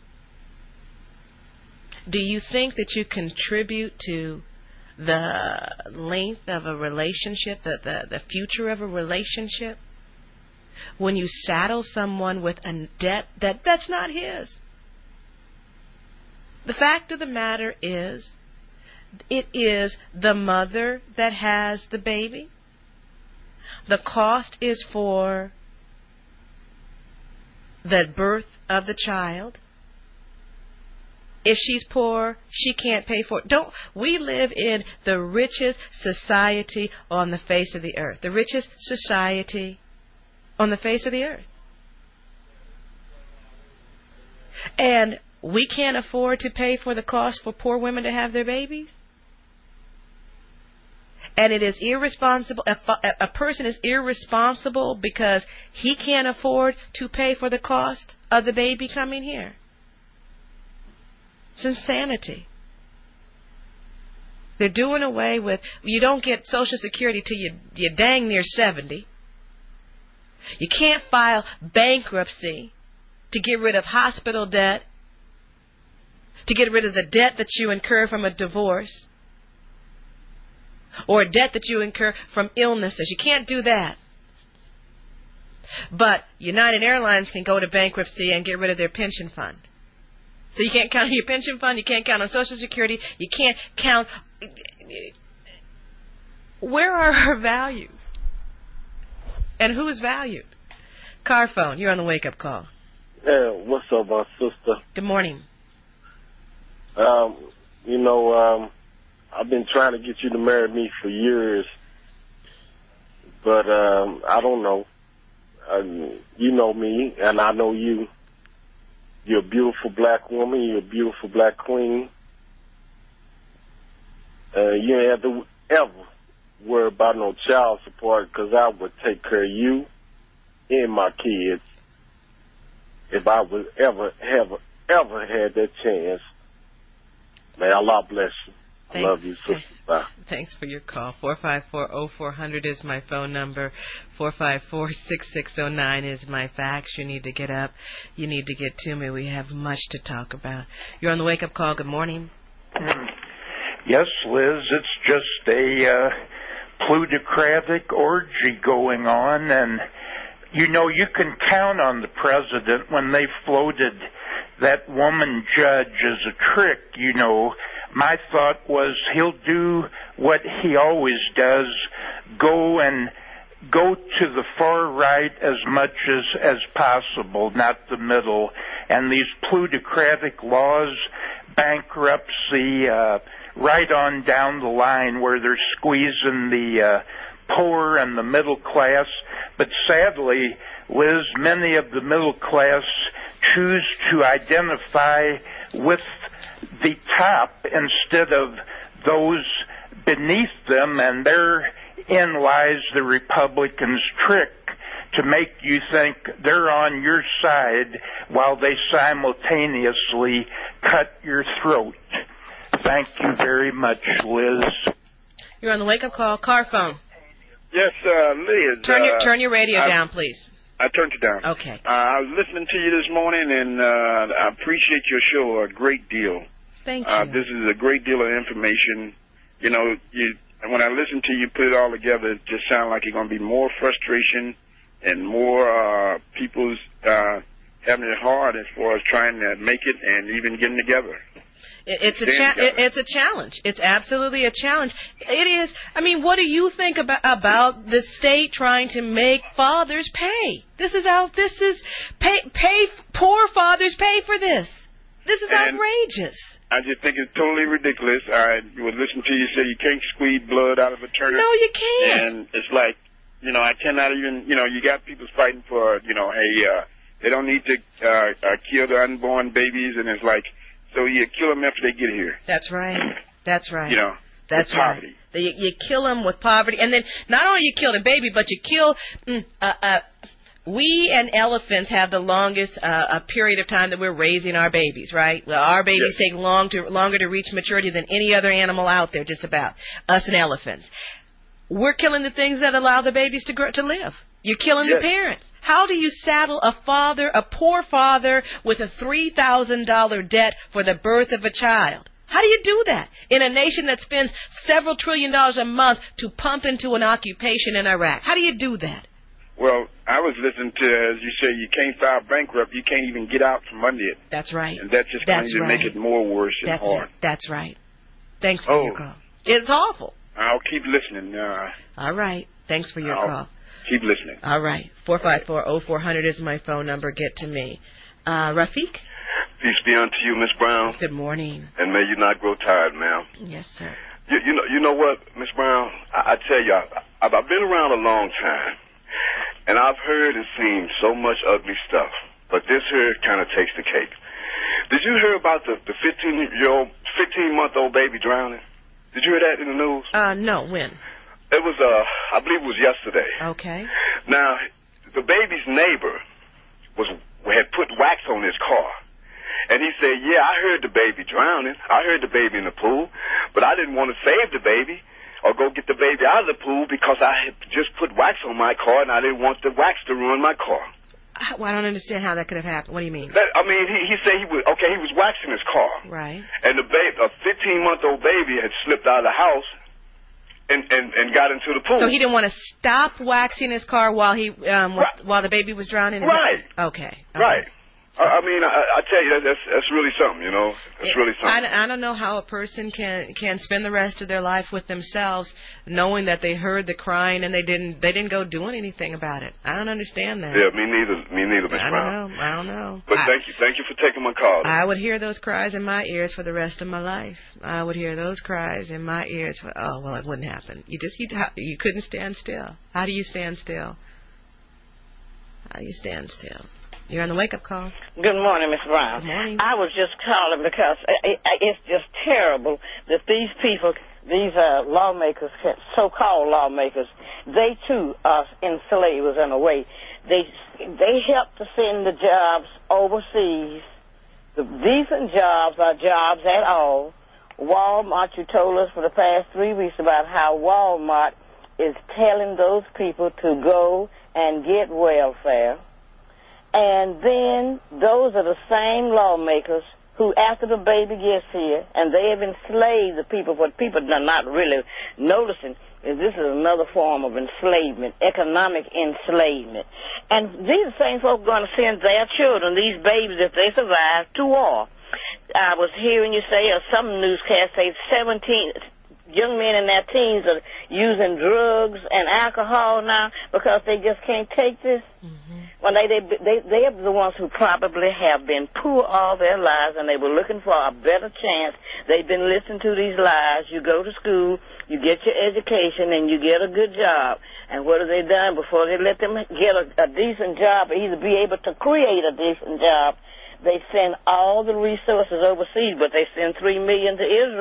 Do you think that you contribute to the length of a relationship, the future of a relationship, when you saddle someone with a debt that's not his? The fact of the matter is, it is the mother that has the baby. The cost is for the birth of the child. If she's poor, she can't pay for it. We live in the richest society on the face of the earth. The richest society on the face of the earth. And we can't afford to pay for the cost for poor women to have their babies? And it is irresponsible. A person is irresponsible because he can't afford to pay for the cost of the baby coming here. It's insanity. They're doing away with, you don't get Social Security till you're dang near 70. You can't file bankruptcy to get rid of hospital debt, to get rid of the debt that you incur from a divorce, or a debt that you incur from illnesses. You can't do that. But United Airlines can go to bankruptcy and get rid of their pension fund. So you can't count on your pension fund, you can't count on Social Security, you can't count. Where are our values? And who is valued? Car phone, you're on the wake-up call. Yeah, what's up, my sister? Good morning. I've been trying to get you to marry me for years, but I don't know. You know me, and I know you. You're a beautiful black woman. You're a beautiful black queen. You ain't have to ever worry about no child support, because I would take care of you and my kids if I would ever had that chance. May Allah bless you. I love you, sister. Bye. Thanks for your call. 454-0400 is my phone number. 454-6609 is my fax. You need to get up. You need to get to me. We have much to talk about. You're on the wake-up call. Good morning. Yes, Liz, it's just a plutocratic orgy going on, and you can count on the president when they floated that woman judge as a trick. My thought was he'll do what he always does, go to the far right as much as possible, not the middle. And these plutocratic laws, bankruptcy, right on down the line where they're squeezing the poor and the middle class. But sadly, Liz, many of the middle class choose to identify with the top instead of those beneath them, and therein lies the Republicans' trick to make you think they're on your side while they simultaneously cut your throat. Thank you very much, Liz. You're on the wake-up call. Car phone. Yes, Liz. Turn your radio down, please. I turned it down. Okay. I was listening to you this morning, and I appreciate your show a great deal. Thank you. This is a great deal of information. When I listen to you put it all together, it just sounds like you're going to be more frustration and more people's having it hard as far as trying to make it and even getting together. It's a challenge. It's absolutely a challenge. It is. I mean, what do you think about the state trying to make fathers pay? Poor fathers pay for this. This is outrageous. I just think it's totally ridiculous. I would listen to you say you can't squeeze blood out of a turnip. No, you can't. And it's like, I cannot even, you got people fighting for, hey, they don't need to kill the unborn babies, and it's like, so you kill them after they get here. That's right. That's right. That's poverty. Right. You kill them with poverty, and then not only you kill the baby, but you kill. We and elephants have the longest period of time that we're raising our babies, right? Well, our babies take longer to reach maturity than any other animal out there, just about. Us and elephants. We're killing the things that allow the babies to live. You're killing the parents. How do you saddle a poor father, with a $3,000 debt for the birth of a child? How do you do that in a nation that spends several $1 trillion a month to pump into an occupation in Iraq? How do you do that? Well, I was listening to, as you say, you can't file bankrupt. You can't even get out from under it. That's right. And that's just going to make it more worse and hard. That's right. Thanks for your call. It's awful. I'll keep listening. All right. Thanks for your call. Keep listening. All right. 454-0400 is my phone number. Get to me. Rafiq? Peace be unto you, Miss Brown. Good morning. And may you not grow tired, ma'am. Yes, sir. You know what, Miss Brown? I tell you, I've been around a long time, and I've heard and seen so much ugly stuff. But this here kind of takes the cake. Did you hear about the 15-month-old baby drowning? Did you hear that in the news? No. When? It was, I believe it was yesterday. Okay. Now, the baby's neighbor had put wax on his car. And he said, yeah, I heard the baby drowning. I heard the baby in the pool. But I didn't want to save the baby or go get the baby out of the pool because I had just put wax on my car and I didn't want the wax to ruin my car. Well, I don't understand how that could have happened. What do you mean? He said he was waxing his car. Right. And a 15-month-old baby had slipped out of the house and got into the pool. So he didn't want to stop waxing his car while while the baby was drowning? Right. Okay. Right. I tell you, that's really something, It's really something. I don't know how a person can spend the rest of their life with themselves knowing that they heard the crying and they didn't go doing anything about it. I don't understand that. Yeah, me neither, Miss Brown. I don't know. But thank you for taking my call. I would hear those cries in my ears for the rest of my life. I would hear those cries in my ears it wouldn't happen. You couldn't stand still. How do you stand still? How do you stand still? You're on the wake-up call. Good morning, Miss Brown. Good morning. I was just calling because it's just terrible that these people, these lawmakers, so-called lawmakers, they too are enslavers in a way. They help to send the jobs overseas. The decent jobs are jobs at all. Walmart, you told us for the past 3 weeks about how Walmart is telling those people to go and get welfare. And then those are the same lawmakers who, after the baby gets here, and they have enslaved the people. What people are not really noticing is this is another form of enslavement, economic enslavement. And these same folks are going to send their children, these babies, if they survive, to war. I was hearing you say, or some newscast say, 17 young men in their teens are using drugs and alcohol now because they just can't take this. Mm-hmm. Well, they are the ones who probably have been poor all their lives, and they were looking for a better chance. They've been listening to these lies. You go to school, you get your education, and you get a good job. And what have they done before they let them get a decent job or either be able to create a decent job? They send all the resources overseas, but they send $3 billion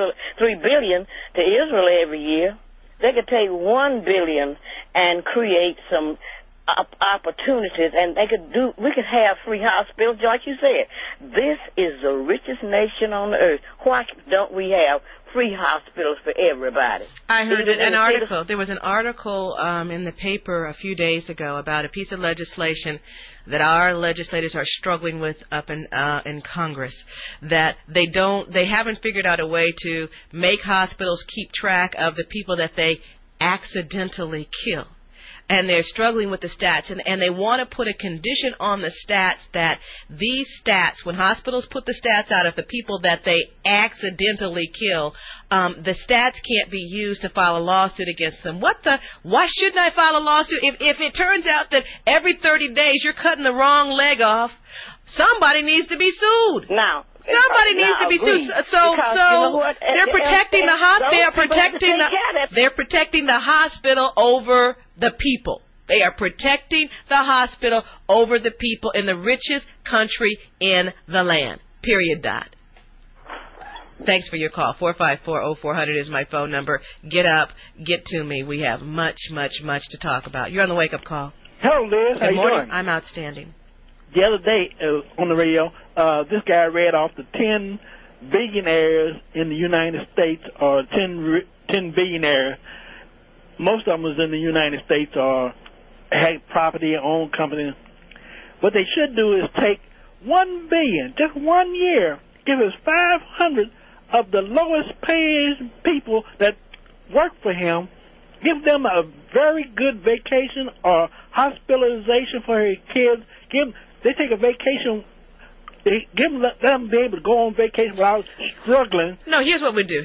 to Israel every year. They could take $1 billion and create some opportunities, and we could have free hospitals, like you said. This is the richest nation on the earth. Why don't we have free hospitals for everybody? I heard an article. There was an article in the paper a few days ago about a piece of legislation that our legislators are struggling with up in Congress, that they haven't figured out a way to make hospitals keep track of the people that they accidentally kill. and they're struggling with the stats, and they want to put a condition on the stats that these stats, when hospitals put the stats out of the people that they accidentally kill, the stats can't be used to file a lawsuit against them. Why shouldn't I file a lawsuit? If it turns out that every 30 days you're cutting the wrong leg off, somebody needs to be sued. Now, somebody needs to be sued. So they're protecting the hospital. They're protecting the hospital over the people. They are protecting the hospital over the people in the richest country in the land. Period. Dot. Thanks for your call. 454-0400 is my phone number. Get up, get to me. We have much to talk about. You're on the Wake Up Call. Hello, Liz. How Good you morning. doing? I'm outstanding. The other day on the radio, this guy read off the 10 billionaires in the United States, or 10 billionaires. Most of them was in the United States or had property, owned companies. What they should do is take $1 billion, just 1 year, give us 500 of the lowest paid people that work for him, give them a very good vacation or hospitalization for his kids. They take a vacation. Let them be able to go on vacation without struggling. No, here's what we do.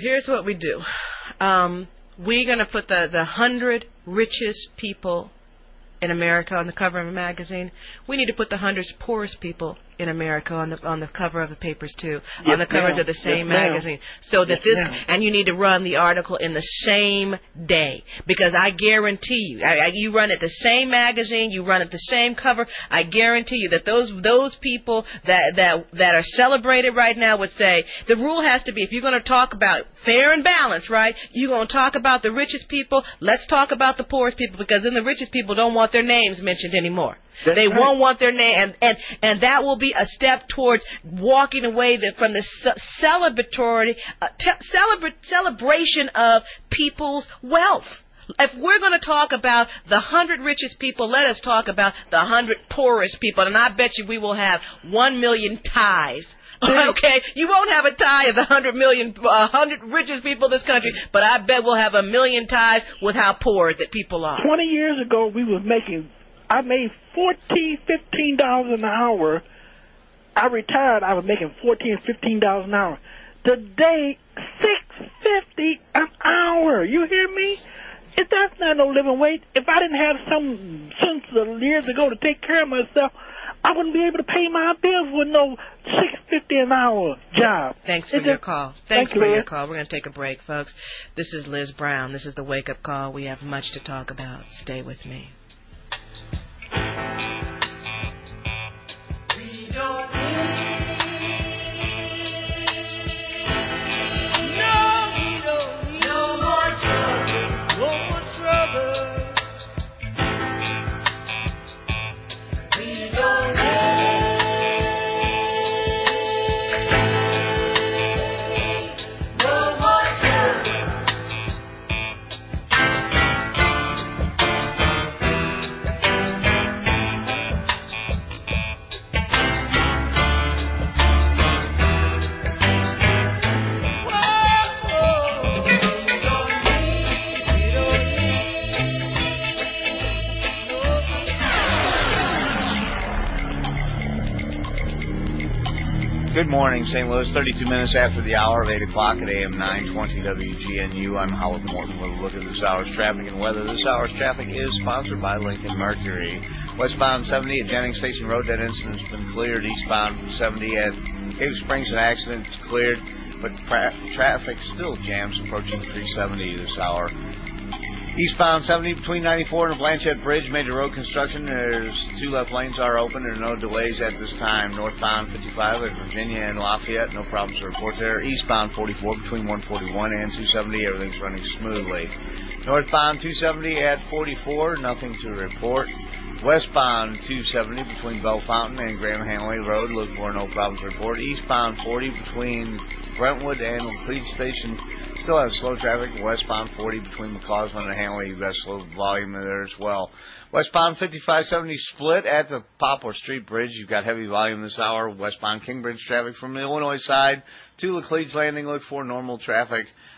We're going to put the 100 richest people in America on the cover of a magazine. We need to put the 100 poorest people in America on the cover of the papers too, yes, on the covers ma'am. of the same Yes, ma'am. magazine, so that Yes, and you need to run the article in the same day, because I guarantee you, you run it the same magazine, you run it the same cover, I guarantee you that those people that are celebrated right now would say the rule has to be, if you're going to talk about fair and balanced, right? You're going to talk about the richest people. Let's talk about the poorest people, because then the richest people don't want their names mentioned anymore. They won't want their name, and that will be a step towards walking away from the celebration of people's wealth. If we're going to talk about the 100 richest people, let us talk about the 100 poorest people, and I bet you we will have 1 million ties. Okay, you won't have a tie of the 100 richest people in this country, but I bet we'll have 1 million ties with how poor that people are. 20 years ago, I made $14-15 an hour. I retired, I was making $14-15 an hour. Today, $6.50 an hour. You hear me? That's not no living wage. If I didn't have some sense of years ago to take care of myself, I wouldn't be able to pay my bills with no $6.50 an hour job. Thanks for your call. Thanks for your call. We're going to take a break, folks. This is Liz Brown. This is the Wake Up Call. We have much to talk about. Stay with me. We don't Good morning, St. Louis. 32 minutes after the hour of 8 o'clock at AM 920 WGNU. I'm Howard Morton with a look at this hour's traffic and weather. This hour's traffic is sponsored by Lincoln Mercury. Westbound 70 at Jennings Station Road, that incident has been cleared. Eastbound 70 at Cave Springs, an accident is cleared, but traffic still jams approaching 370 this hour. Eastbound 70 between 94 and the Blanchette Bridge, major road construction. There's 2 left lanes are open. There are no delays at this time. Northbound 55 at Virginia and Lafayette, no problems to report there. Eastbound 44 between 141 and 270, everything's running smoothly. Northbound 270 at 44, nothing to report. Westbound 270 between Bell Fountain and Graham Hanley Road, look for no problems to report. Eastbound 40 between Brentwood and Laclede Station, still have slow traffic. Westbound 40 between McCausland and Hanley, you've got slow volume there as well. Westbound 5570 split at the Poplar Street Bridge. You've got heavy volume this hour. Westbound King Bridge traffic from the Illinois side to Laclede's Landing. Look for normal traffic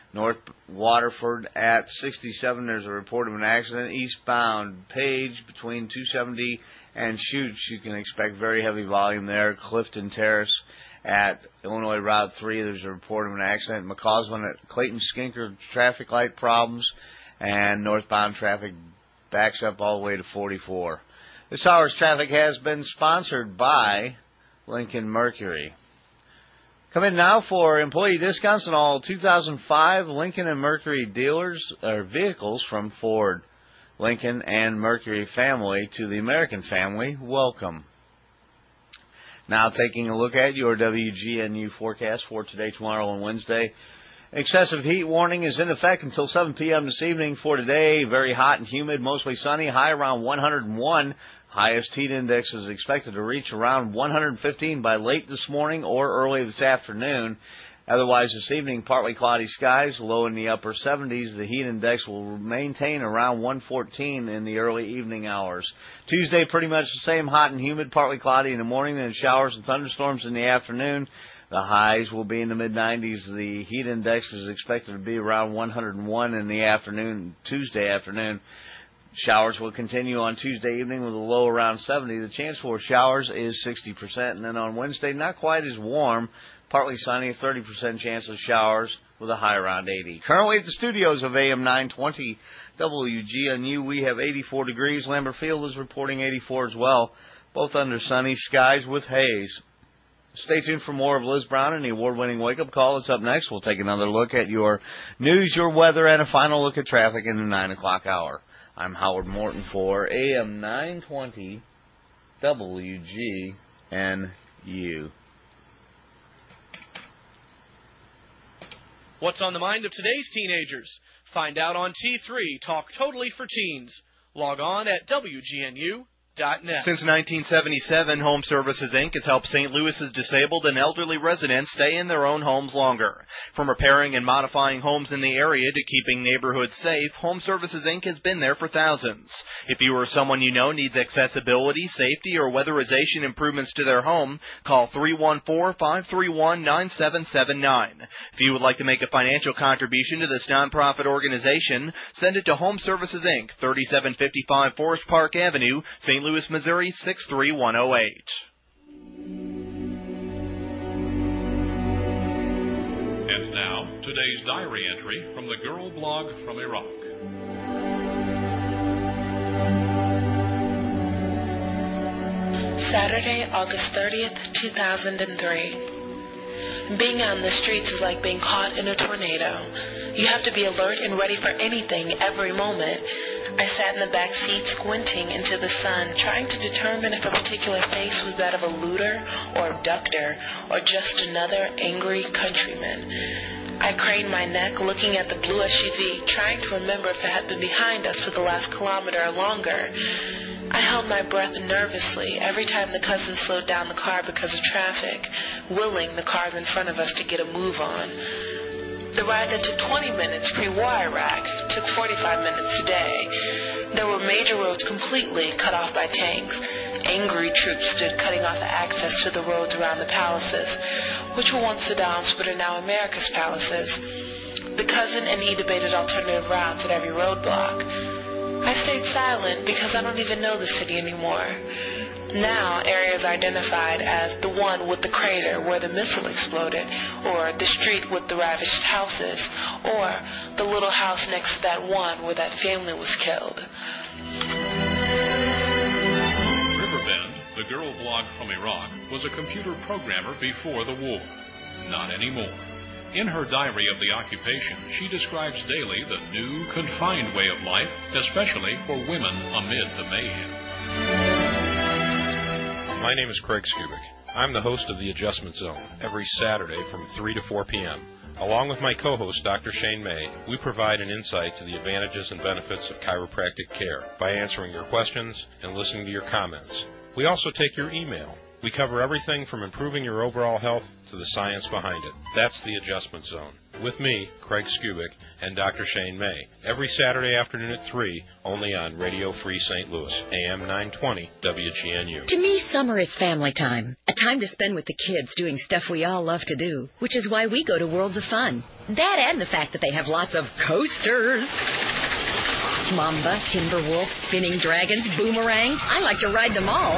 North Waterford at 67, there's a report of an accident. Eastbound Page between 270 and Chutes, you can expect very heavy volume there. Clifton Terrace at Illinois Route 3, there's a report of an accident. McCausland at Clayton Skinker, traffic light problems, and northbound traffic backs up all the way to 44. This hour's traffic has been sponsored by Lincoln Mercury. Come in now for employee discounts on all 2005 Lincoln and Mercury dealers or vehicles from Ford, Lincoln, and Mercury family to the American family. Welcome. Now taking a look at your WGNU forecast for today, tomorrow, and Wednesday. Excessive heat warning is in effect until 7 p.m. this evening. For today, very hot and humid, mostly sunny, high around 101. Highest heat index is expected to reach around 115 by late this morning or early this afternoon. Otherwise, this evening, partly cloudy skies, low in the upper 70s. The heat index will maintain around 114 in the early evening hours. Tuesday, pretty much the same, hot and humid, partly cloudy in the morning, and showers and thunderstorms in the afternoon. The highs will be in the mid-90s. The heat index is expected to be around 101 in the afternoon, Tuesday afternoon. Showers will continue on Tuesday evening with a low around 70. The chance for showers is 60%. And then on Wednesday, not quite as warm, partly sunny, 30% chance of showers with a high around 80. Currently at the studios of AM 920 WGNU, we have 84 degrees. Lambert Field is reporting 84 as well, both under sunny skies with haze. Stay tuned for more of Liz Brown and the award-winning Wake Up Call. It's up next. We'll take another look at your news, your weather, and a final look at traffic in the 9 o'clock hour. I'm Howard Morton for AM 920 WGNU. What's on the mind of today's teenagers? Find out on T3 Talk Totally for Teens. Log on at WGNU.net. Since 1977, Home Services, Inc. has helped St. Louis's disabled and elderly residents stay in their own homes longer. From repairing and modifying homes in the area to keeping neighborhoods safe, Home Services, Inc. has been there for thousands. If you or someone you know needs accessibility, safety, or weatherization improvements to their home, call 314-531-9779. If you would like to make a financial contribution to this nonprofit organization, send it to Home Services, Inc., 3755 Forest Park Avenue, St. Louis, Missouri, 63108. And now, today's diary entry from the Girl Blog from Iraq. Saturday, August 30th, 2003. Being out in the streets is like being caught in a tornado. You have to be alert and ready for anything every moment. I sat in the back seat squinting into the sun, trying to determine if a particular face was that of a looter or abductor or just another angry countryman. I craned my neck, looking at the blue SUV, trying to remember if it had been behind us for the last kilometer or longer. I held my breath nervously every time the cousin slowed down the car because of traffic, willing the cars in front of us to get a move on. The ride that took 20 minutes pre-war Iraq took 45 minutes today. There were major roads completely cut off by tanks. Angry troops stood cutting off access to the roads around the palaces, which were once Saddam's but are now America's palaces. The cousin and he debated alternative routes at every roadblock. I stayed silent because I don't even know the city anymore. Now, areas are identified as the one with the crater where the missile exploded, or the street with the ravished houses, or the little house next to that one where that family was killed. Riverbend, the Girl Blog from Iraq, was a computer programmer before the war. Not anymore. In her diary of the occupation, she describes daily the new, confined way of life, especially for women amid the mayhem. My name is Craig Skubik. I'm the host of The Adjustment Zone every Saturday from 3 to 4 p.m. Along with my co-host, Dr. Shane May, we provide an insight to the advantages and benefits of chiropractic care by answering your questions and listening to your comments. We also take your email. We cover everything from improving your overall health to the science behind it. That's The Adjustment Zone. with me, Craig Skubick, and Dr. Shane May, every Saturday afternoon at 3, only on Radio Free St. Louis, AM 920 WGNU. To me, summer is family time, a time to spend with the kids doing stuff we all love to do, which is why we go to Worlds of Fun. That and the fact that they have lots of coasters. Mamba, Timberwolf, spinning dragons, boomerangs. I like to ride them all.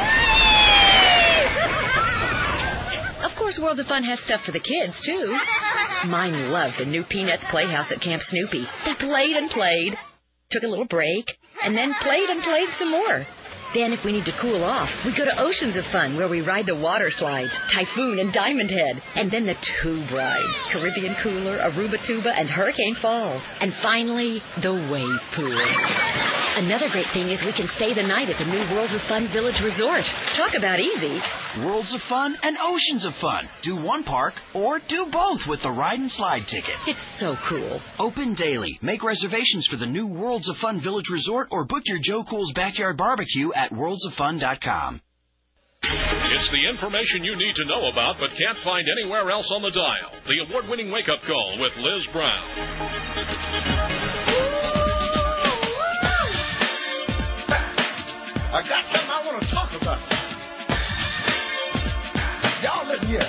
Of course, Worlds of Fun has stuff for the kids, too. Mine loved the new Peanuts Playhouse at Camp Snoopy. They played and played, took a little break, and then played and played some more. Then, if we need to cool off, we go to Oceans of Fun, where we ride the water slides, Typhoon and Diamond Head, and then the tube rides, Caribbean Cooler, Aruba Tuba, and Hurricane Falls. And finally, the wave pool. Another great thing is we can stay the night at the new Worlds of Fun Village Resort. Talk about easy. Worlds of Fun and Oceans of Fun. Do one park or do both with the ride and slide ticket. It's so cool. Open daily. Make reservations for the new Worlds of Fun Village Resort or book your Joe Cool's Backyard Barbecue at worldsoffun.com. It's the information you need to know about but can't find anywhere else on the dial. The award-winning wake-up call with Liz Brown. I got something I want to talk about. Y'all listen here.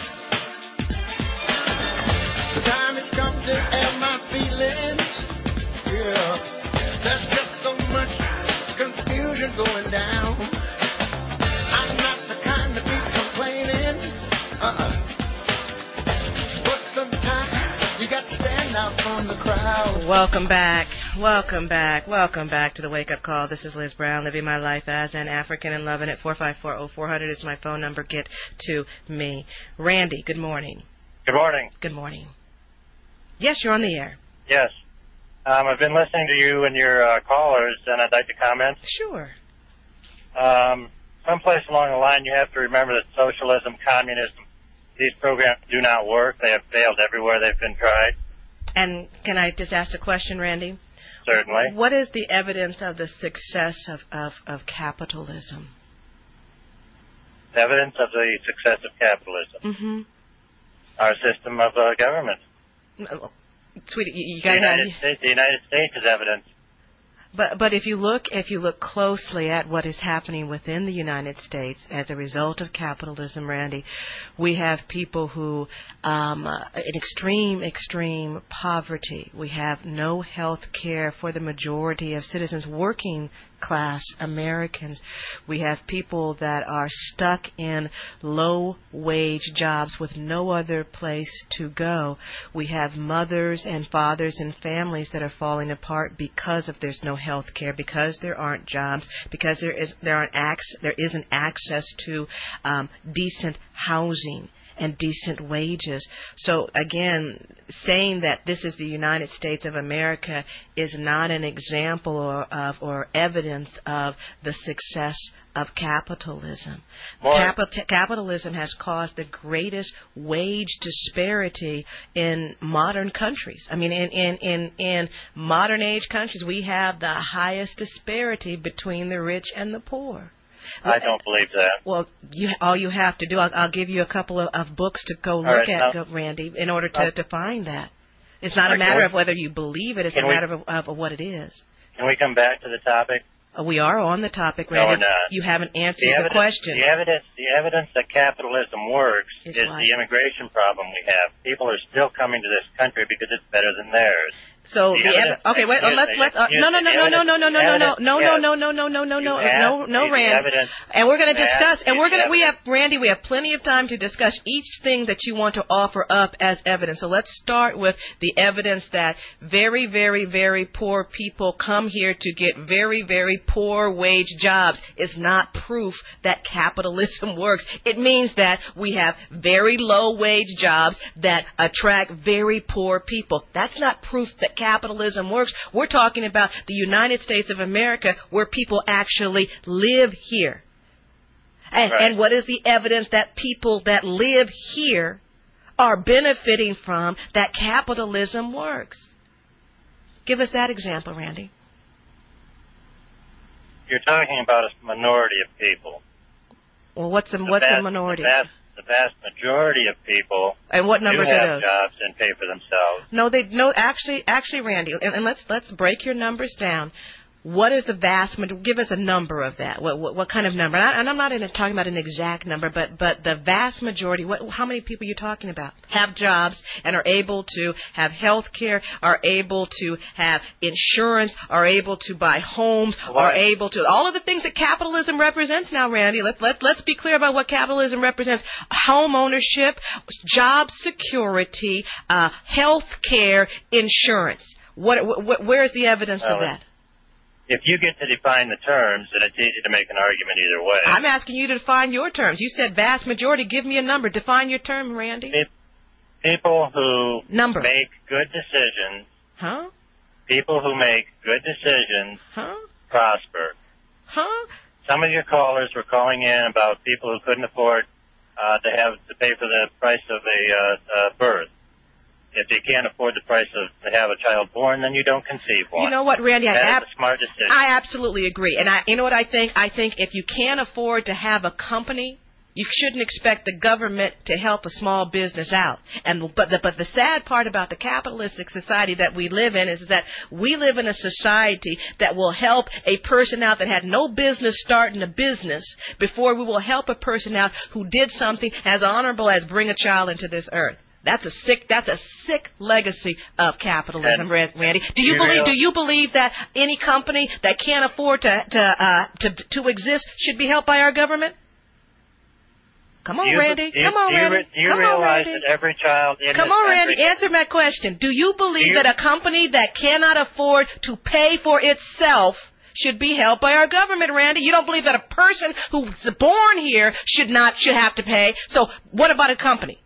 The time has come to air my feelings. Yeah. There's just so much confusion going down. I'm not the kind to be complaining. But sometimes you got to stand out from the crowd. Welcome back. Welcome back. Welcome back to the Wake Up Call. This is Liz Brown, living my life as an African and loving it. 454-0400 is my phone number. Get to me. Randy, good morning. Good morning. Good morning. Yes, you're on the air. Yes. I've been listening to you and your callers, and I'd like to comment. Sure. Someplace along the line, you have to remember that socialism, communism, these programs do not work. They have failed everywhere they've been tried. And can I just ask a question, Randy? Certainly. What is the evidence of the success of capitalism? Evidence of the success of capitalism. Mm-hmm. Our system of government. Sweetie, you The got United States is evidence. But if you look closely at what is happening within the United States as a result of capitalism, Randy, we have people who in extreme poverty. We have no health care for the majority of citizens, working class Americans. We have people that are stuck in low wage jobs with no other place to go. We have mothers and fathers and families that are falling apart because of there's no health care, because there aren't jobs, because there isn't access to decent housing and decent wages. So again, saying that this is the United States of America is not an example or evidence of the success of capitalism. Capitalism has caused the greatest wage disparity in modern countries. I mean, in modern age countries, we have the highest disparity between the rich and the poor. I don't believe that. Well, all you have to do, I'll give you a couple of books to go look at, Randy, in order to find that. It's not a matter of whether you believe it. It's a matter of what it is. Can we come back to the topic? We are on the topic, Randy. No, we're not. You haven't answered the question. The evidence that capitalism works is the immigration problem we have. People are still coming to this country because it's better than theirs. So no, Rand. And we're going to discuss, and we have plenty of time to discuss each thing that you want to offer up as evidence. So let's start with the evidence that very, very, very poor people come here to get very, very poor wage jobs. Is not proof that capitalism works. It means that we have very low wage jobs that attract very poor people. That's not proof that capitalism works. We're talking about the United States of America, where people actually live here. And what is the evidence that people that live here are benefiting from that capitalism works? Give us that example, Randy. You're talking about a minority of people. Well, what's a minority? The vast majority of people and what numbers do have are those? jobs and pay for themselves. No, actually, Randy, and let's break your numbers down. What is the vast majority? Give us a number of that. What kind of number? And I'm not talking about an exact number, but the vast majority. How many people are you talking about? Have jobs and are able to have health care, are able to have insurance, are able to buy homes, are able to all of the things that capitalism represents now, Randy. Let's be clear about what capitalism represents: home ownership, job security, health care, insurance. Where is the evidence of that? If you get to define the terms, then it's easy to make an argument either way. I'm asking you to define your terms. You said vast majority. Give me a number. Define your term, Randy. People who make good decisions. Huh? People who make good decisions prosper. Huh? Some of your callers were calling in about people who couldn't afford to pay for the price of a birth. If you can't afford the price to have a child born, then you don't conceive one. You know what, Randy? That's a smart decision. I absolutely agree. And you know what I think? I think if you can't afford to have a company, you shouldn't expect the government to help a small business out. But the sad part about the capitalistic society that we live in is that we live in a society that will help a person out that had no business starting a business before we will help a person out who did something as honorable as bring a child into this earth. That's a sick legacy of capitalism, Randy. Do you believe that any company that can't afford to exist should be helped by our government? Come on, Randy. Do you realize that every child in this country... Come on, Randy. Answer my question. Do you believe that a company that cannot afford to pay for itself should be helped by our government, Randy? You don't believe that a person who's born here should have to pay. So what about a company?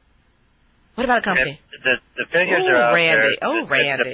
What about a company? The figures are out Randy. there.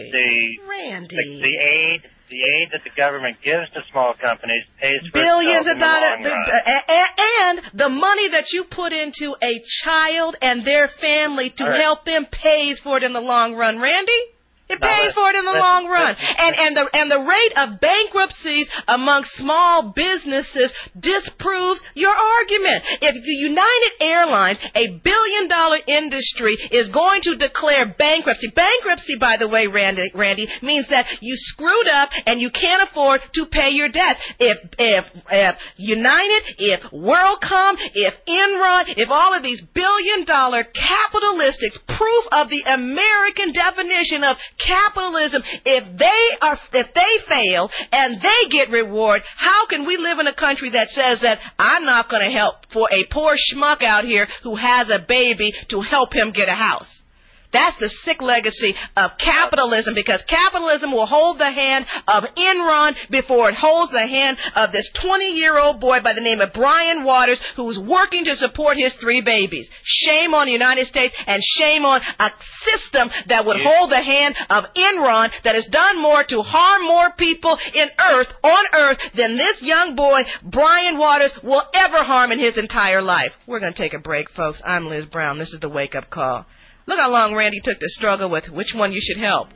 Randy. The aid that the government gives to small companies pays for billions itself of dollars, in the long run. and the money that you put into a child and their family to help them pays for it in the long run, Randy. It pays for it in the long run. And the rate of bankruptcies among small businesses disproves your argument. If the United Airlines, a billion-dollar industry, is going to declare bankruptcy, by the way, Randy, means that you screwed up and you can't afford to pay your debts. If United, if WorldCom, if Enron, if all of these billion-dollar capitalistic proof of the American definition of capitalism, if they fail and they get reward, how can we live in a country that says that I'm not going to help for a poor schmuck out here who has a baby to help him get a house? That's the sick legacy of capitalism, because capitalism will hold the hand of Enron before it holds the hand of this 20-year-old boy by the name of Brian Waters, who's working to support his 3 babies. Shame on the United States, and shame on a system that would hold the hand of Enron that has done more to harm more people on earth than this young boy, Brian Waters, will ever harm in his entire life. We're going to take a break, folks. I'm Liz Brown. This is the Wake Up Call. Look how long Randy took to struggle with which one you should help.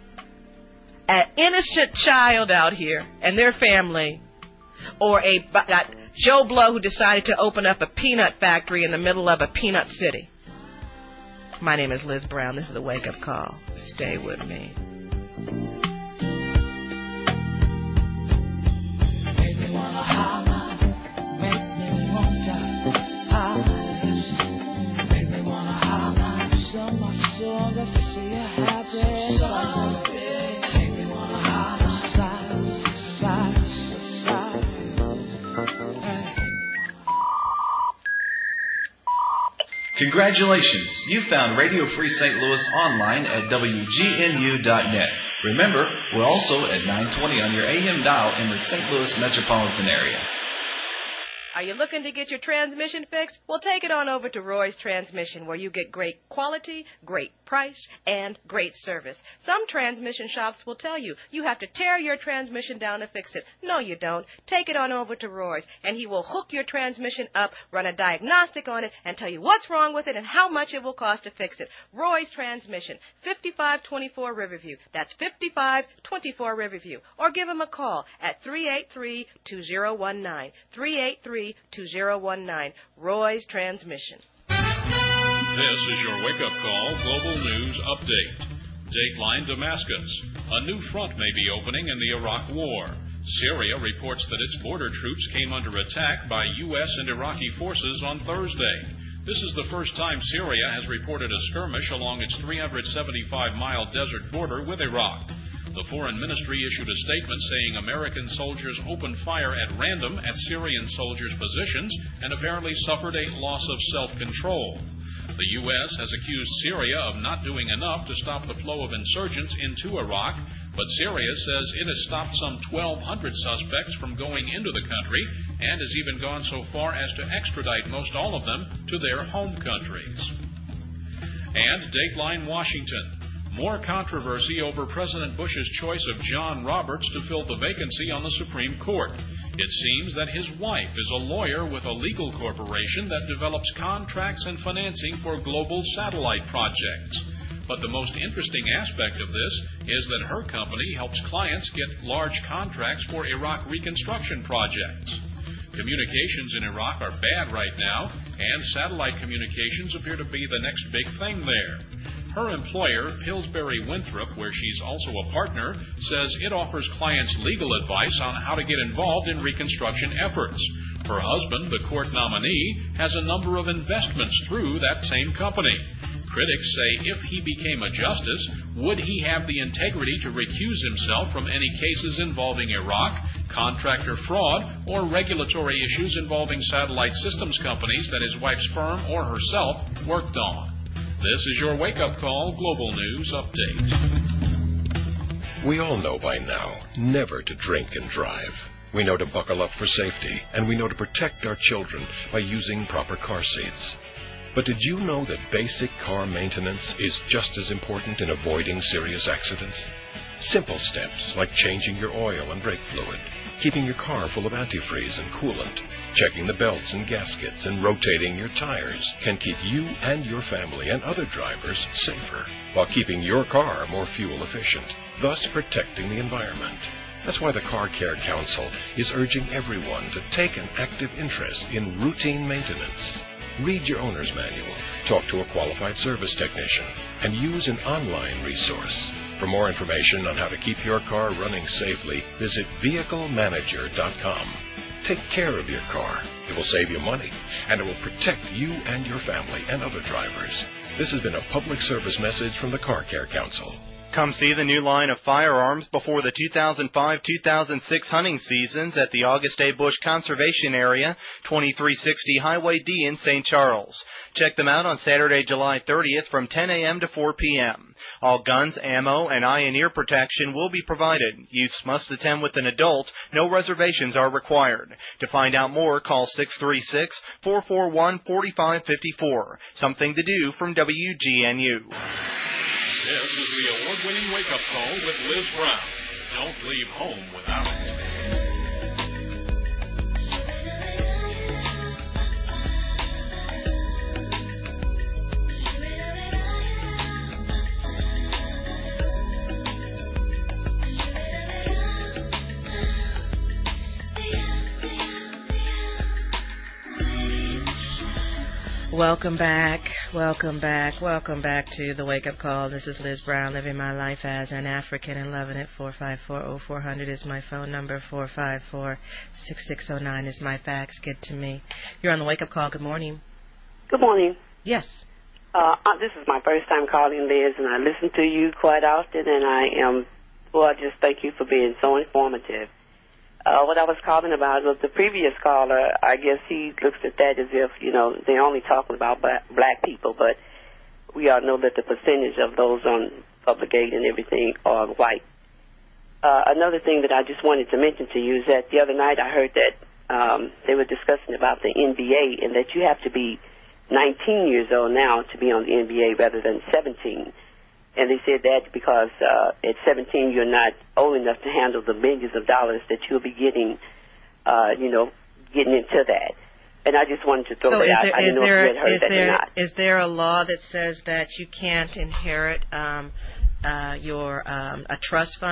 An innocent child out here and their family, or a Joe Blow who decided to open up a peanut factory in the middle of a peanut city. My name is Liz Brown. This is the Wake Up Call. Stay with me. Make me wanna holler, make me want to holler. Make me wanna holler, show my soul, let's see you happy. Make me wanna holler, side. Congratulations, you found Radio Free St. Louis online at WGNU.net. Remember, we're also at 920 on your AM dial in the St. Louis metropolitan area. Are you looking to get your transmission fixed? Well, take it on over to Roy's Transmission, where you get great quality, great price, and great service. Some transmission shops will tell you have to tear your transmission down to fix it. No, you don't. Take it on over to Roy's, and he will hook your transmission up, run a diagnostic on it, and tell you what's wrong with it and how much it will cost to fix it. Roy's Transmission, 5524 Riverview. That's 5524 Riverview. Or give him a call at 383-2019. 383-2019. Roy's Transmission. This is your wake-up call global news update. Dateline Damascus. A new front may be opening in the Iraq War. Syria reports that its border troops came under attack by U.S. and Iraqi forces on Thursday. This is the first time Syria has reported a skirmish along its 375-mile desert border with Iraq. The Foreign Ministry issued a statement saying American soldiers opened fire at random at Syrian soldiers' positions and apparently suffered a loss of self-control. The U.S. has accused Syria of not doing enough to stop the flow of insurgents into Iraq, but Syria says it has stopped some 1,200 suspects from going into the country and has even gone so far as to extradite most all of them to their home countries. And Dateline Washington. More controversy over President Bush's choice of John Roberts to fill the vacancy on the Supreme Court. It seems that his wife is a lawyer with a legal corporation that develops contracts and financing for global satellite projects. But the most interesting aspect of this is that her company helps clients get large contracts for Iraq reconstruction projects. Communications in Iraq are bad right now, and satellite communications appear to be the next big thing there. Her employer, Pillsbury Winthrop, where she's also a partner, says it offers clients legal advice on how to get involved in reconstruction efforts. Her husband, the court nominee, has a number of investments through that same company. Critics say if he became a justice, would he have the integrity to recuse himself from any cases involving Iraq, contractor fraud, or regulatory issues involving satellite systems companies that his wife's firm or herself worked on? This is your wake-up call global news update. We all know by now never to drink and drive. We know to buckle up for safety, and we know to protect our children by using proper car seats. But did you know that basic car maintenance is just as important in avoiding serious accidents? Simple steps like changing your oil and brake fluid, keeping your car full of antifreeze and coolant, checking the belts and gaskets, and rotating your tires can keep you and your family and other drivers safer while keeping your car more fuel efficient, thus protecting the environment. That's why the Car Care Council is urging everyone to take an active interest in routine maintenance. Read your owner's manual, talk to a qualified service technician, and use an online resource. For more information on how to keep your car running safely, visit vehiclemanager.com. Take care of your car. It will save you money, and it will protect you and your family and other drivers. This has been a public service message from the Car Care Council. Come see the new line of firearms before the 2005-2006 hunting seasons at the August A. Bush Conservation Area, 2360 Highway D in St. Charles. Check them out on Saturday, July 30th from 10 a.m. to 4 p.m. All guns, ammo, and eye and ear protection will be provided. Youths must attend with an adult. No reservations are required. To find out more, call 636-441-4554. Something to do from WGNU. This is the award-winning wake-up call with Liz Brown. Don't leave home without it. Welcome back to the Wake Up Call. This is Liz Brown, living my life as an African and loving it. 454-0400 is my phone number. 454-6609 is my fax. Get to me. You're on the Wake Up Call. Good morning. Good morning. Yes. This is my first time calling, Liz, and I listen to you quite often, and I just thank you for being so informative. What I was calling about was the previous caller. I guess he looks at that as if, they're only talking about black people, but we all know that the percentage of those on public aid and everything are white. Another thing that I just wanted to mention to you is that the other night I heard that they were discussing about the NBA and that you have to be 19 years old now to be on the NBA rather than 17. And they said that because at 17 you're not old enough to handle the millions of dollars that you'll be getting, getting into that. And I just wanted to throw that out. I didn't know if you had heard that or not. Is there a law that says that you can't inherit a trust fund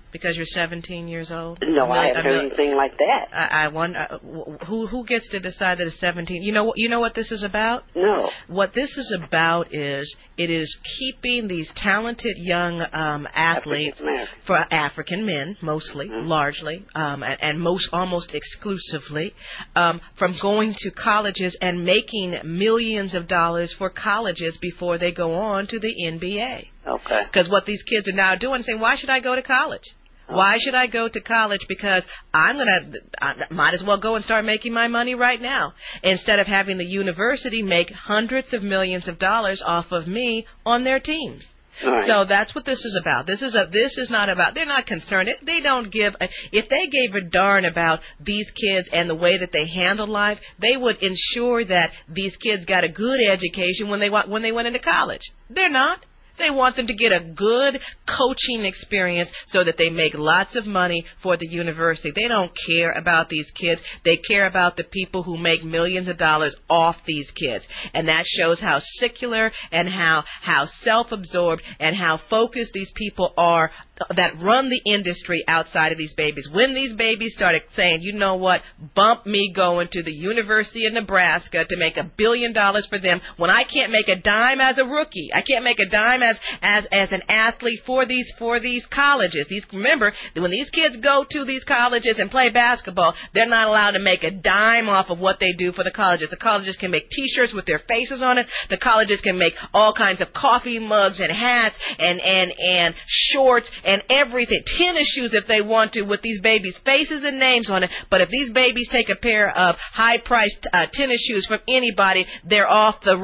Because you're 17 years old? No, I haven't heard anything like that. I wonder who gets to decide that it's 17. You know what this is about? No. What this is about is it is keeping these talented young athletes, for African men mostly, largely, and most almost exclusively, from going to colleges and making millions of dollars for colleges before they go on to the NBA. Okay. Because what these kids are now doing is saying, why should I go to college? Why should I go to college? Because I might as well go and start making my money right now, instead of having the university make hundreds of millions of dollars off of me on their teams. Right. So that's what this is about. This is not about, they're not concerned. They don't give, if they gave a darn about these kids and the way that they handle life, they would ensure that these kids got a good education when they went into college. They're not. They want them to get a good coaching experience so that they make lots of money for the university. They don't care about these kids. They care about the people who make millions of dollars off these kids. And that shows how secular and how self-absorbed and how focused these people are that run the industry outside of these babies. When these babies started saying, you know what, bump me going to the University of Nebraska to make $1 billion for them when I can't make a dime as a rookie. I can't make a dime as an athlete for these colleges. Remember, when these kids go to these colleges and play basketball, they're not allowed to make a dime off of what they do for the colleges. The colleges can make T-shirts with their faces on it. The colleges can make all kinds of coffee mugs and hats and shorts and everything, tennis shoes if they want to, with these babies' faces and names on it. But if these babies take a pair of high-priced tennis shoes from anybody, they're off they're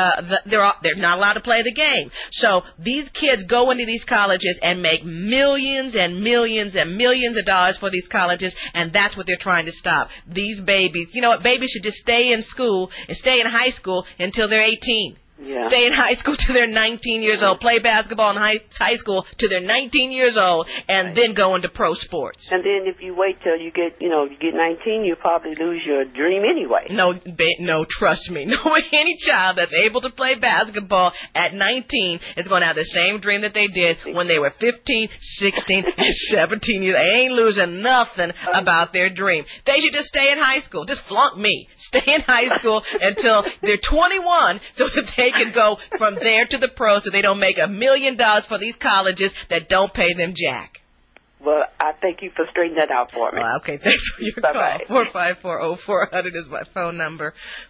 not allowed to play the game. So these kids go into these colleges and make millions and millions and millions of dollars for these colleges, and that's what they're trying to stop. These babies, you know what, babies should just stay in school and stay in high school until they're 18. Yeah. Stay in high school till they're 19 years old. Play basketball in high school till they're 19 years old, and then go into pro sports. And then if you wait till you get 19, you'll probably lose your dream anyway. No, trust me. No, any child that's able to play basketball at 19 is going to have the same dream that they did when they were 15, 16, and 17 years. They ain't losing nothing about their dream. They should just stay in high school. Just flunk me. Stay in high school until they're 21, so that they can go from there to the pros, so they don't make $1 million for these colleges that don't pay them jack. Well, I thank you for straightening that out for me. Well, okay, thanks for your call. 454-0400 is my phone number.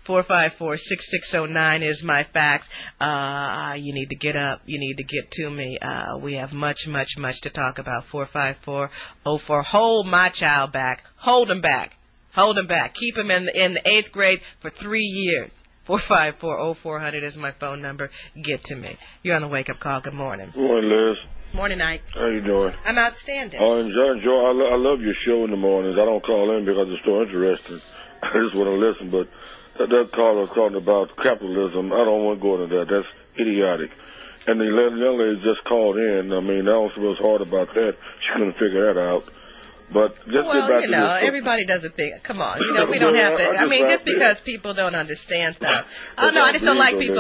454-6609 is my fax. You need to get up. You need to get to me. We have much, much, much to talk about. 454-04. Hold my child back. Hold him back. Hold him back. Keep him in the 8th grade for 3 years. 454-0400 is my phone number. Get to me. You're on the wake-up call. Good morning. Good morning, Liz. Morning, Ike. How you doing? I'm outstanding. I love your show in the mornings. I don't call in because it's so interesting. I just want to listen, but that caller talking about capitalism, I don't want to go into that. That's idiotic. And the young lady just called in. I mean, that was hard about that. She couldn't figure that out. But just get back to this. Everybody doesn't think. Come on, we don't have to. Just because people don't understand stuff. I just don't like people.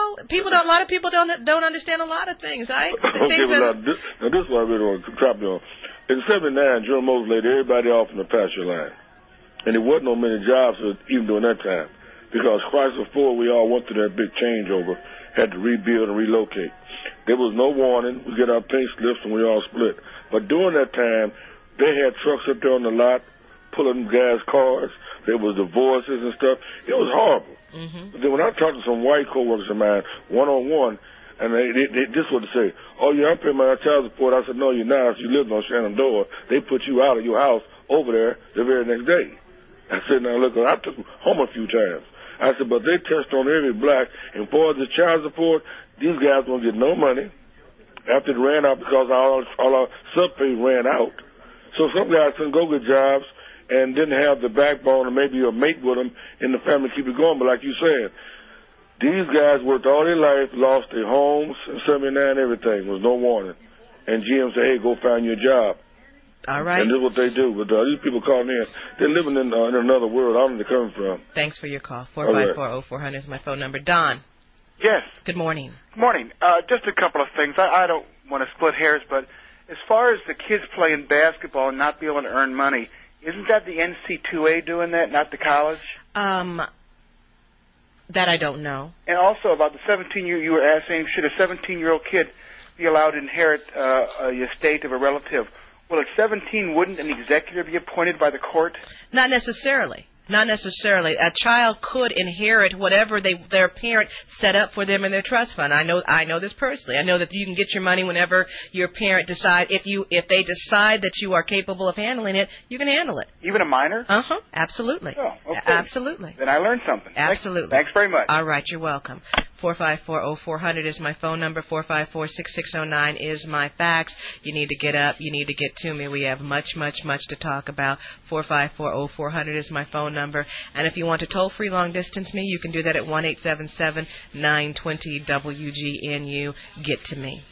A lot of people don't understand a lot of things. Right? Now this is what I really want to trap you on. In '79, General Motors laid everybody off in the pasture line, and there wasn't no many jobs even during that time, because Chrysler Ford, we all went through that big changeover, had to rebuild and relocate. There was no warning. We get our pink slips and we all split. But during that time, they had trucks up there on the lot pulling gas cars. There was divorces and stuff. It was horrible. Mm-hmm. But then when I talked to some white coworkers of mine, one-on-one, and they this is what they say, oh, yeah, I'm paying my child support. I said, no, you're not. You lived on Shenandoah. They put you out of your house over there the very next day. I said, now, look, I took them home a few times. I said, but they touched on every black. And for the child support, these guys won't get no money after it ran out because all our sub-pay ran out. So some guys couldn't go get jobs and didn't have the backbone or maybe a mate with them in the family to keep it going. But like you said, these guys worked all their life, lost their homes, 79, everything. There was no warning. And GM said, hey, go find you a job. All right. And this is what they do. But these people calling in, they're living in another world. I don't know where they're coming from. Than4 for your call. 454-0400 is my phone number. Don. Yes. Good morning. Good morning. Just a couple of things. I don't want to split hairs, but As far as the kids playing basketball and not being able to earn money, isn't that the NC2A doing that, not the college? That I don't know. And also about the 17-year, you were asking, should a 17-year-old kid be allowed to inherit the estate of a relative? Well, at 17, wouldn't an executor be appointed by the court? Not necessarily. Not necessarily. A child could inherit whatever their parent set up for them in their trust fund. I know this personally. I know that you can get your money whenever your parent if they decide that you are capable of handling it, you can handle it. Even a minor? Absolutely. Oh, okay. Absolutely. Then I learned something. Absolutely. Thanks very much. All right, you're welcome. 454-0400 is my phone number. 454-6609 is my fax. You need to get up. You need to get to me. We have much, much, much to talk about. 454-0400 is my phone number. And if you want to toll-free long-distance me, you can do that at 1-877-920-WGNU. Get to me.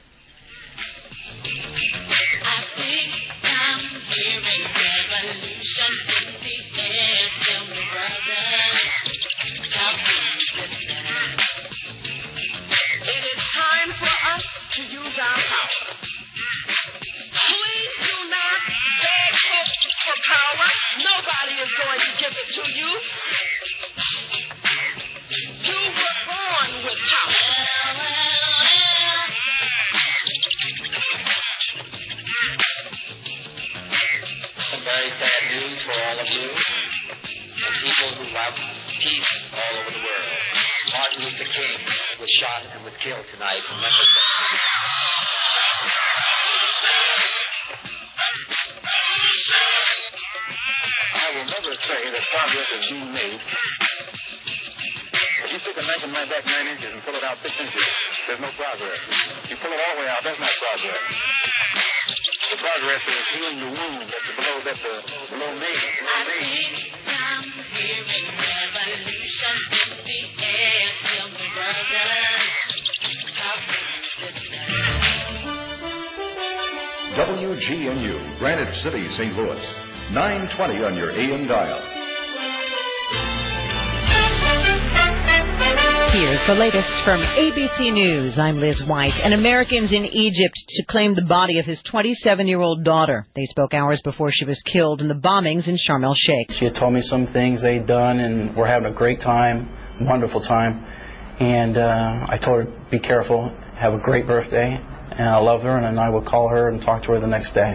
I think I'm hearing revolution in the air. Tell me, brother, how can this end? It is time for us to use our power. Please do not beg for power. Nobody is going to give it to you. You were born with power. Some very sad news for all of you and people who love peace all over the world. Martin Luther King was shot and was killed tonight in Memphis. I will never say that progress is being made. If you stick a knife in my back 9 inches and pull it out 6 inches, there's no progress. You pull it all the way out, that's not progress. The progress is healing the wound that's below me. I think I'm hearing revolution in the air. Tell me, brother, how can this end? WGNU, Granite City, St. Louis. 920 on your AM dial. Here's the latest from ABC News. I'm Liz White. And Americans in Egypt to claim the body of his 27-year-old daughter. They spoke hours before she was killed in the bombings in Sharm el-Sheikh. She had told me some things they'd done, and we're having a great time, wonderful time. And I told her, be careful, have a great birthday, and I love her, and then I would call her and talk to her the next day.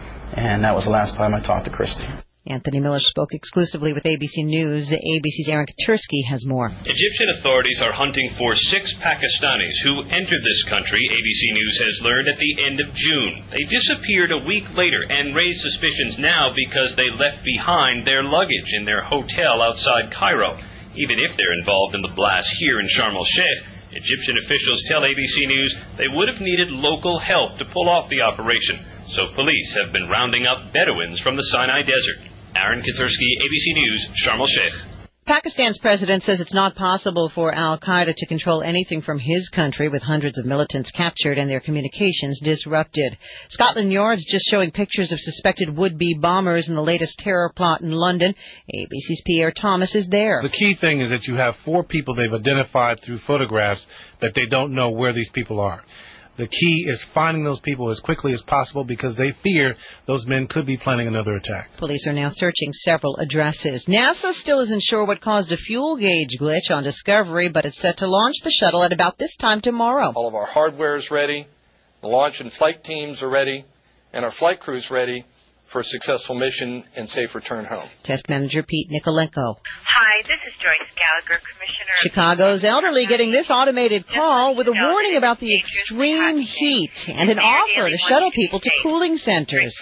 And that was the last time I talked to Christy. Anthony Miller spoke exclusively with ABC News. ABC's Aaron Katursky has more. Egyptian authorities are hunting for 6 Pakistanis who entered this country, ABC News has learned, at the end of June. They disappeared a week later and raised suspicions now because they left behind their luggage in their hotel outside Cairo. Even if they're involved in the blast here in Sharm el-Sheikh, Egyptian officials tell ABC News they would have needed local help to pull off the operation. So police have been rounding up Bedouins from the Sinai Desert. Aaron Katursky, ABC News, Sharm el-Sheikh. Pakistan's president says it's not possible for al-Qaeda to control anything from his country, with hundreds of militants captured and their communications disrupted. Scotland Yard's just showing pictures of suspected would-be bombers in the latest terror plot in London. ABC's Pierre Thomas is there. The key thing is that you have 4 people they've identified through photographs that they don't know where these people are. The key is finding those people as quickly as possible because they fear those men could be planning another attack. Police are now searching several addresses. NASA still isn't sure what caused a fuel gauge glitch on Discovery, but it's set to launch the shuttle at about this time tomorrow. All of our hardware is ready, the launch and flight teams are ready, and our flight crews ready for a successful mission and safe return home. Test manager Pete Nikolenko. Hi, this is Joyce Gallagher, Commissioner. Chicago's elderly getting this automated call with a warning about the extreme heat and an offer to shuttle people to cooling centers.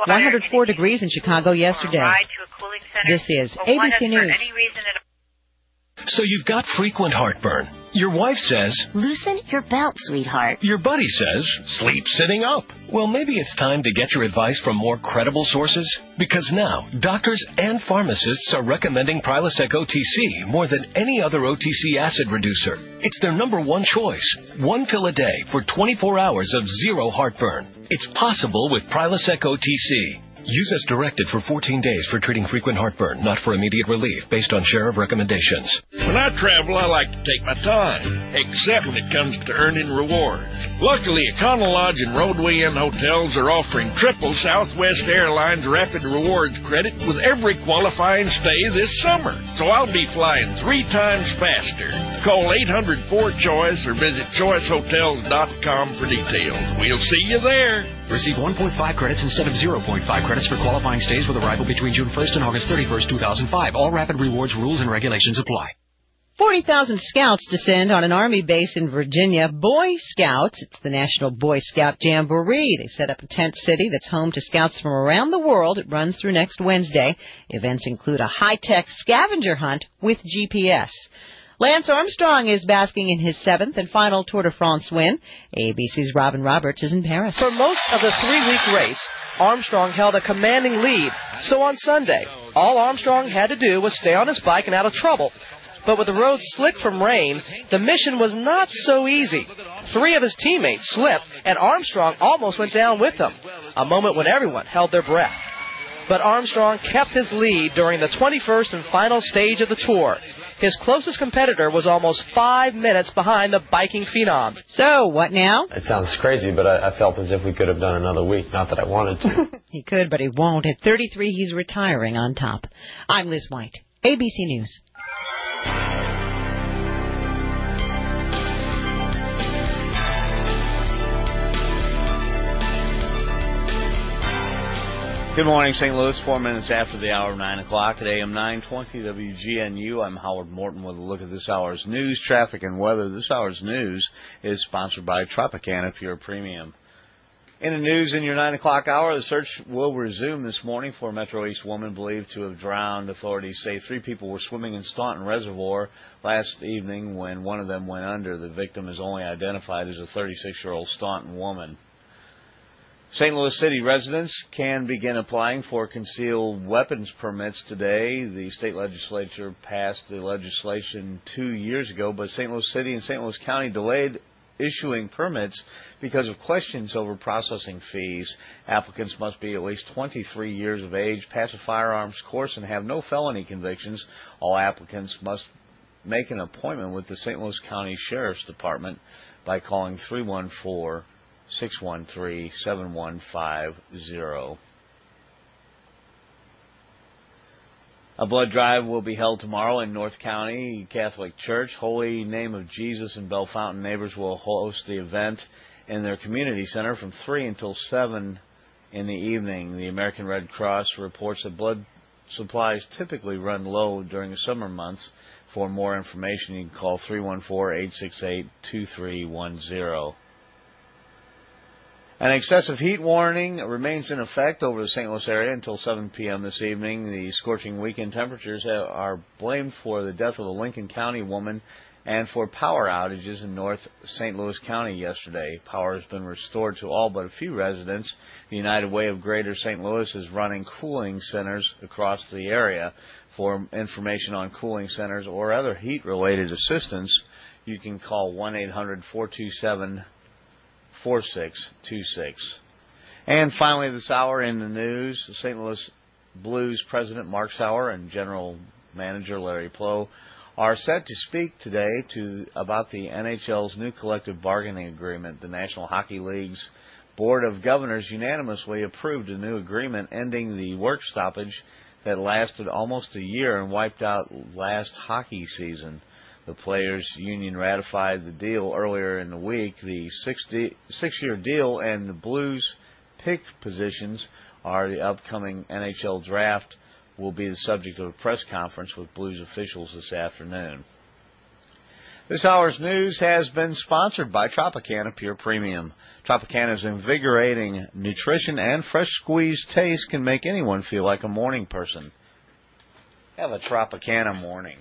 104 degrees in Chicago yesterday. This is ABC News. So you've got frequent heartburn. Your wife says, loosen your belt, sweetheart. Your buddy says, sleep sitting up. Well, maybe it's time to get your advice from more credible sources. Because now, doctors and pharmacists are recommending Prilosec OTC more than any other OTC acid reducer. It's their #1 choice. 1 pill a day for 24 hours of zero heartburn. It's possible with Prilosec OTC. Use as directed for 14 days for treating frequent heartburn, not for immediate relief, based on share of recommendations. When I travel, I like to take my time, except when it comes to earning rewards. Luckily, Econo Lodge and Roadway Inn hotels are offering triple Southwest Airlines Rapid Rewards credit with every qualifying stay this summer. So I'll be flying 3 times faster. Call 800-4CHOICE or visit choicehotels.com for details. We'll see you there. Receive 1.5 credits instead of 0.5 credits for qualifying stays with arrival between June 1st and August 31st, 2005. All Rapid Rewards rules and regulations apply. 40,000 scouts descend on an Army base in Virginia. Boy Scouts, it's the National Boy Scout Jamboree. They set up a tent city that's home to scouts from around the world. It runs through next Wednesday. Events include a high-tech scavenger hunt with GPS. Lance Armstrong is basking in his 7th and final Tour de France win. ABC's Robin Roberts is in Paris. For most of the 3-week race, Armstrong held a commanding lead. So on Sunday, all Armstrong had to do was stay on his bike and out of trouble. But with the road slick from rain, the mission was not so easy. 3 of his teammates slipped, and Armstrong almost went down with them, a moment when everyone held their breath. But Armstrong kept his lead during the 21st and final stage of the Tour. His closest competitor was almost 5 minutes behind the biking phenom. So, what now? It sounds crazy, but I felt as if we could have done another week. Not that I wanted to. He could, but he won't. At 33, he's retiring on top. I'm Liz White, ABC News. Good morning, St. Louis. 4 minutes after the hour of 9 o'clock at AM 920 WGNU. I'm Howard Morton with a look at this hour's news, traffic, and weather. This hour's news is sponsored by Tropicana Pure Premium. In the news in your 9 o'clock hour, the search will resume this morning for a Metro East woman believed to have drowned. Authorities say 3 people were swimming in Staunton Reservoir last evening when one of them went under. The victim is only identified as a 36-year-old Staunton woman. St. Louis City residents can begin applying for concealed weapons permits today. The state legislature passed the legislation 2 years ago, but St. Louis City and St. Louis County delayed issuing permits because of questions over processing fees. Applicants must be at least 23 years of age, pass a firearms course, and have no felony convictions. All applicants must make an appointment with the St. Louis County Sheriff's Department by calling 314-613-7150. A blood drive will be held tomorrow in North County Catholic Church. Holy Name of Jesus and Bellefontaine neighbors will host the event in their community center from 3 until 7 in the evening. The American Red Cross reports that blood supplies typically run low during the summer months. For more information, you can call 314-868-2310. An excessive heat warning remains in effect over the St. Louis area until 7 p.m. this evening. The scorching weekend temperatures are blamed for the death of a Lincoln County woman and for power outages in North St. Louis County yesterday. Power has been restored to all but a few residents. The United Way of Greater St. Louis is running cooling centers across the area. For information on cooling centers or other heat-related assistance, you can call 1-800-427-4626. And finally this hour in the news, the St. Louis Blues President Mark Sauer and General Manager Larry Plow are set to speak today about the NHL's new collective bargaining agreement. The National Hockey League's Board of Governors unanimously approved a new agreement ending the work stoppage that lasted almost a year and wiped out last hockey season. The Players Union ratified the deal earlier in the week. The six-year deal and the Blues' pick positions are the upcoming NHL draft will be the subject of a press conference with Blues officials this afternoon. This hour's news has been sponsored by Tropicana Pure Premium. Tropicana's invigorating nutrition and fresh squeezed taste can make anyone feel like a morning person. Have a Tropicana morning.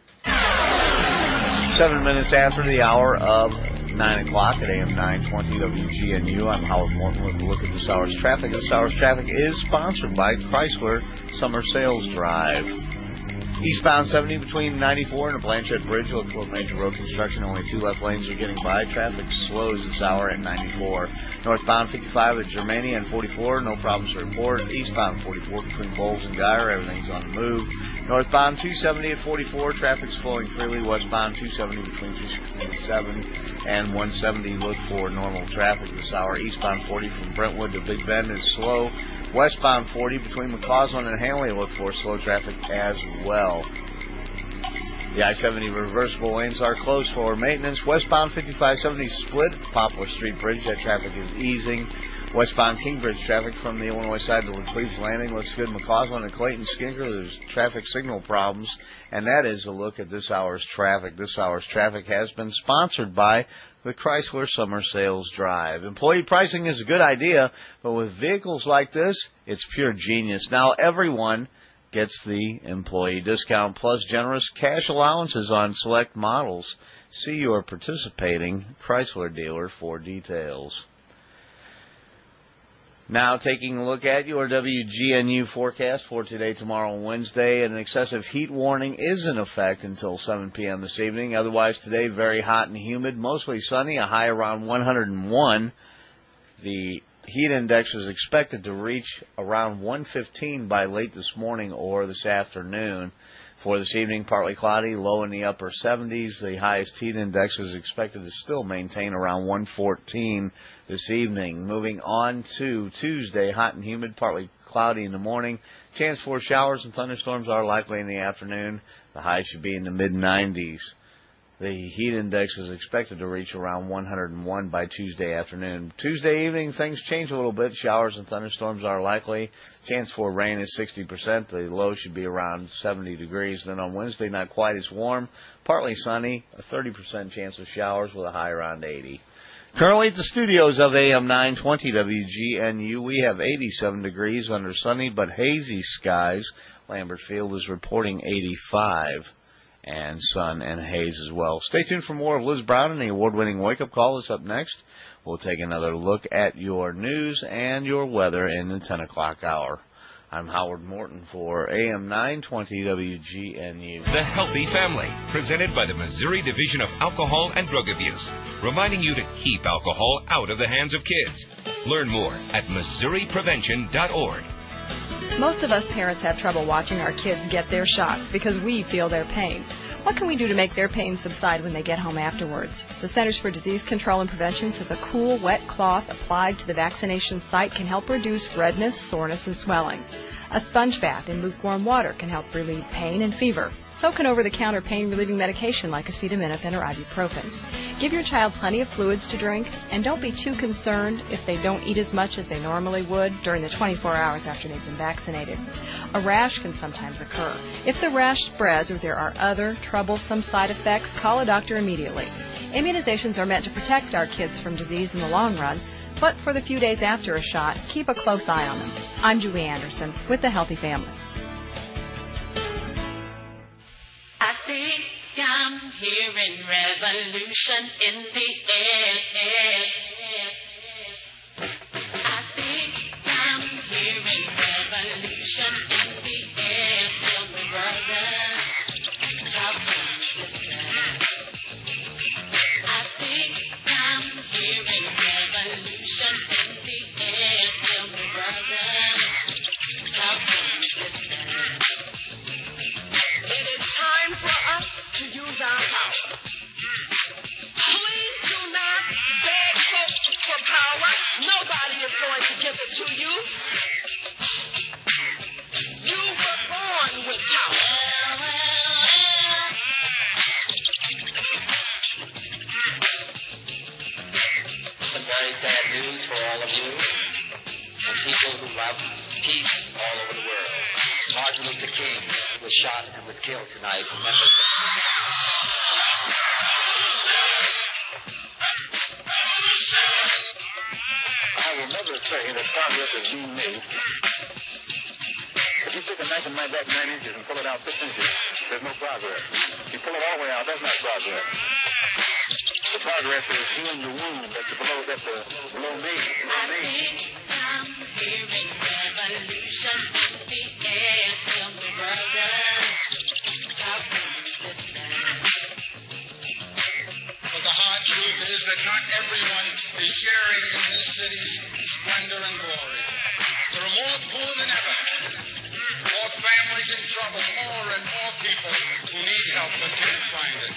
7 minutes after the hour of 9 o'clock at AM 920 WGNU. I'm Howard Morton with a look at this hour's traffic. This hour's traffic is sponsored by Chrysler Summer Sales Drive. Eastbound 70 between 94 and the Blanchette Bridge. Look for major road construction. Only 2 left lanes are getting by. Traffic slows this hour at 94. Northbound 55 at Germania and 44. No problems to report. Eastbound 44 between Bowles and Geyer. Everything's on the move. Northbound 270 at 44. Traffic's flowing freely. Westbound 270 between 267 and 170. Look for normal traffic this hour. Eastbound 40 from Brentwood to Big Bend is slow. Westbound 40 between McCausland and Hanley, look for slow traffic as well. The I-70 reversible lanes are closed for maintenance. Westbound 5570 split at the Poplar Street Bridge. That traffic is easing. Westbound Kingbridge traffic from the Illinois side to Cleves Landing looks good. McCausland and Clayton Skinker, there's traffic signal problems. And that is a look at this hour's traffic. This hour's traffic has been sponsored by the Chrysler Summer Sales Drive. Employee pricing is a good idea, but with vehicles like this, it's pure genius. Now everyone gets the employee discount plus generous cash allowances on select models. See your participating Chrysler dealer for details. Now taking a look at your WGNU forecast for today, tomorrow, and Wednesday. An excessive heat warning is in effect until 7 p.m. this evening. Otherwise today, very hot and humid, mostly sunny, a high around 101. The heat index is expected to reach around 115 by late this morning or this afternoon. For this evening, partly cloudy, low in the upper 70s. The highest heat index is expected to still maintain around 114 this evening. Moving on to Tuesday, hot and humid, partly cloudy in the morning. Chance for showers and thunderstorms are likely in the afternoon. The high should be in the mid-90s. The heat index is expected to reach around 101 by Tuesday afternoon. Tuesday evening, things change a little bit. Showers and thunderstorms are likely. Chance for rain is 60%. The low should be around 70 degrees. Then on Wednesday, not quite as warm. Partly sunny. A 30% chance of showers with a high around 80. Currently at the studios of AM 920 WGNU, we have 87 degrees under sunny but hazy skies. Lambert Field is reporting 85. And sun and haze as well. Stay tuned for more of Liz Brown and the award-winning Wake Up Call is up next. We'll take another look at your news and your weather in the 10 o'clock hour. I'm Howard Morton for AM 920 WGNU. The Healthy Family, presented by the Missouri Division of Alcohol and Drug Abuse, reminding you to keep alcohol out of the hands of kids. Learn more at MissouriPrevention.org. Most of us parents have trouble watching our kids get their shots because we feel their pain. What can we do to make their pain subside when they get home afterwards? The Centers for Disease Control and Prevention says a cool, wet cloth applied to the vaccination site can help reduce redness, soreness, and swelling. A sponge bath in lukewarm water can help relieve pain and fever. So can over-the-counter pain-relieving medication like acetaminophen or ibuprofen. Give your child plenty of fluids to drink, and don't be too concerned if they don't eat as much as they normally would during the 24 hours after they've been vaccinated. A rash can sometimes occur. If the rash spreads or there are other troublesome side effects, call a doctor immediately. Immunizations are meant to protect our kids from disease in the long run, but for the few days after a shot, keep a close eye on them. I'm Julie Anderson with The Healthy Family. I think I'm hearing revolution in the air. I think I'm hearing revolution in the air. Tell me, brother, how can you listen? I think I'm hearing revolution in the air. Tell me, brother, how can you listen? It is time for us to use our power. Please do not beg folks for power. Nobody is going to give it to you. You were born with power. Some very sad news for all of you and people who love peace all over the world. Martin Luther King was shot and was killed tonight in Memphis. I will never say that progress is being made. If you take a knife and knife back 9 inches and pull it out 6 inches, there's no progress. If you pull it all the way out, that's not progress. The progress is healing the wound that's below me. I think I'm hearing revolution in the air. Tell me, brother, that not everyone is sharing in this city's splendor and glory. There are more poor than ever, more families in trouble, more and more people who need help but can't find it.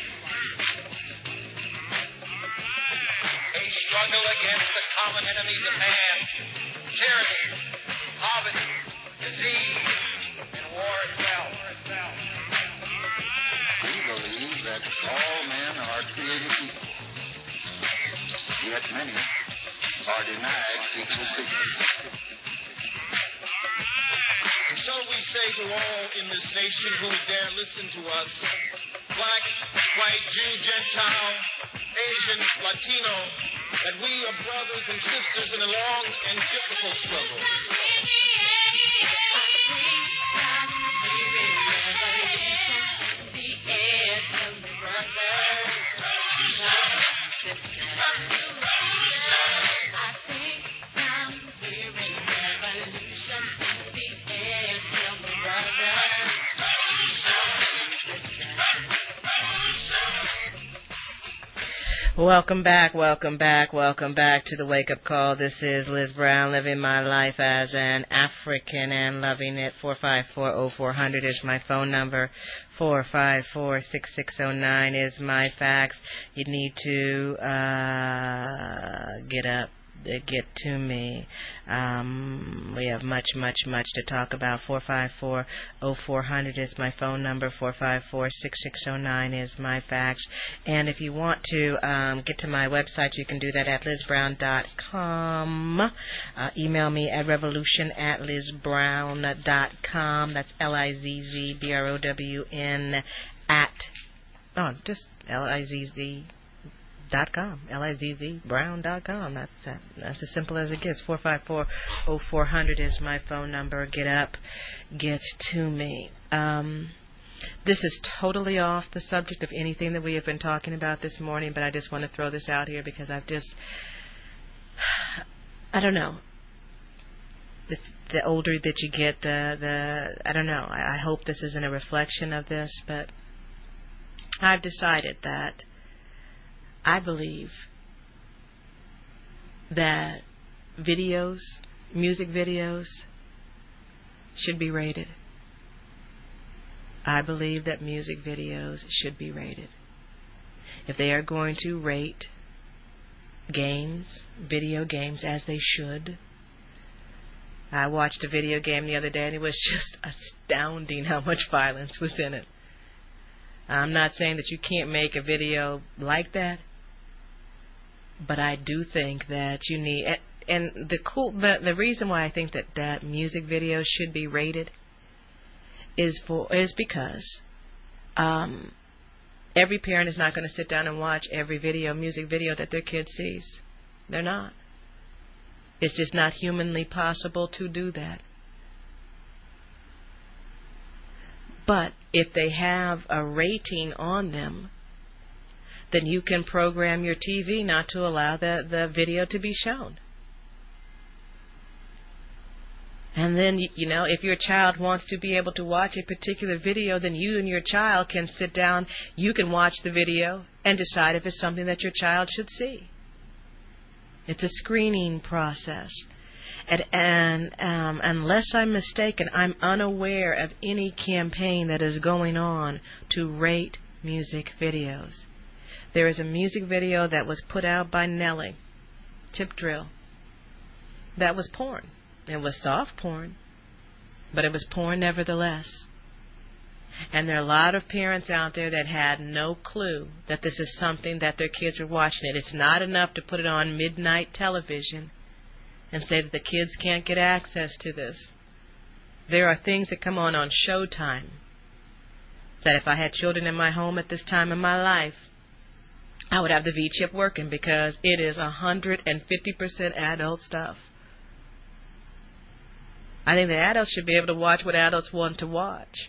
They struggle against the common enemies of man, tyranny, poverty, disease, and war itself. We believe that all men are created equal, yet many are denied equal treatment. And so we say to all in this nation who dare listen to us, black, white, Jew, Gentile, Asian, Latino, that we are brothers and sisters in a long and difficult struggle. Welcome back to the Wake Up Call. This is Liz Brown, living my life as an African and loving it. 454-0400 is my phone number. 454-6609 is my fax. You need to get to me. We have much to talk about. 454-0400 is my phone number. 454-6609 is my fax. And if you want to get to my website, you can do that at lizbrown.com. Email me at revolution@lizbrown.com. That's LIZZBROWN just LIZZ.com, LIZZBrown.com. That's as simple as it gets. 454-0400 is my phone number. Get up, get to me. This is totally off the subject of anything that we have been talking about this morning, but I just want to throw this out here because I don't know. The older that you get, I don't know. I hope this isn't a reflection of this, but I've decided that I believe that music videos, should be rated. I believe that music videos should be rated. If they are going to rate video games, as they should. I watched a video game the other day and it was just astounding how much violence was in it. I'm not saying that you can't make a video like that, but I do think that you need, and the reason why I think that music videos should be rated is because every parent is not going to sit down and watch every music video that their kid sees. They're not. It's just not humanly possible to do that. But if they have a rating on them, then you can program your TV not to allow the video to be shown. And then, if your child wants to be able to watch a particular video, then you and your child can sit down, you can watch the video and decide if it's something that your child should see. It's a screening process. And unless I'm mistaken, I'm unaware of any campaign that is going on to rate music videos. There is a music video that was put out by Nelly, Tip Drill, that was porn. It was soft porn, but it was porn nevertheless. And there are a lot of parents out there that had no clue that this is something that their kids were watching. It's not enough to put it on midnight television and say that the kids can't get access to this. There are things that come on Showtime that if I had children in my home at this time in my life, I would have the V-chip working because it is 150% adult stuff. I think the adults should be able to watch what adults want to watch.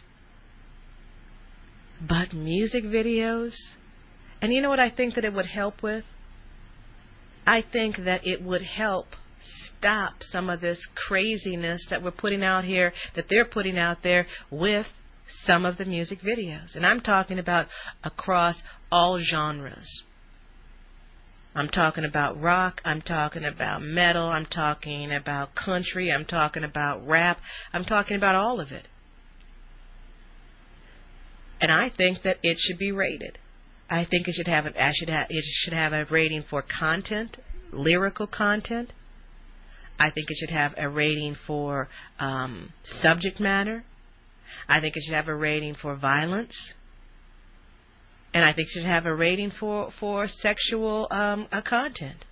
But music videos, and you know what I think that it would help with? I think that it would help stop some of this craziness that we're putting out here, that they're putting out there with some of the music videos. And I'm talking about across all genres. I'm talking about rock. I'm talking about metal. I'm talking about country. I'm talking about rap. I'm talking about all of it. And I think that it should be rated. I think it should have a rating for content, lyrical content. I think it should have a rating for subject matter. I think it should have a rating for violence. And I think it should have a rating for sexual content.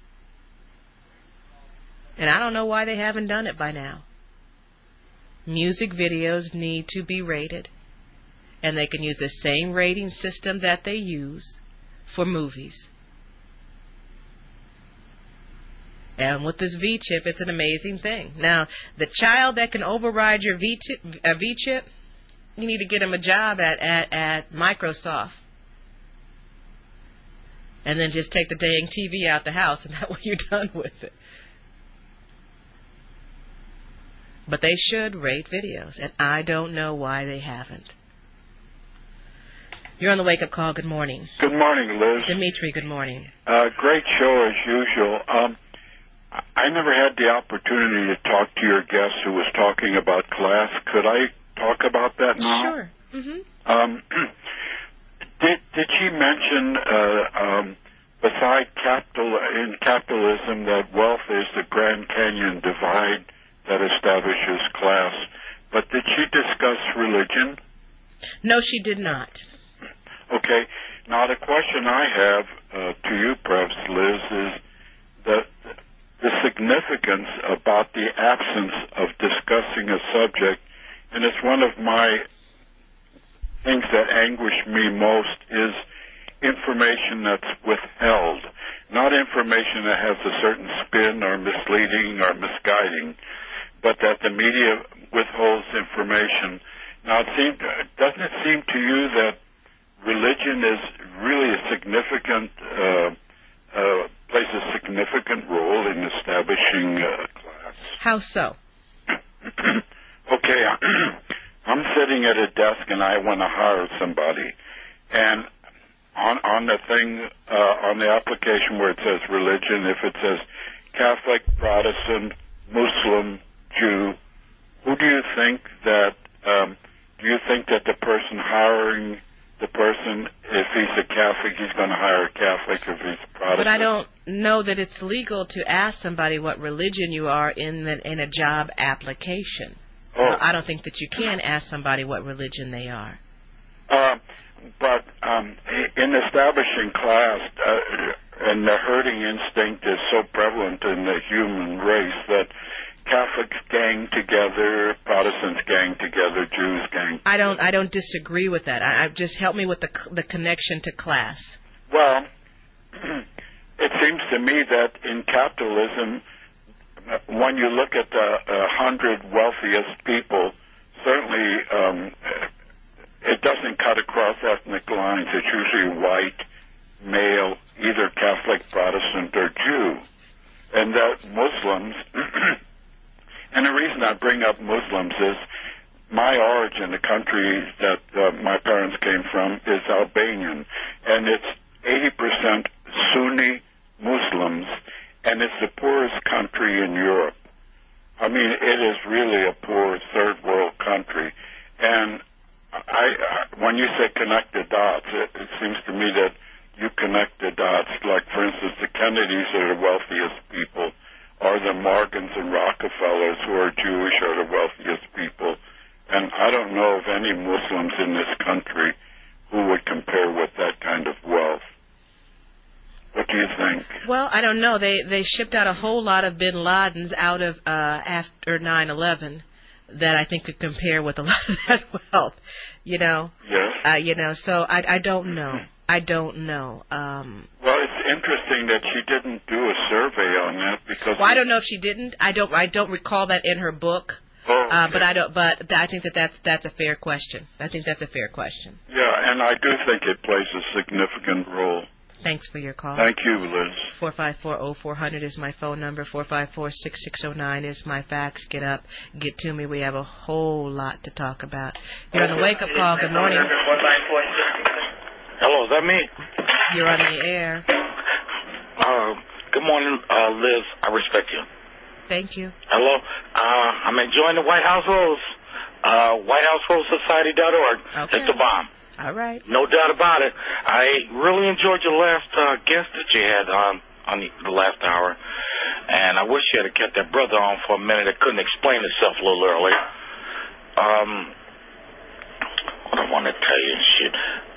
And I don't know why they haven't done it by now. Music videos need to be rated. And they can use the same rating system that they use for movies. And with this V-chip, it's an amazing thing. Now, the child that can override your V-chip, you need to get him a job at Microsoft. And then just take the dang TV out the house, and that way you're done with it. But they should rate videos, and I don't know why they haven't. You're on the wake-up call. Good morning. Good morning, Liz. Dimitri, good morning. Great show as usual. I never had the opportunity to talk to your guest who was talking about class. Could I talk about that now? Sure. Mm-hmm. Did she mention, beside capitalism, that wealth is the Grand Canyon divide that establishes class? But did she discuss religion? No, she did not. Okay. Now, the question I have to you, perhaps, Liz, is the significance about the absence of discussing a subject, and it's one of my things that anguish me most, is information that's withheld, not information that has a certain spin or misleading or misguiding, but that the media withholds information. Now, doesn't it seem to you that religion is really a significant, plays a significant role in establishing class? How so? Okay, I'm sitting at a desk and I want to hire somebody, and on the thing, on the application where it says religion, if it says Catholic, Protestant, Muslim, Jew, who do you think that, do you think that the person hiring the person, if he's a Catholic, he's going to hire a Catholic, if he's a Protestant? But I don't know that it's legal to ask somebody what religion you are in a job application. Oh. I don't think that you can ask somebody what religion they are. But in establishing class, and the herding instinct is so prevalent in the human race that Catholics gang together, Protestants gang together, Jews gang together. I don't disagree with that. Just help me with the connection to class. Well, it seems to me that in capitalism, when you look at the 100 wealthiest people, certainly it doesn't cut across ethnic lines. It's usually white, male, either Catholic, Protestant, or Jew. And that Muslims, and the reason I bring up Muslims is my origin, the country that my parents came from, is Albanian. And it's 80% Sunni Muslims, and it's the poorest country in Europe. I mean, it is really a poor third world country. And when you say connect the dots, it seems to me that you connect the dots. Like, for instance, the Kennedys are the wealthiest people, or the Morgans and Rockefellers, who are Jewish, are the wealthiest people. And I don't know of any Muslims in this country who would compare with that kind of wealth. What do you think? Well, I don't know. They shipped out a whole lot of bin Ladens out of after 9/11 that I think could compare with a lot of that wealth. You know. Yes. So I don't know. I don't know. Well, it's interesting that she didn't do a survey on that because. Well, I don't know if she didn't. I don't recall that in her book. Oh, okay. But I think that's a fair question. I think that's a fair question. Yeah, and I do think it plays a significant role. Thanks for your call. Thank you, Liz. 454-0400 is my phone number. 454-6609 is my fax. Get up, get to me. We have a whole lot to talk about. You're on the wake-up call. Good morning. Hello, is that me? You're on the air. Good morning, Liz. I respect you. Thank you. Hello. I'm enjoying the White House Rules. WhiteHouseRulesSociety.org. Okay. It's the bomb. All right. No doubt about it. I really enjoyed your last guest that you had on the last hour. And I wish you had kept that brother on for a minute that couldn't explain himself a little earlier. What I want to tell you, shit.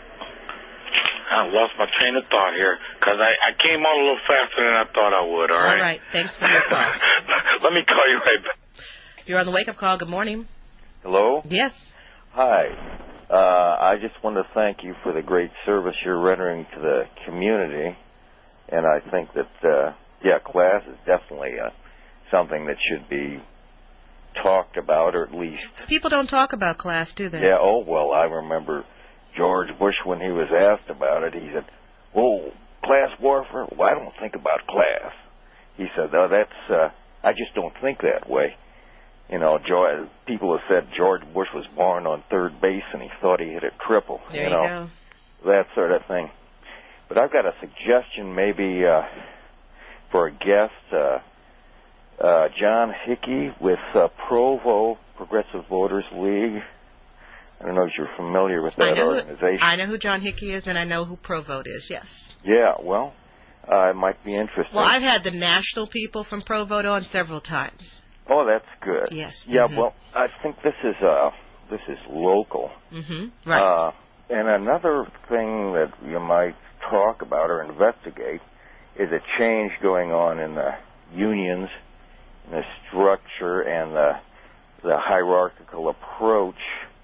I lost my train of thought here because I came on a little faster than I thought I would, all right? All right. Thanks for your call. Let me call you right back. You're on the wake-up call. Good morning. Hello? Yes. Hi. I just want to thank you for the great service you're rendering to the community. And I think that, class is definitely something that should be talked about, or at least... People don't talk about class, do they? Yeah, I remember George Bush, when he was asked about it, he said, class warfare? Well, I don't think about class. He said, I just don't think that way. You know, people have said George Bush was born on third base and he thought he hit a triple. There you go. That sort of thing. But I've got a suggestion maybe for a guest, John Hickey with Provo Progressive Voters League. I don't know if you're familiar with that organization. I know who John Hickey is, and I know who Provote is, yes. Yeah, well, it might be interesting. Well, I've had the national people from Provote on several times. Oh, that's good. Yes. Yeah, well, I think this is local. Mm-hmm. Right. And another thing that you might talk about or investigate is a change going on in the unions, in the structure, and the hierarchical approach.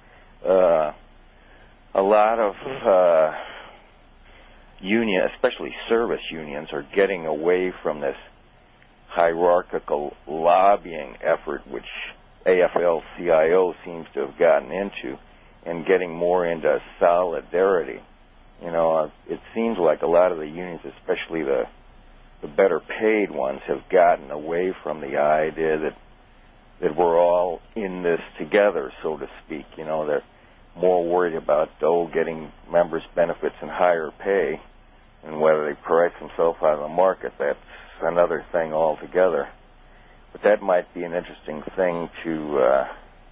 A lot of especially service unions, are getting away from this hierarchical lobbying effort, which AFL-CIO seems to have gotten into, and getting more into solidarity. You know, it seems like a lot of the unions, especially the better paid ones, have gotten away from the idea that we're all in this together, so to speak. You know, they're more worried about, getting members' benefits and higher pay, and whether they price themselves out of the market. That's another thing altogether. But that might be an interesting thing to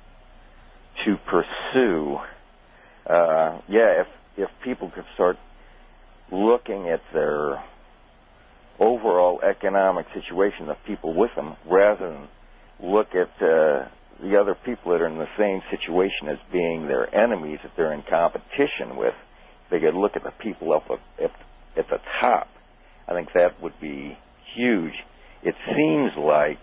pursue. If people could start looking at their overall economic situation, the people with them, rather than look at the other people that are in the same situation as being their enemies that they're in competition with. They could look at the people up at the top. I think that would be huge. It seems like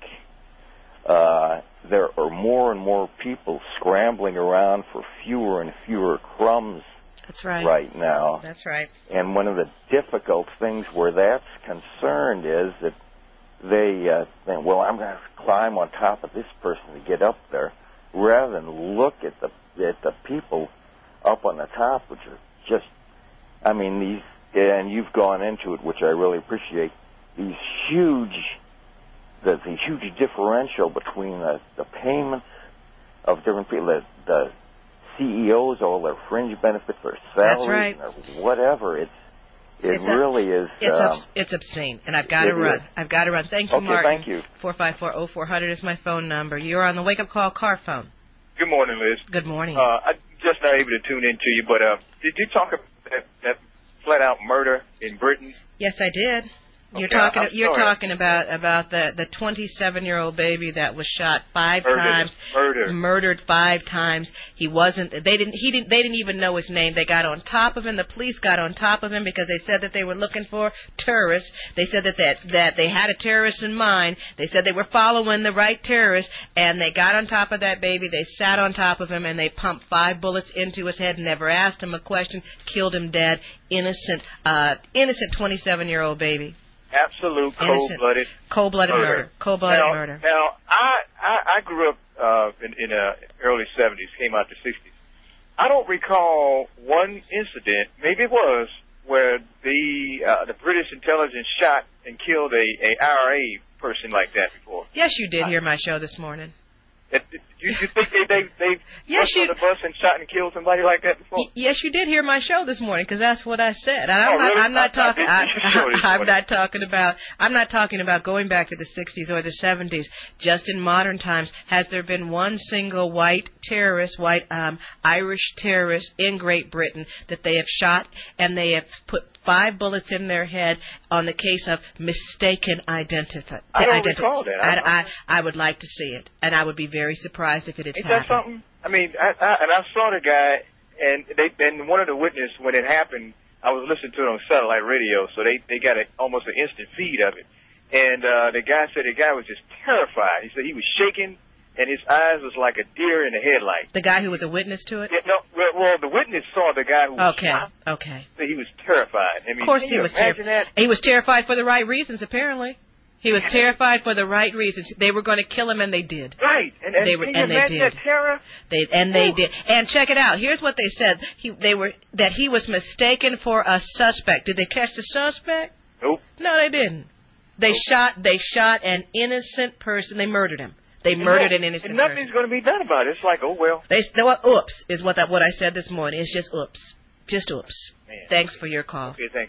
there are more and more people scrambling around for fewer and fewer crumbs. That's right. Right now. That's right. And one of the difficult things where that's concerned is that they think, well, I'm going to climb on top of this person to get up there, rather than look at the people up on the top, which are just, and you've gone into it, which I really appreciate, the huge differential between the payments of different people, the CEOs, all their fringe benefits, their salaries, that's right. And whatever. It really is. It's obscene, and I've got to run. Thank you, okay, Martin. Thank you. 454-0400 is my phone number. You're on the wake-up call car phone. Good morning, Liz. Good morning. I just not able to tune into you, but did you talk about that flat-out murder in Britain? Yes, I did. You're Okay, talking about the 27-year-old baby that was shot five times, murdered 5 times. They didn't even know his name. They got on top of him. The police got on top of him because they said that they were looking for terrorists. They said that they had a terrorist in mind. They said they were following the right terrorist, and they got on top of that baby. They sat on top of him, and they pumped 5 bullets into his head, never asked him a question, killed him dead. Innocent 27-year-old baby. Absolute cold-blooded murder. Murder. Now, I grew up in the early 70s, came out the 60s. I don't recall one incident, maybe it was, where the British intelligence shot and killed a IRA person like that before. Yes, you did hear my show this morning. Did You think they Yes, rushed on the bus and shot and killed somebody like that before? Yes, you did hear my show this morning because that's what I said. And I'm really? not talking. I'm not talking about going back to the 60s or the 70s. Just in modern times, has there been one single white terrorist, Irish terrorist in Great Britain that they have shot and they have put 5 bullets in their head on the case of mistaken identity? I don't recall that. I would like to see it, and I would be very surprised if it had Is happened. that something? I mean, I saw the guy, and one of the witnesses when it happened, I was listening to it on satellite radio, so they got almost an instant feed of it. And the guy said the guy was just terrified. He said he was shaking, and his eyes was like a deer in the headlight. The guy who was a witness to it? Yeah, no, well, the witness saw the guy who was shot. Okay. So he was terrified. I mean, Of course can he you was imagine that? He was terrified for the right reasons, apparently. He was terrified for the right reasons. They were going to kill him, and they did. Right. And can you imagine that terror? They did. And check it out. Here's what they said. That he was mistaken for a suspect. Did they catch the suspect? Nope. No, they didn't. They shot an innocent person. They murdered him. They murdered an innocent and person. nothing's going to be done about it. It's like, oh, well. Oops is what I said this morning. It's just oops. Just oops. Man. Thanks for your call. Okay, thanks.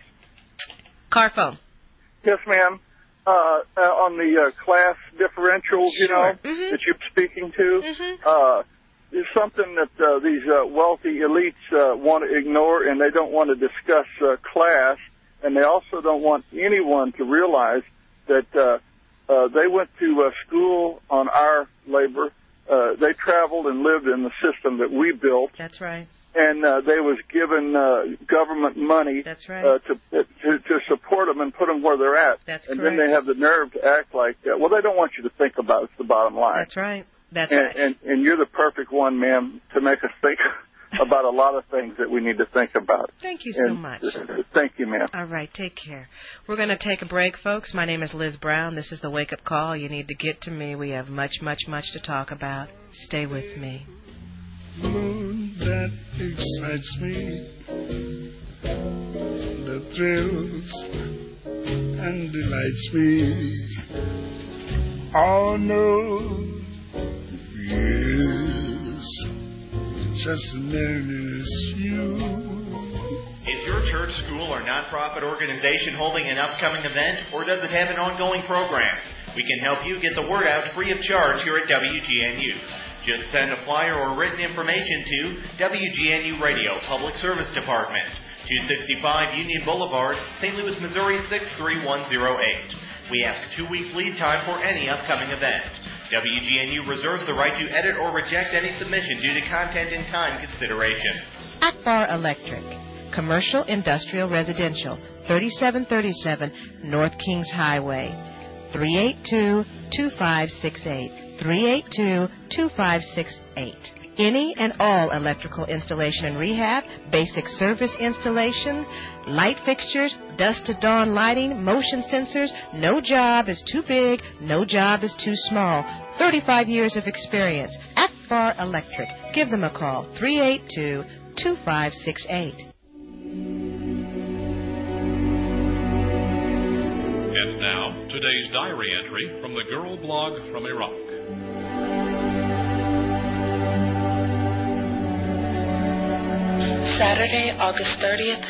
Car phone. Yes, ma'am. On the class differentials, that you're speaking to, is something that these wealthy elites want to ignore, and they don't want to discuss class, and they also don't want anyone to realize that they went to school on our labor. They traveled and lived in the system that we built. That's right. And they was given government money. That's right. To support them and put them where they're at. That's and correct. then they have the nerve to act like that. Well, they don't want you to think about it. It's the bottom line. That's right. That's right. And you're the perfect one, ma'am, to make us think about a lot of things that we need to think about. Thank you so much. Thank you, ma'am. All right, take care. We're going to take a break, folks. My name is Liz Brown. This is the Wake Up Call. You need to get to me. We have much, much, much to talk about. Stay with me. Moon that excites me, that thrills and delights me. Oh no, yes, just as many as you. Is your church, school, or nonprofit organization holding an upcoming event, or does it have an ongoing program? We can help you get the word out free of charge here at WGNU. Just send a flyer or written information to WGNU Radio Public Service Department, 265 Union Boulevard, St. Louis, Missouri 63108. We ask 2 weeks lead time for any upcoming event. WGNU reserves the right to edit or reject any submission due to content and time considerations. Akbar Electric, Commercial, Industrial, Residential, 3737 North Kings Highway, 382-2568. 382-2568. Any and all electrical installation and rehab, basic service installation, light fixtures, dusk to dawn lighting, motion sensors. No job is too big, no job is too small. 35 years of experience. Akbar Electric. Give them a call. 382-2568. And now, today's diary entry from the Girl Blog from Iraq. Saturday, August 30th,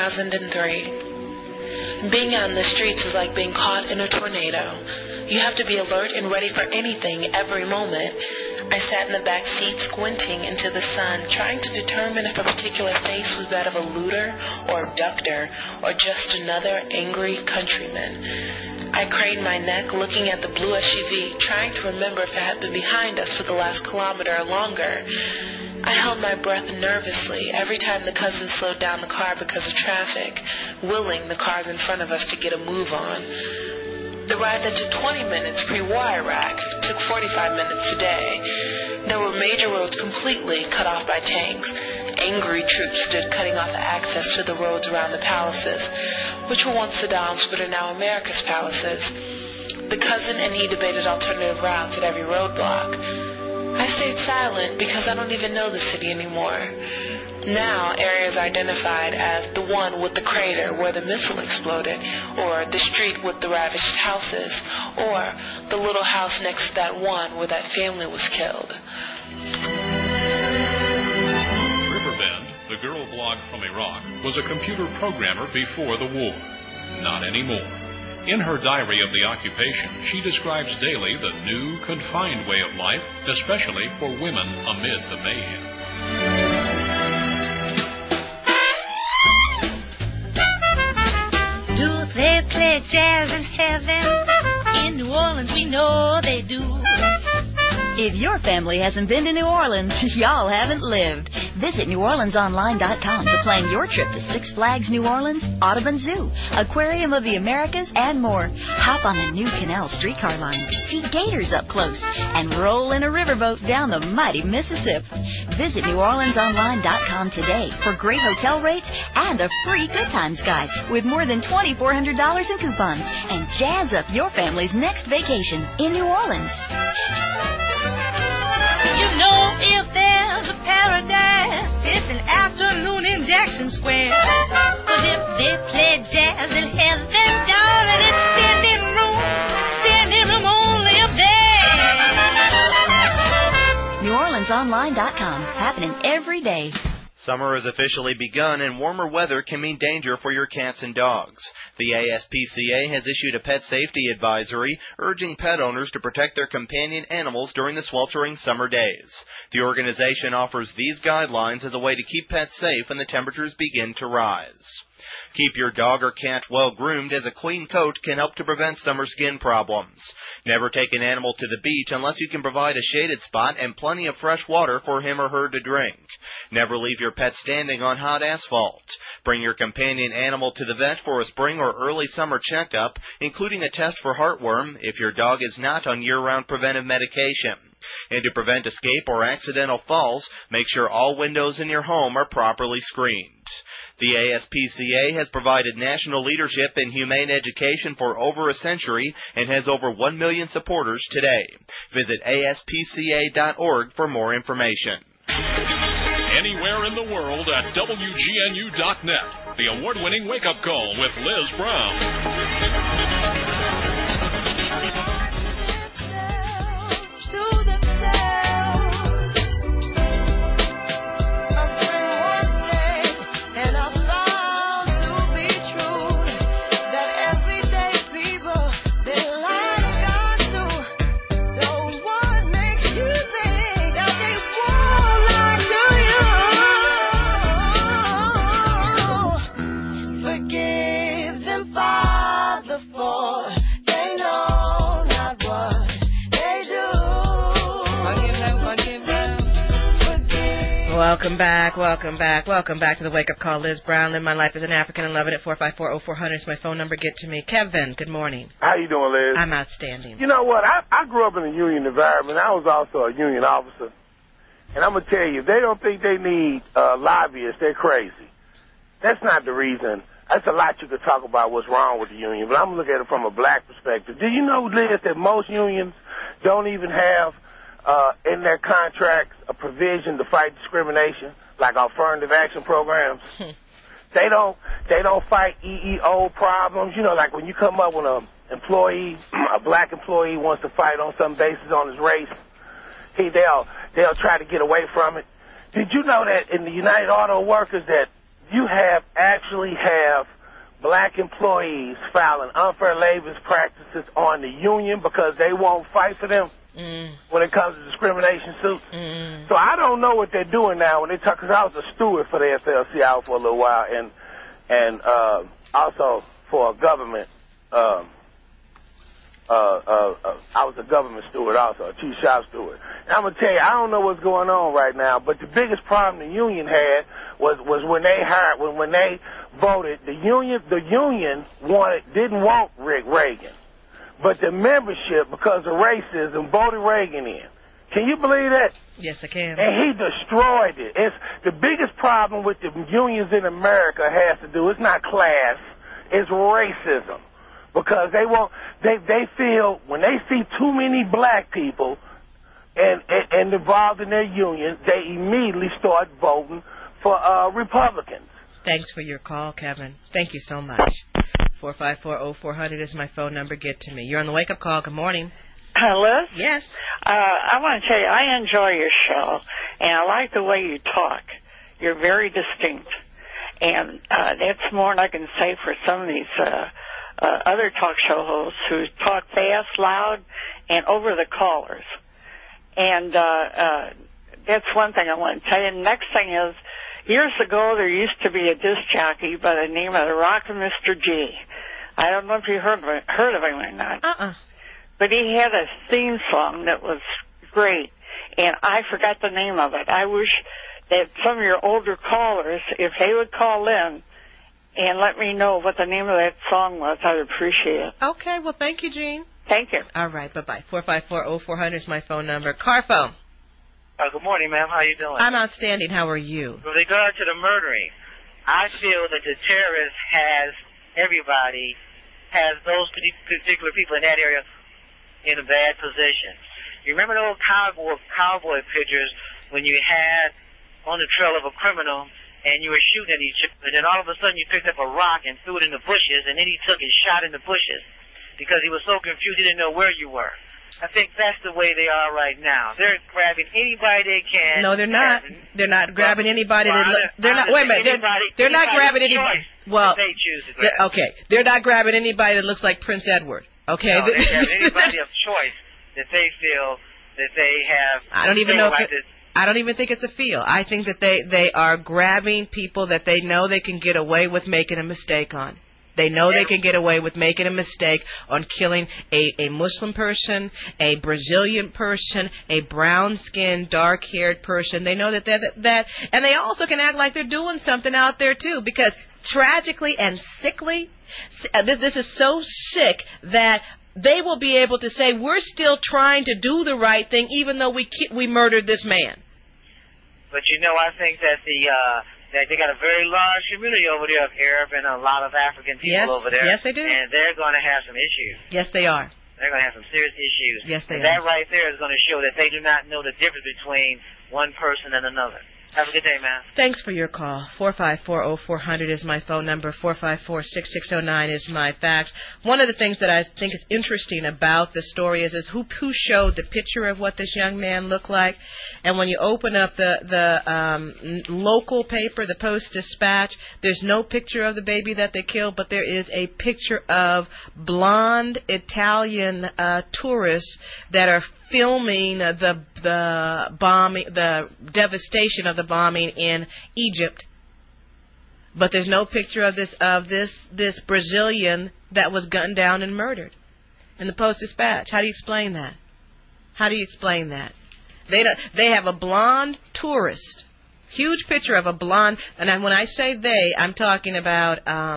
2003. Being out in the streets is like being caught in a tornado. You have to be alert and ready for anything every moment. I sat in the back seat squinting into the sun, trying to determine if a particular face was that of a looter or abductor or just another angry countryman. I craned my neck, looking at the blue SUV, trying to remember if it had been behind us for the last kilometer or longer. I held my breath nervously every time the cousin slowed down the car because of traffic, willing the cars in front of us to get a move on. The ride that took 20 minutes pre-war Iraq took 45 minutes today. There were major roads completely cut off by tanks. Angry troops stood cutting off access to the roads around the palaces, which were once Saddam's but are now America's palaces. The cousin and he debated alternative routes at every roadblock. I stayed silent because I don't even know the city anymore. Now, areas are identified as the one with the crater where the missile exploded, or the street with the ravaged houses, or the little house next to that one where that family was killed. girl blog from Iraq, was a computer programmer before the war. Not anymore. In her diary of the occupation, she describes daily the new, confined way of life, especially for women amid the mayhem. Do they play jazz in heaven? In New Orleans, we know they do. If your family hasn't been to New Orleans, y'all haven't lived. Visit NewOrleansOnline.com to plan your trip to Six Flags New Orleans, Audubon Zoo, Aquarium of the Americas, and more. Hop on the new Canal streetcar line, see gators up close, and roll in a riverboat down the mighty Mississippi. Visit NewOrleansOnline.com today for great hotel rates and a free Good Times guide with more than $2,400 in coupons. And jazz up your family's next vacation in New Orleans. You know, if there's a paradise, it's an afternoon in Jackson Square. 'Cause if they play jazz in heaven, darling, it's standing room only up there. NewOrleansOnline.com, happening every day. Summer has officially begun, and warmer weather can mean danger for your cats and dogs. The ASPCA has issued a pet safety advisory urging pet owners to protect their companion animals during the sweltering summer days. The organization offers these guidelines as a way to keep pets safe when the temperatures begin to rise. Keep your dog or cat well groomed, as a clean coat can help to prevent summer skin problems. Never take an animal to the beach unless you can provide a shaded spot and plenty of fresh water for him or her to drink. Never leave your pet standing on hot asphalt. Bring your companion animal to the vet for a spring or early summer checkup, including a test for heartworm if your dog is not on year-round preventive medication. And to prevent escape or accidental falls, make sure all windows in your home are properly screened. The ASPCA has provided national leadership in humane education for over a century and has over 1 million supporters today. Visit ASPCA.org for more information. Anywhere in the world at WGNU.net. The award-winning wake-up call with Liz Brown. Welcome back to the Wake Up Call. Liz Brown, Live My Life as an African, and love it at 454-0400 is my phone number. Get to me. Kevin, good morning. How you doing, Liz? I'm outstanding. You know what? I grew up in a union environment. I was also a union officer. And I'm going to tell you, if they don't think they need lobbyists, they're crazy. That's not the reason. That's a lot you could talk about what's wrong with the union, but I'm going to look at it from a black perspective. Do you know, Liz, that most unions don't even have in their contracts a provision to fight discrimination, like affirmative action programs? They don't fight EEO problems. You know, like when you come up with an employee, a black employee wants to fight on some basis on his race, they'll try to get away from it. Did you know that in the United Auto Workers that you actually have black employees filing unfair labor practices on the union because they won't fight for them when it comes to discrimination suits? So I don't know what they're doing now when they talk, because I was a steward for the FLCI for a little while, and also for a government. I was a government steward also, a chief shop steward. And I'm gonna tell you, I don't know what's going on right now, but the biggest problem the union had was when they when they voted. The union didn't want Rick Reagan, but the membership, because of racism, voted Reagan in. Can you believe that? Yes, I can. And he destroyed it. It's the biggest problem with the unions in America has to do. It's not class. It's racism. Because they feel when they see too many black people and involved in their union, they immediately start voting for Republicans. Thanks for your call, Kevin. Thank you so much. 454-0400 is my phone number. Get to me. You're on the Wake Up Call. Good morning. Liz? Yes. I want to tell you, I enjoy your show, and I like the way you talk. You're very distinct. And that's more than I can say for some of these other talk show hosts who talk fast, loud, and over the callers. And that's one thing I want to tell you. The next thing is, years ago there used to be a disc jockey by the name of the Rockin' Mr. G. I don't know if you heard of him or not. But he had a theme song that was great, and I forgot the name of it. I wish that some of your older callers, if they would call in and let me know what the name of that song was, I'd appreciate it. Okay, well, thank you, Jean. Thank you. All right, bye-bye. 454-0400 is my phone number. Car phone. Good morning, ma'am. How you doing? I'm outstanding. How are you? With regard to the murdering, I feel that the terrorist has those particular people in that area in a bad position. You remember the old cowboy pictures when you had on the trail of a criminal and you were shooting at each other, and then all of a sudden you picked up a rock and threw it in the bushes, and then he took his shot in the bushes because he was so confused he didn't know where you were. I think that's the way they are right now. They're grabbing anybody they can. No, they're not. They're not grabbing anybody that they're not. Wait a minute. They're not grabbing anybody. Well, they choose to grab. Okay, they're not grabbing anybody that looks like Prince Edward. Okay, no, they're grabbing anybody of choice that they feel that they have. I don't even know. I don't even think it's a feel. I think that they are grabbing people that they know they can get away with making a mistake on. They know they can get away with making a mistake on killing a Muslim person, a Brazilian person, a brown-skinned, dark-haired person. They know that, and they also can act like they're doing something out there, too, because tragically and sickly, this is so sick that they will be able to say, we're still trying to do the right thing, even though we murdered this man. But, I think that they got a very large community over there of Arab and a lot of African people over there. Yes, they do. And they're going to have some issues. Yes, they are. They're going to have some serious issues. Yes, they are. That right there is going to show that they do not know the difference between one person and another. Have a good day, man. Thanks for your call. 454-0400 is my phone number. 454-6609 is my fax. One of the things that I think is interesting about the story is who showed the picture of what this young man looked like. And when you open up the local paper, the Post-Dispatch, there's no picture of the baby that they killed, but there is a picture of blonde Italian tourists that are filming the bombing, the devastation of the bombing in Egypt. But there's no picture of this Brazilian that was gunned down and murdered in the Post-Dispatch. How do you explain that? How do you explain that? They have a blonde tourist, huge picture of a blonde, and when I say they, I'm talking about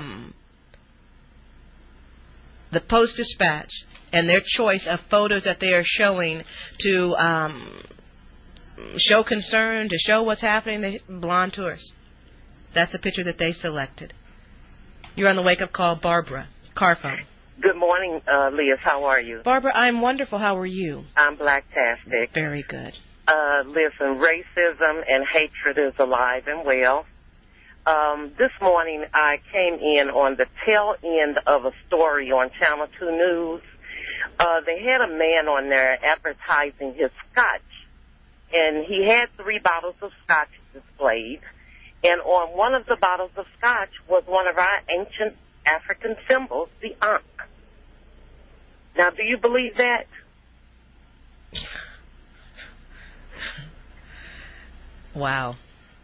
the Post-Dispatch and their choice of photos that they are showing to show concern, to show what's happening. The blonde tourist. That's the picture that they selected. You're on the wake-up call, Barbara. Car phone. Good morning, Liz. How are you? Barbara, I'm wonderful. How are you? I'm blacktastic. Very good. Listen, racism and hatred is alive and well. This morning I came in on the tail end of a story on Channel 2 News. They had a man on there advertising his scotch, and he had 3 bottles of scotch displayed, and on one of the bottles of scotch was one of our ancient African symbols, the ankh. Now, do you believe that? Wow.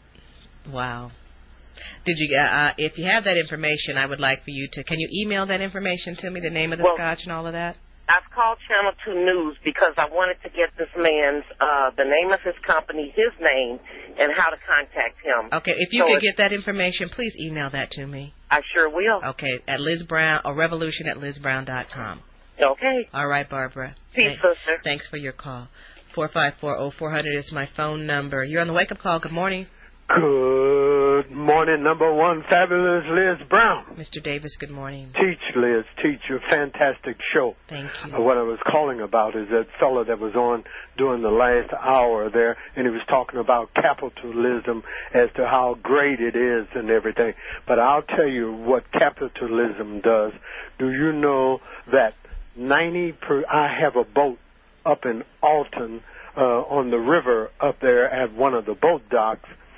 Did you? If you have that information, I would like for you to. Can you email that information to me? The name of the scotch and all of that. I've called Channel 2 News because I wanted to get this man's the name of his company, his name, and how to contact him. Okay, if you could get that information, please email that to me. I sure will. Okay, at Liz Brown or revolution@lizbrown.com. Okay. All right, Barbara. Peace, sister. Thanks for your call. 454-0400 is my phone number. You're on the wake-up call. Good morning. Good morning, number one, fabulous Liz Brown. Mr. Davis, good morning. Teach, Liz, teach. Your fantastic show. Thank you. What I was calling about is that fellow that was on during the last hour there, and he was talking about capitalism as to how great it is and everything. But I'll tell you what capitalism does. Do you know that I have a boat up in Alton on the river up there at one of the boat docks,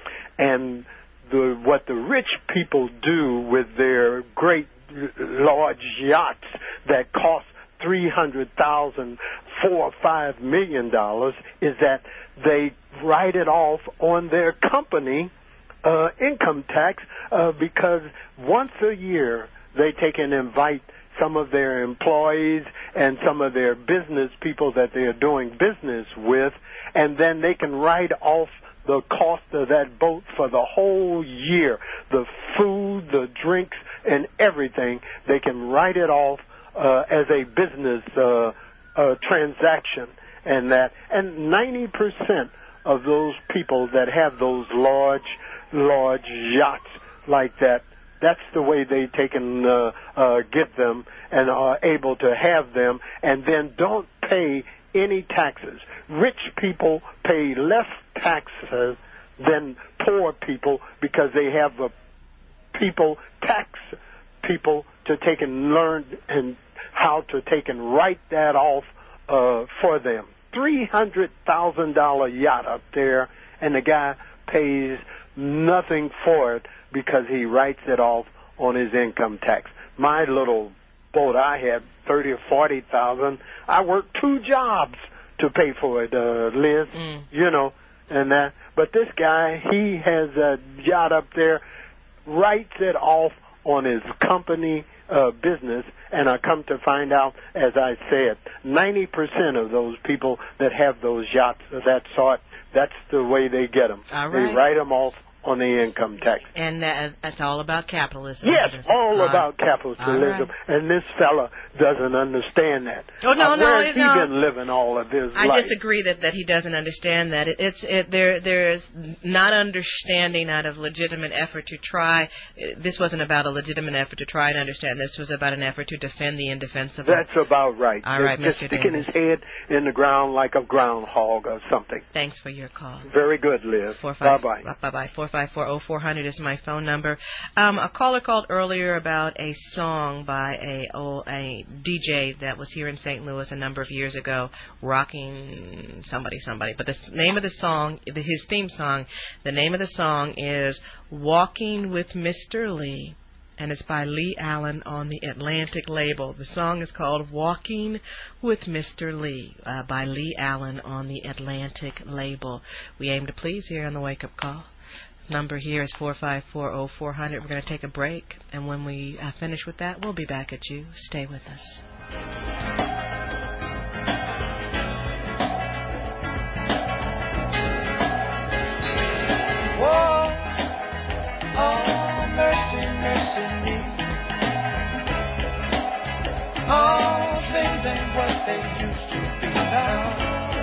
and what the rich people do with their great large yachts that cost $300,000, $4 or $5 million is that they write it off on their company income tax because once a year they take and invite some of their employees and some of their business people that they are doing business with, and then they can write off the cost of that boat for the whole year. The food, the drinks, and everything, they can write it off as a business transaction. And 90% of those people that have those large yachts like that, that's the way they take and get them and are able to have them, and then don't pay any taxes. Rich people pay less taxes than poor people because they have tax people to take and learn and how to take and write that off for them. $300,000 yacht up there, and the guy pays nothing for it because he writes it off on his income tax. My little boat I had, $30,000 or $40,000. I worked 2 jobs to pay for it, Liz. You know, and that. But this guy, he has a yacht up there, writes it off on his company business, and I come to find out, as I said, 90% of those people that have those yachts of that sort, that's the way they get them. All right. They write them off on the income tax. And that's all about capitalism. Yes, all about capitalism. Right. And this fella doesn't understand that. Oh, no, Where has he been living all of his life? I disagree that he doesn't understand that. There is not understanding out of legitimate effort to try. This wasn't about a legitimate effort to try to understand. This was about an effort to defend the indefensible. That's about right. All right, just Mr. sticking Davis. his head in the ground like a groundhog or something. Thanks for your call. Very good, Liz. Bye-bye. Bye-bye. 454-0400 is my phone number. A caller called earlier about a song by a DJ that was here in St. Louis a number of years ago, rocking somebody. But the name of the song, his theme song, the name of the song is Walking with Mr. Lee, and it's by Lee Allen on the Atlantic label. The song is called Walking with Mr. Lee by Lee Allen on the Atlantic label. We aim to please here on the Wake Up Call. Number here is 454-0400. We're going to take a break, and when we finish with that, we'll be back at you. Stay with us. Whoa, oh, mercy, mercy me. All things ain't what they used to be now.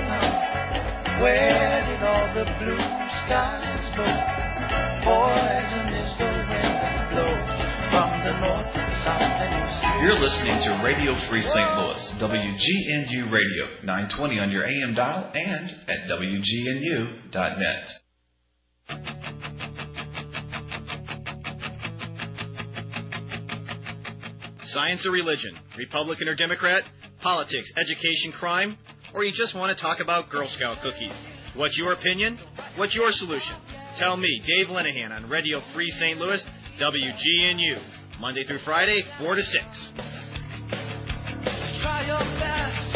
Where did all the blue skies go? Poison is the wind that blows from the north to the south and east. You're listening to Radio Free St. Louis, WGNU Radio, 920 on your AM dial and at WGNU.net. Science or religion, Republican or Democrat, politics, education, crime, or you just want to talk about Girl Scout cookies. What's your opinion? What's your solution? Tell me, Dave Linehan on Radio Free St. Louis, WGNU, Monday through Friday, 4 to 6. Try your best.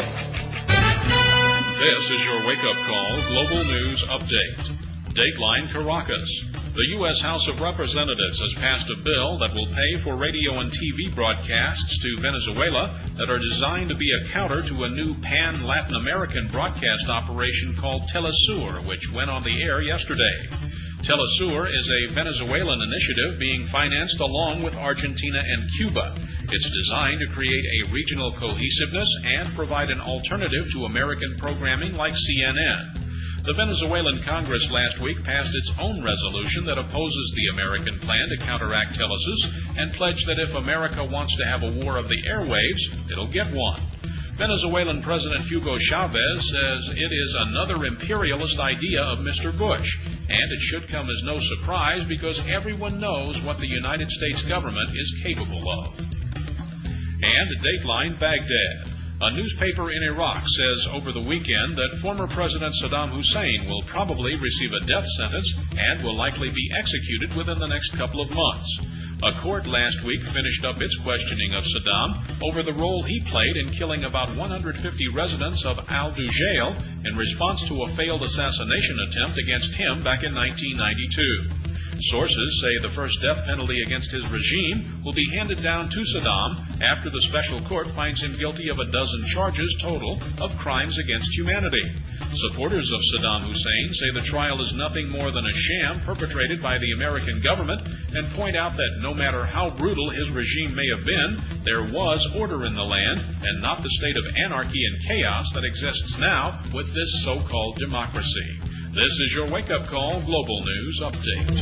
This is your wake-up call Global News Update. Dateline Caracas. The U.S. House of Representatives has passed a bill that will pay for radio and TV broadcasts to Venezuela that are designed to be a counter to a new pan-Latin American broadcast operation called Telesur, which went on the air yesterday. Telesur is a Venezuelan initiative being financed along with Argentina and Cuba. It's designed to create a regional cohesiveness and provide an alternative to American programming like CNN. The Venezuelan Congress last week passed its own resolution that opposes the American plan to counteract Telesur and pledged that if America wants to have a war of the airwaves, it'll get one. Venezuelan President Hugo Chavez says it is another imperialist idea of Mr. Bush, and it should come as no surprise because everyone knows what the United States government is capable of. And Dateline Baghdad. A newspaper in Iraq says over the weekend that former President Saddam Hussein will probably receive a death sentence and will likely be executed within the next couple of months. A court last week finished up its questioning of Saddam over the role he played in killing about 150 residents of Al-Dujail in response to a failed assassination attempt against him back in 1992. Sources say the first death penalty against his regime will be handed down to Saddam after the special court finds him guilty of a dozen charges total of crimes against humanity. Supporters of Saddam Hussein say the trial is nothing more than a sham perpetrated by the American government and point out that no matter how brutal his regime may have been, there was order in the land and not the state of anarchy and chaos that exists now with this so-called democracy. This is your wake-up call Global News Update.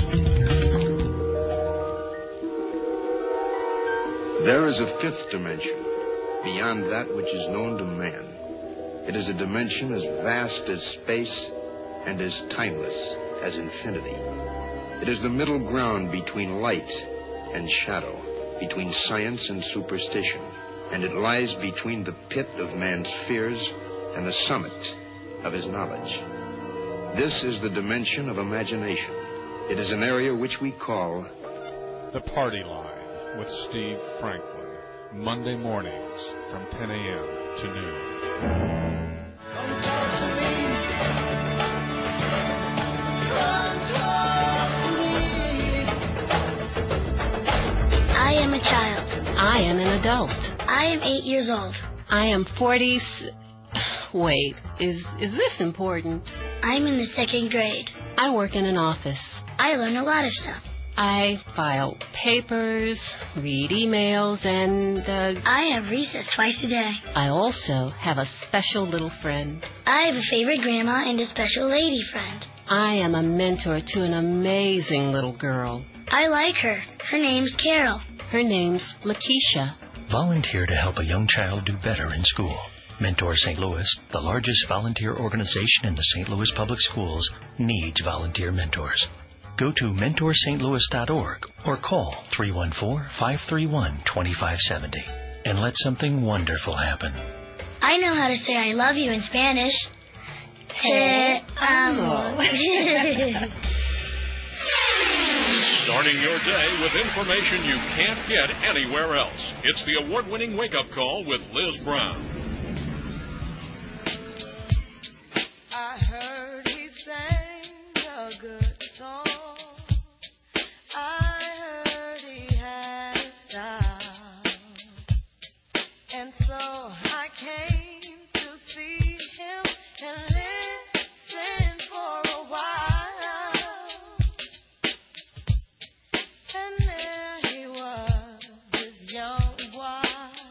There is a fifth dimension beyond that which is known to man. It is a dimension as vast as space and as timeless as infinity. It is the middle ground between light and shadow, between science and superstition, and it lies between the pit of man's fears and the summit of his knowledge. This is the dimension of imagination. It is an area which we call The Party Line with Steve Franklin, Monday mornings from 10 a.m. to noon. Come talk to me. I am a child. I am an adult. I am 8 years old. I am 40. Wait, is this important? I'm in the 2nd grade. I work in an office. I learn a lot of stuff. I file papers, read emails, and, I have recess twice a day. I also have a special little friend. I have a favorite grandma and a special lady friend. I am a mentor to an amazing little girl. I like her. Her name's Carol. Her name's Lakeisha. Volunteer to help a young child do better in school. Mentor St. Louis, the largest volunteer organization in the St. Louis Public Schools, needs volunteer mentors. Go to mentorstlouis.org or call 314-531-2570 and let something wonderful happen. I know how to say I love you in Spanish. Te amo. Starting your day with information you can't get anywhere else. It's the award-winning wake-up call with Liz Brown. I heard he sang a good song. I heard he had a style. And so I came to see him and listen for a while. And there he was, this young boy,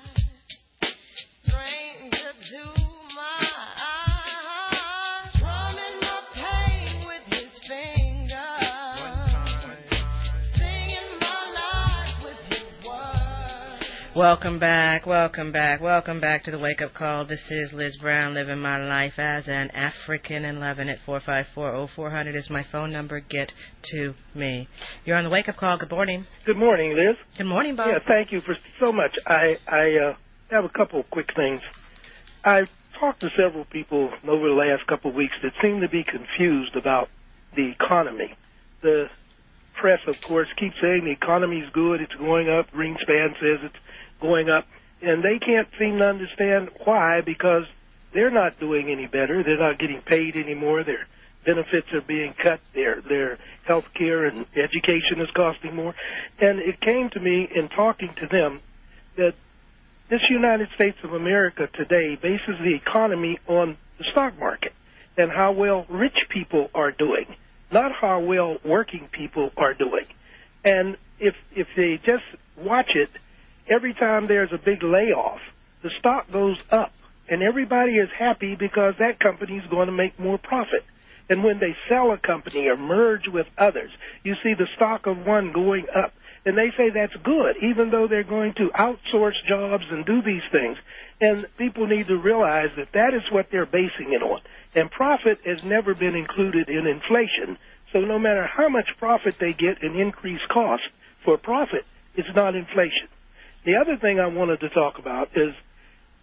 stranger to my eyes, strumming my pain with his fingers, singing my life with his words. Welcome back to the Wake Up Call. This is Liz Brown, living my life as an African in Lebanon. At 454-0400 is my phone number. Get to me. You're on the Wake Up Call. Good morning. Good morning, Liz. Good morning, Bob. Yeah, thank you for so much. I have a couple of quick things. I've talked to several people over the last couple of weeks that seem to be confused about the economy. The press, of course, keeps saying the economy's good, it's going up. Greenspan says it's going up. And they can't seem to understand why, because they're not doing any better. They're not getting paid anymore. Their benefits are being cut. Their health care and education is costing more. And it came to me in talking to them that this United States of America today bases the economy on the stock market and how well rich people are doing, not how well working people are doing. And if they just watch it, every time there's a big layoff, the stock goes up, and everybody is happy because that company is going to make more profit. And when they sell a company or merge with others, you see the stock of one going up. And they say that's good, even though they're going to outsource jobs and do these things. And people need to realize that that is what they're basing it on. And profit has never been included in inflation. So no matter how much profit they get in increased cost for profit, it's not inflation. The other thing I wanted to talk about is that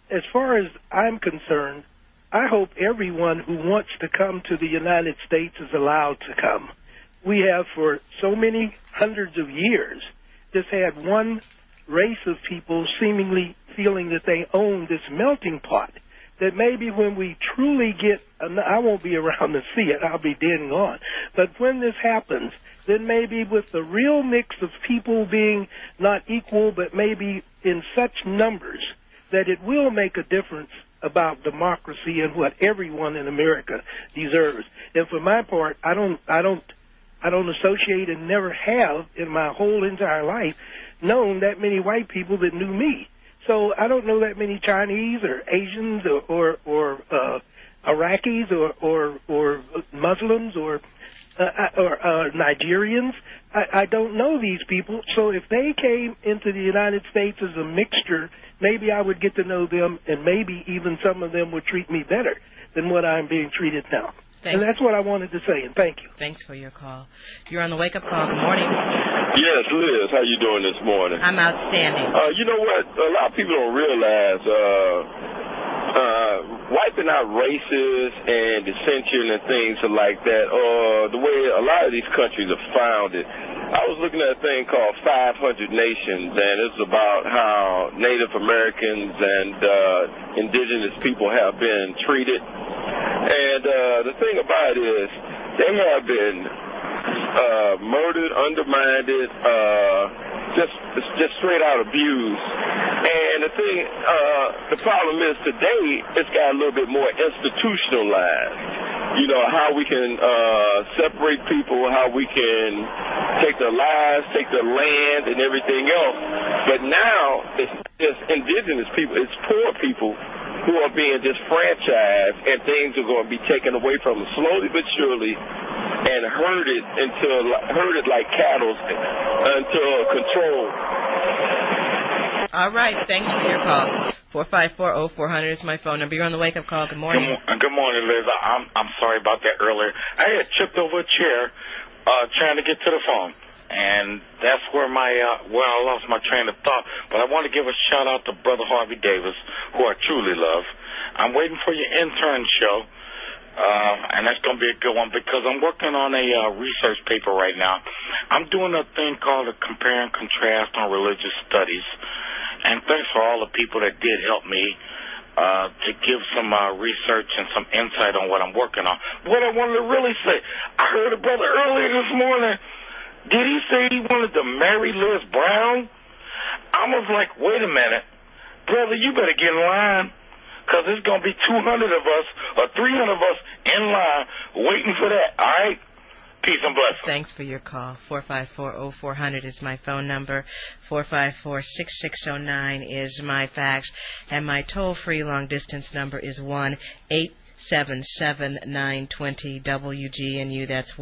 as far as I'm concerned, I hope everyone who wants to come to the United States is allowed to come. We have, for so many hundreds of years, just had one race of people seemingly feeling that they own this melting pot, that maybe when we truly get, I won't be around to see it, I'll be dead and gone, but when this happens, then maybe with the real mix of people being not equal, but maybe in such numbers that it will make a difference about democracy and what everyone in America deserves. And for my part, I don't associate and never have in my whole entire life known that many white people that knew me. So I don't know that many Chinese or Asians or Iraqis or Muslims or Nigerians. I don't know these people. So if they came into the United States as a mixture, maybe I would get to know them, and maybe even some of them would treat me better than what I'm being treated now. Thanks. And that's what I wanted to say, and thank you. Thanks for your call. You're on the Wake Up Call. Good morning. Yes, Liz, how you doing this morning? I'm outstanding. You know what? A lot of people don't realize wiping out races and dissension and things like that, the way a lot of these countries are founded. I was looking at a thing called 500 Nations, and it's about how Native Americans and indigenous people have been treated. And the thing about it is they have been murdered, undermined, just straight out abused. And the problem is today it's got a little bit more institutionalized. You know, how we can separate people, how we can take their lives, take their land and everything else. But now it's just indigenous people, it's poor people who are being disfranchised, and things are going to be taken away from them slowly but surely and herded like cattle until control. All right, thanks for your call. 454-0400 is my phone number. You're on the Wake Up Call. Good morning. Good morning, Liz. I'm sorry about that earlier. I had tripped over a chair trying to get to the phone, and that's where I lost my train of thought. But I want to give a shout out to Brother Harvey Davis, who I truly love. I'm waiting for your intern show, and that's going to be a good one because I'm working on a research paper right now. I'm doing a thing called a compare and contrast on religious studies. And thanks for all the people that did help me to give some research and some insight on what I'm working on. What I wanted to really say, I heard a brother earlier this morning, did he say he wanted to marry Liz Brown? I was like, wait a minute. Brother, you better get in line because there's going to be 200 of us or 300 of us in line waiting for that, all right? Peace and blessings. Thanks for your call. 454-0400 is my phone number. 454-6609 is my fax. And my toll-free long-distance number is 1-877-920-WGNU. That's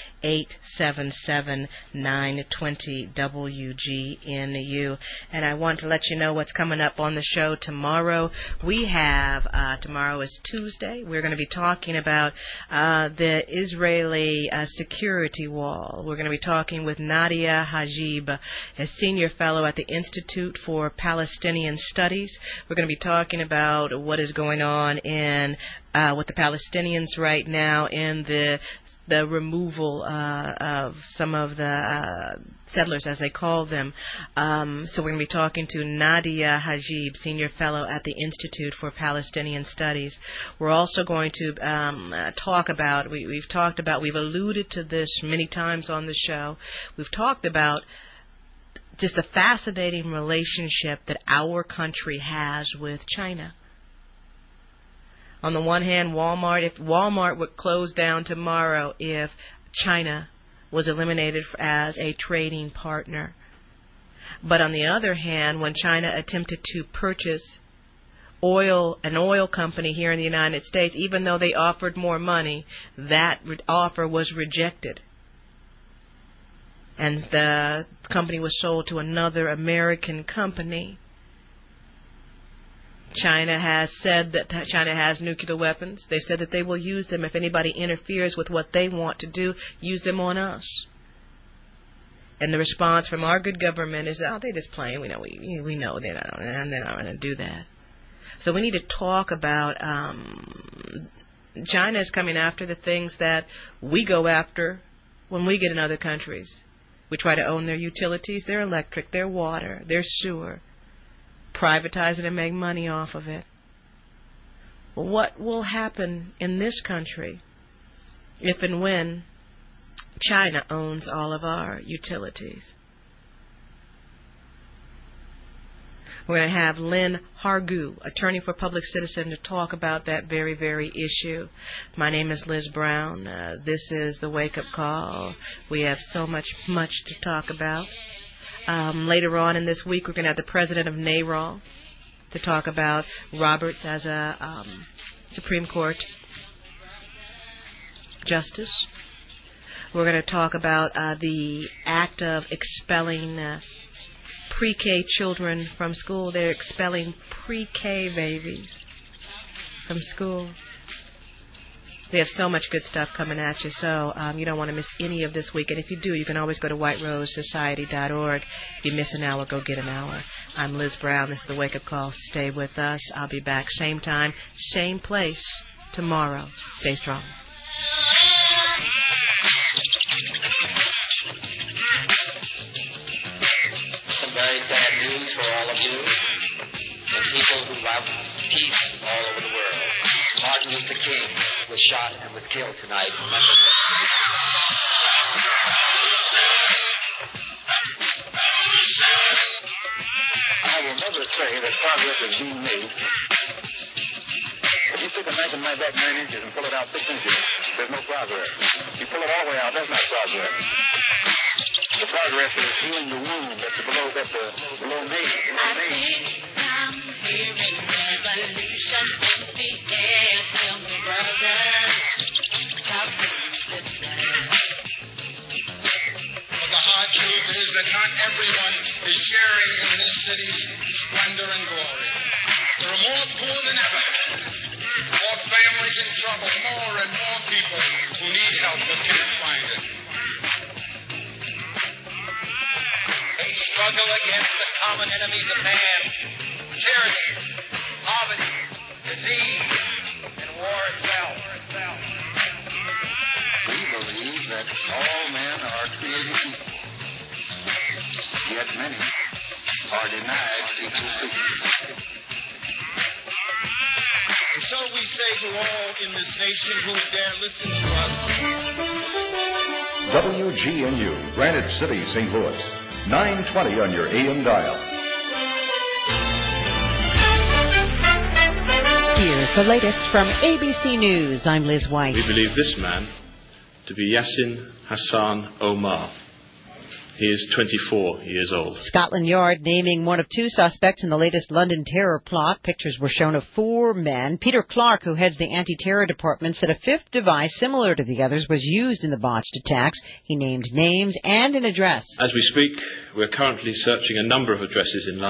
1-877-920-WGNU. And I want to let you know what's coming up on the show tomorrow. We have, tomorrow is Tuesday, we're going to be talking about the Israeli security wall. We're going to be talking with Nadia Hajib, a senior fellow at the Institute for Palestinian Studies. We're going to be talking about what is going on with the Palestinians right now in the removal of some of the settlers, as they call them. So we're going to be talking to Nadia Hajib, senior fellow at the Institute for Palestinian Studies. We're also going to talk about, we've alluded to this many times on the show, we've talked about just the fascinating relationship that our country has with China. On the one hand, if Walmart would close down tomorrow if China was eliminated as a trading partner. But on the other hand, when China attempted to purchase an oil company here in the United States, even though they offered more money, that offer was rejected. And the company was sold to another American company. China has said that China has nuclear weapons. They said that they will use them if anybody interferes with what they want to do, use them on us. And the response from our good government is, oh, they're just playing. We know they're not going to do that. So we need to talk about China is coming after the things that we go after when we get in other countries. We try to own their utilities, their electric, their water, their sewer, privatize it and make money off of it. What will happen in this country if and when China owns all of our utilities? We're going to have Lynn Hargu, attorney for Public Citizen, to talk about that very, very issue. My name is Liz Brown. This is the Wake Up Call. We have so much to talk about. Later on in this week, we're going to have the president of NARAL to talk about Roberts as a Supreme Court justice. We're going to talk about the act of expelling pre-K children from school. They're expelling pre-K babies from school. We have so much good stuff coming at you, so you don't want to miss any of this week. And if you do, you can always go to whiterosesociety.org. If you miss an hour, go get an hour. I'm Liz Brown. This is the Wake Up Call. Stay with us. I'll be back same time, same place tomorrow. Stay strong. Very bad news for all of you, the people who love peace all over the world. Martin Luther King was shot and was killed tonight. I will never say that progress is being made. If you take a knife and knife back 9 inches and pull it out 6 inches, there's no progress. You pull it all the way out, that's not progress. The progress is healing the wound that's below me. I think I'm hearing revolution in the air. Tell me, brothers, stop listening. But the hard truth is that not everyone is sharing in this city's splendor and glory. There are more poor than ever, more families in trouble, more and more people who need help but can't find it. Struggle against the common enemies of man, tyranny, poverty, disease, and war itself. We believe that all men are created equal, yet many are denied equal treatment. And so we say to all in this nation who dare listen to us. WGNU, Granite City, St. Louis. 920 on your AM dial. Here's the latest from ABC News. I'm Liz White. We believe this man to be Yassin Hassan Omar. He is 24 years old. Scotland Yard naming one of 2 suspects in the latest London terror plot. Pictures were shown of 4 men. Peter Clark, who heads the anti-terror department, said a 5th device similar to the others was used in the botched attacks. He named names and an address. As we speak, we're currently searching a number of addresses in London.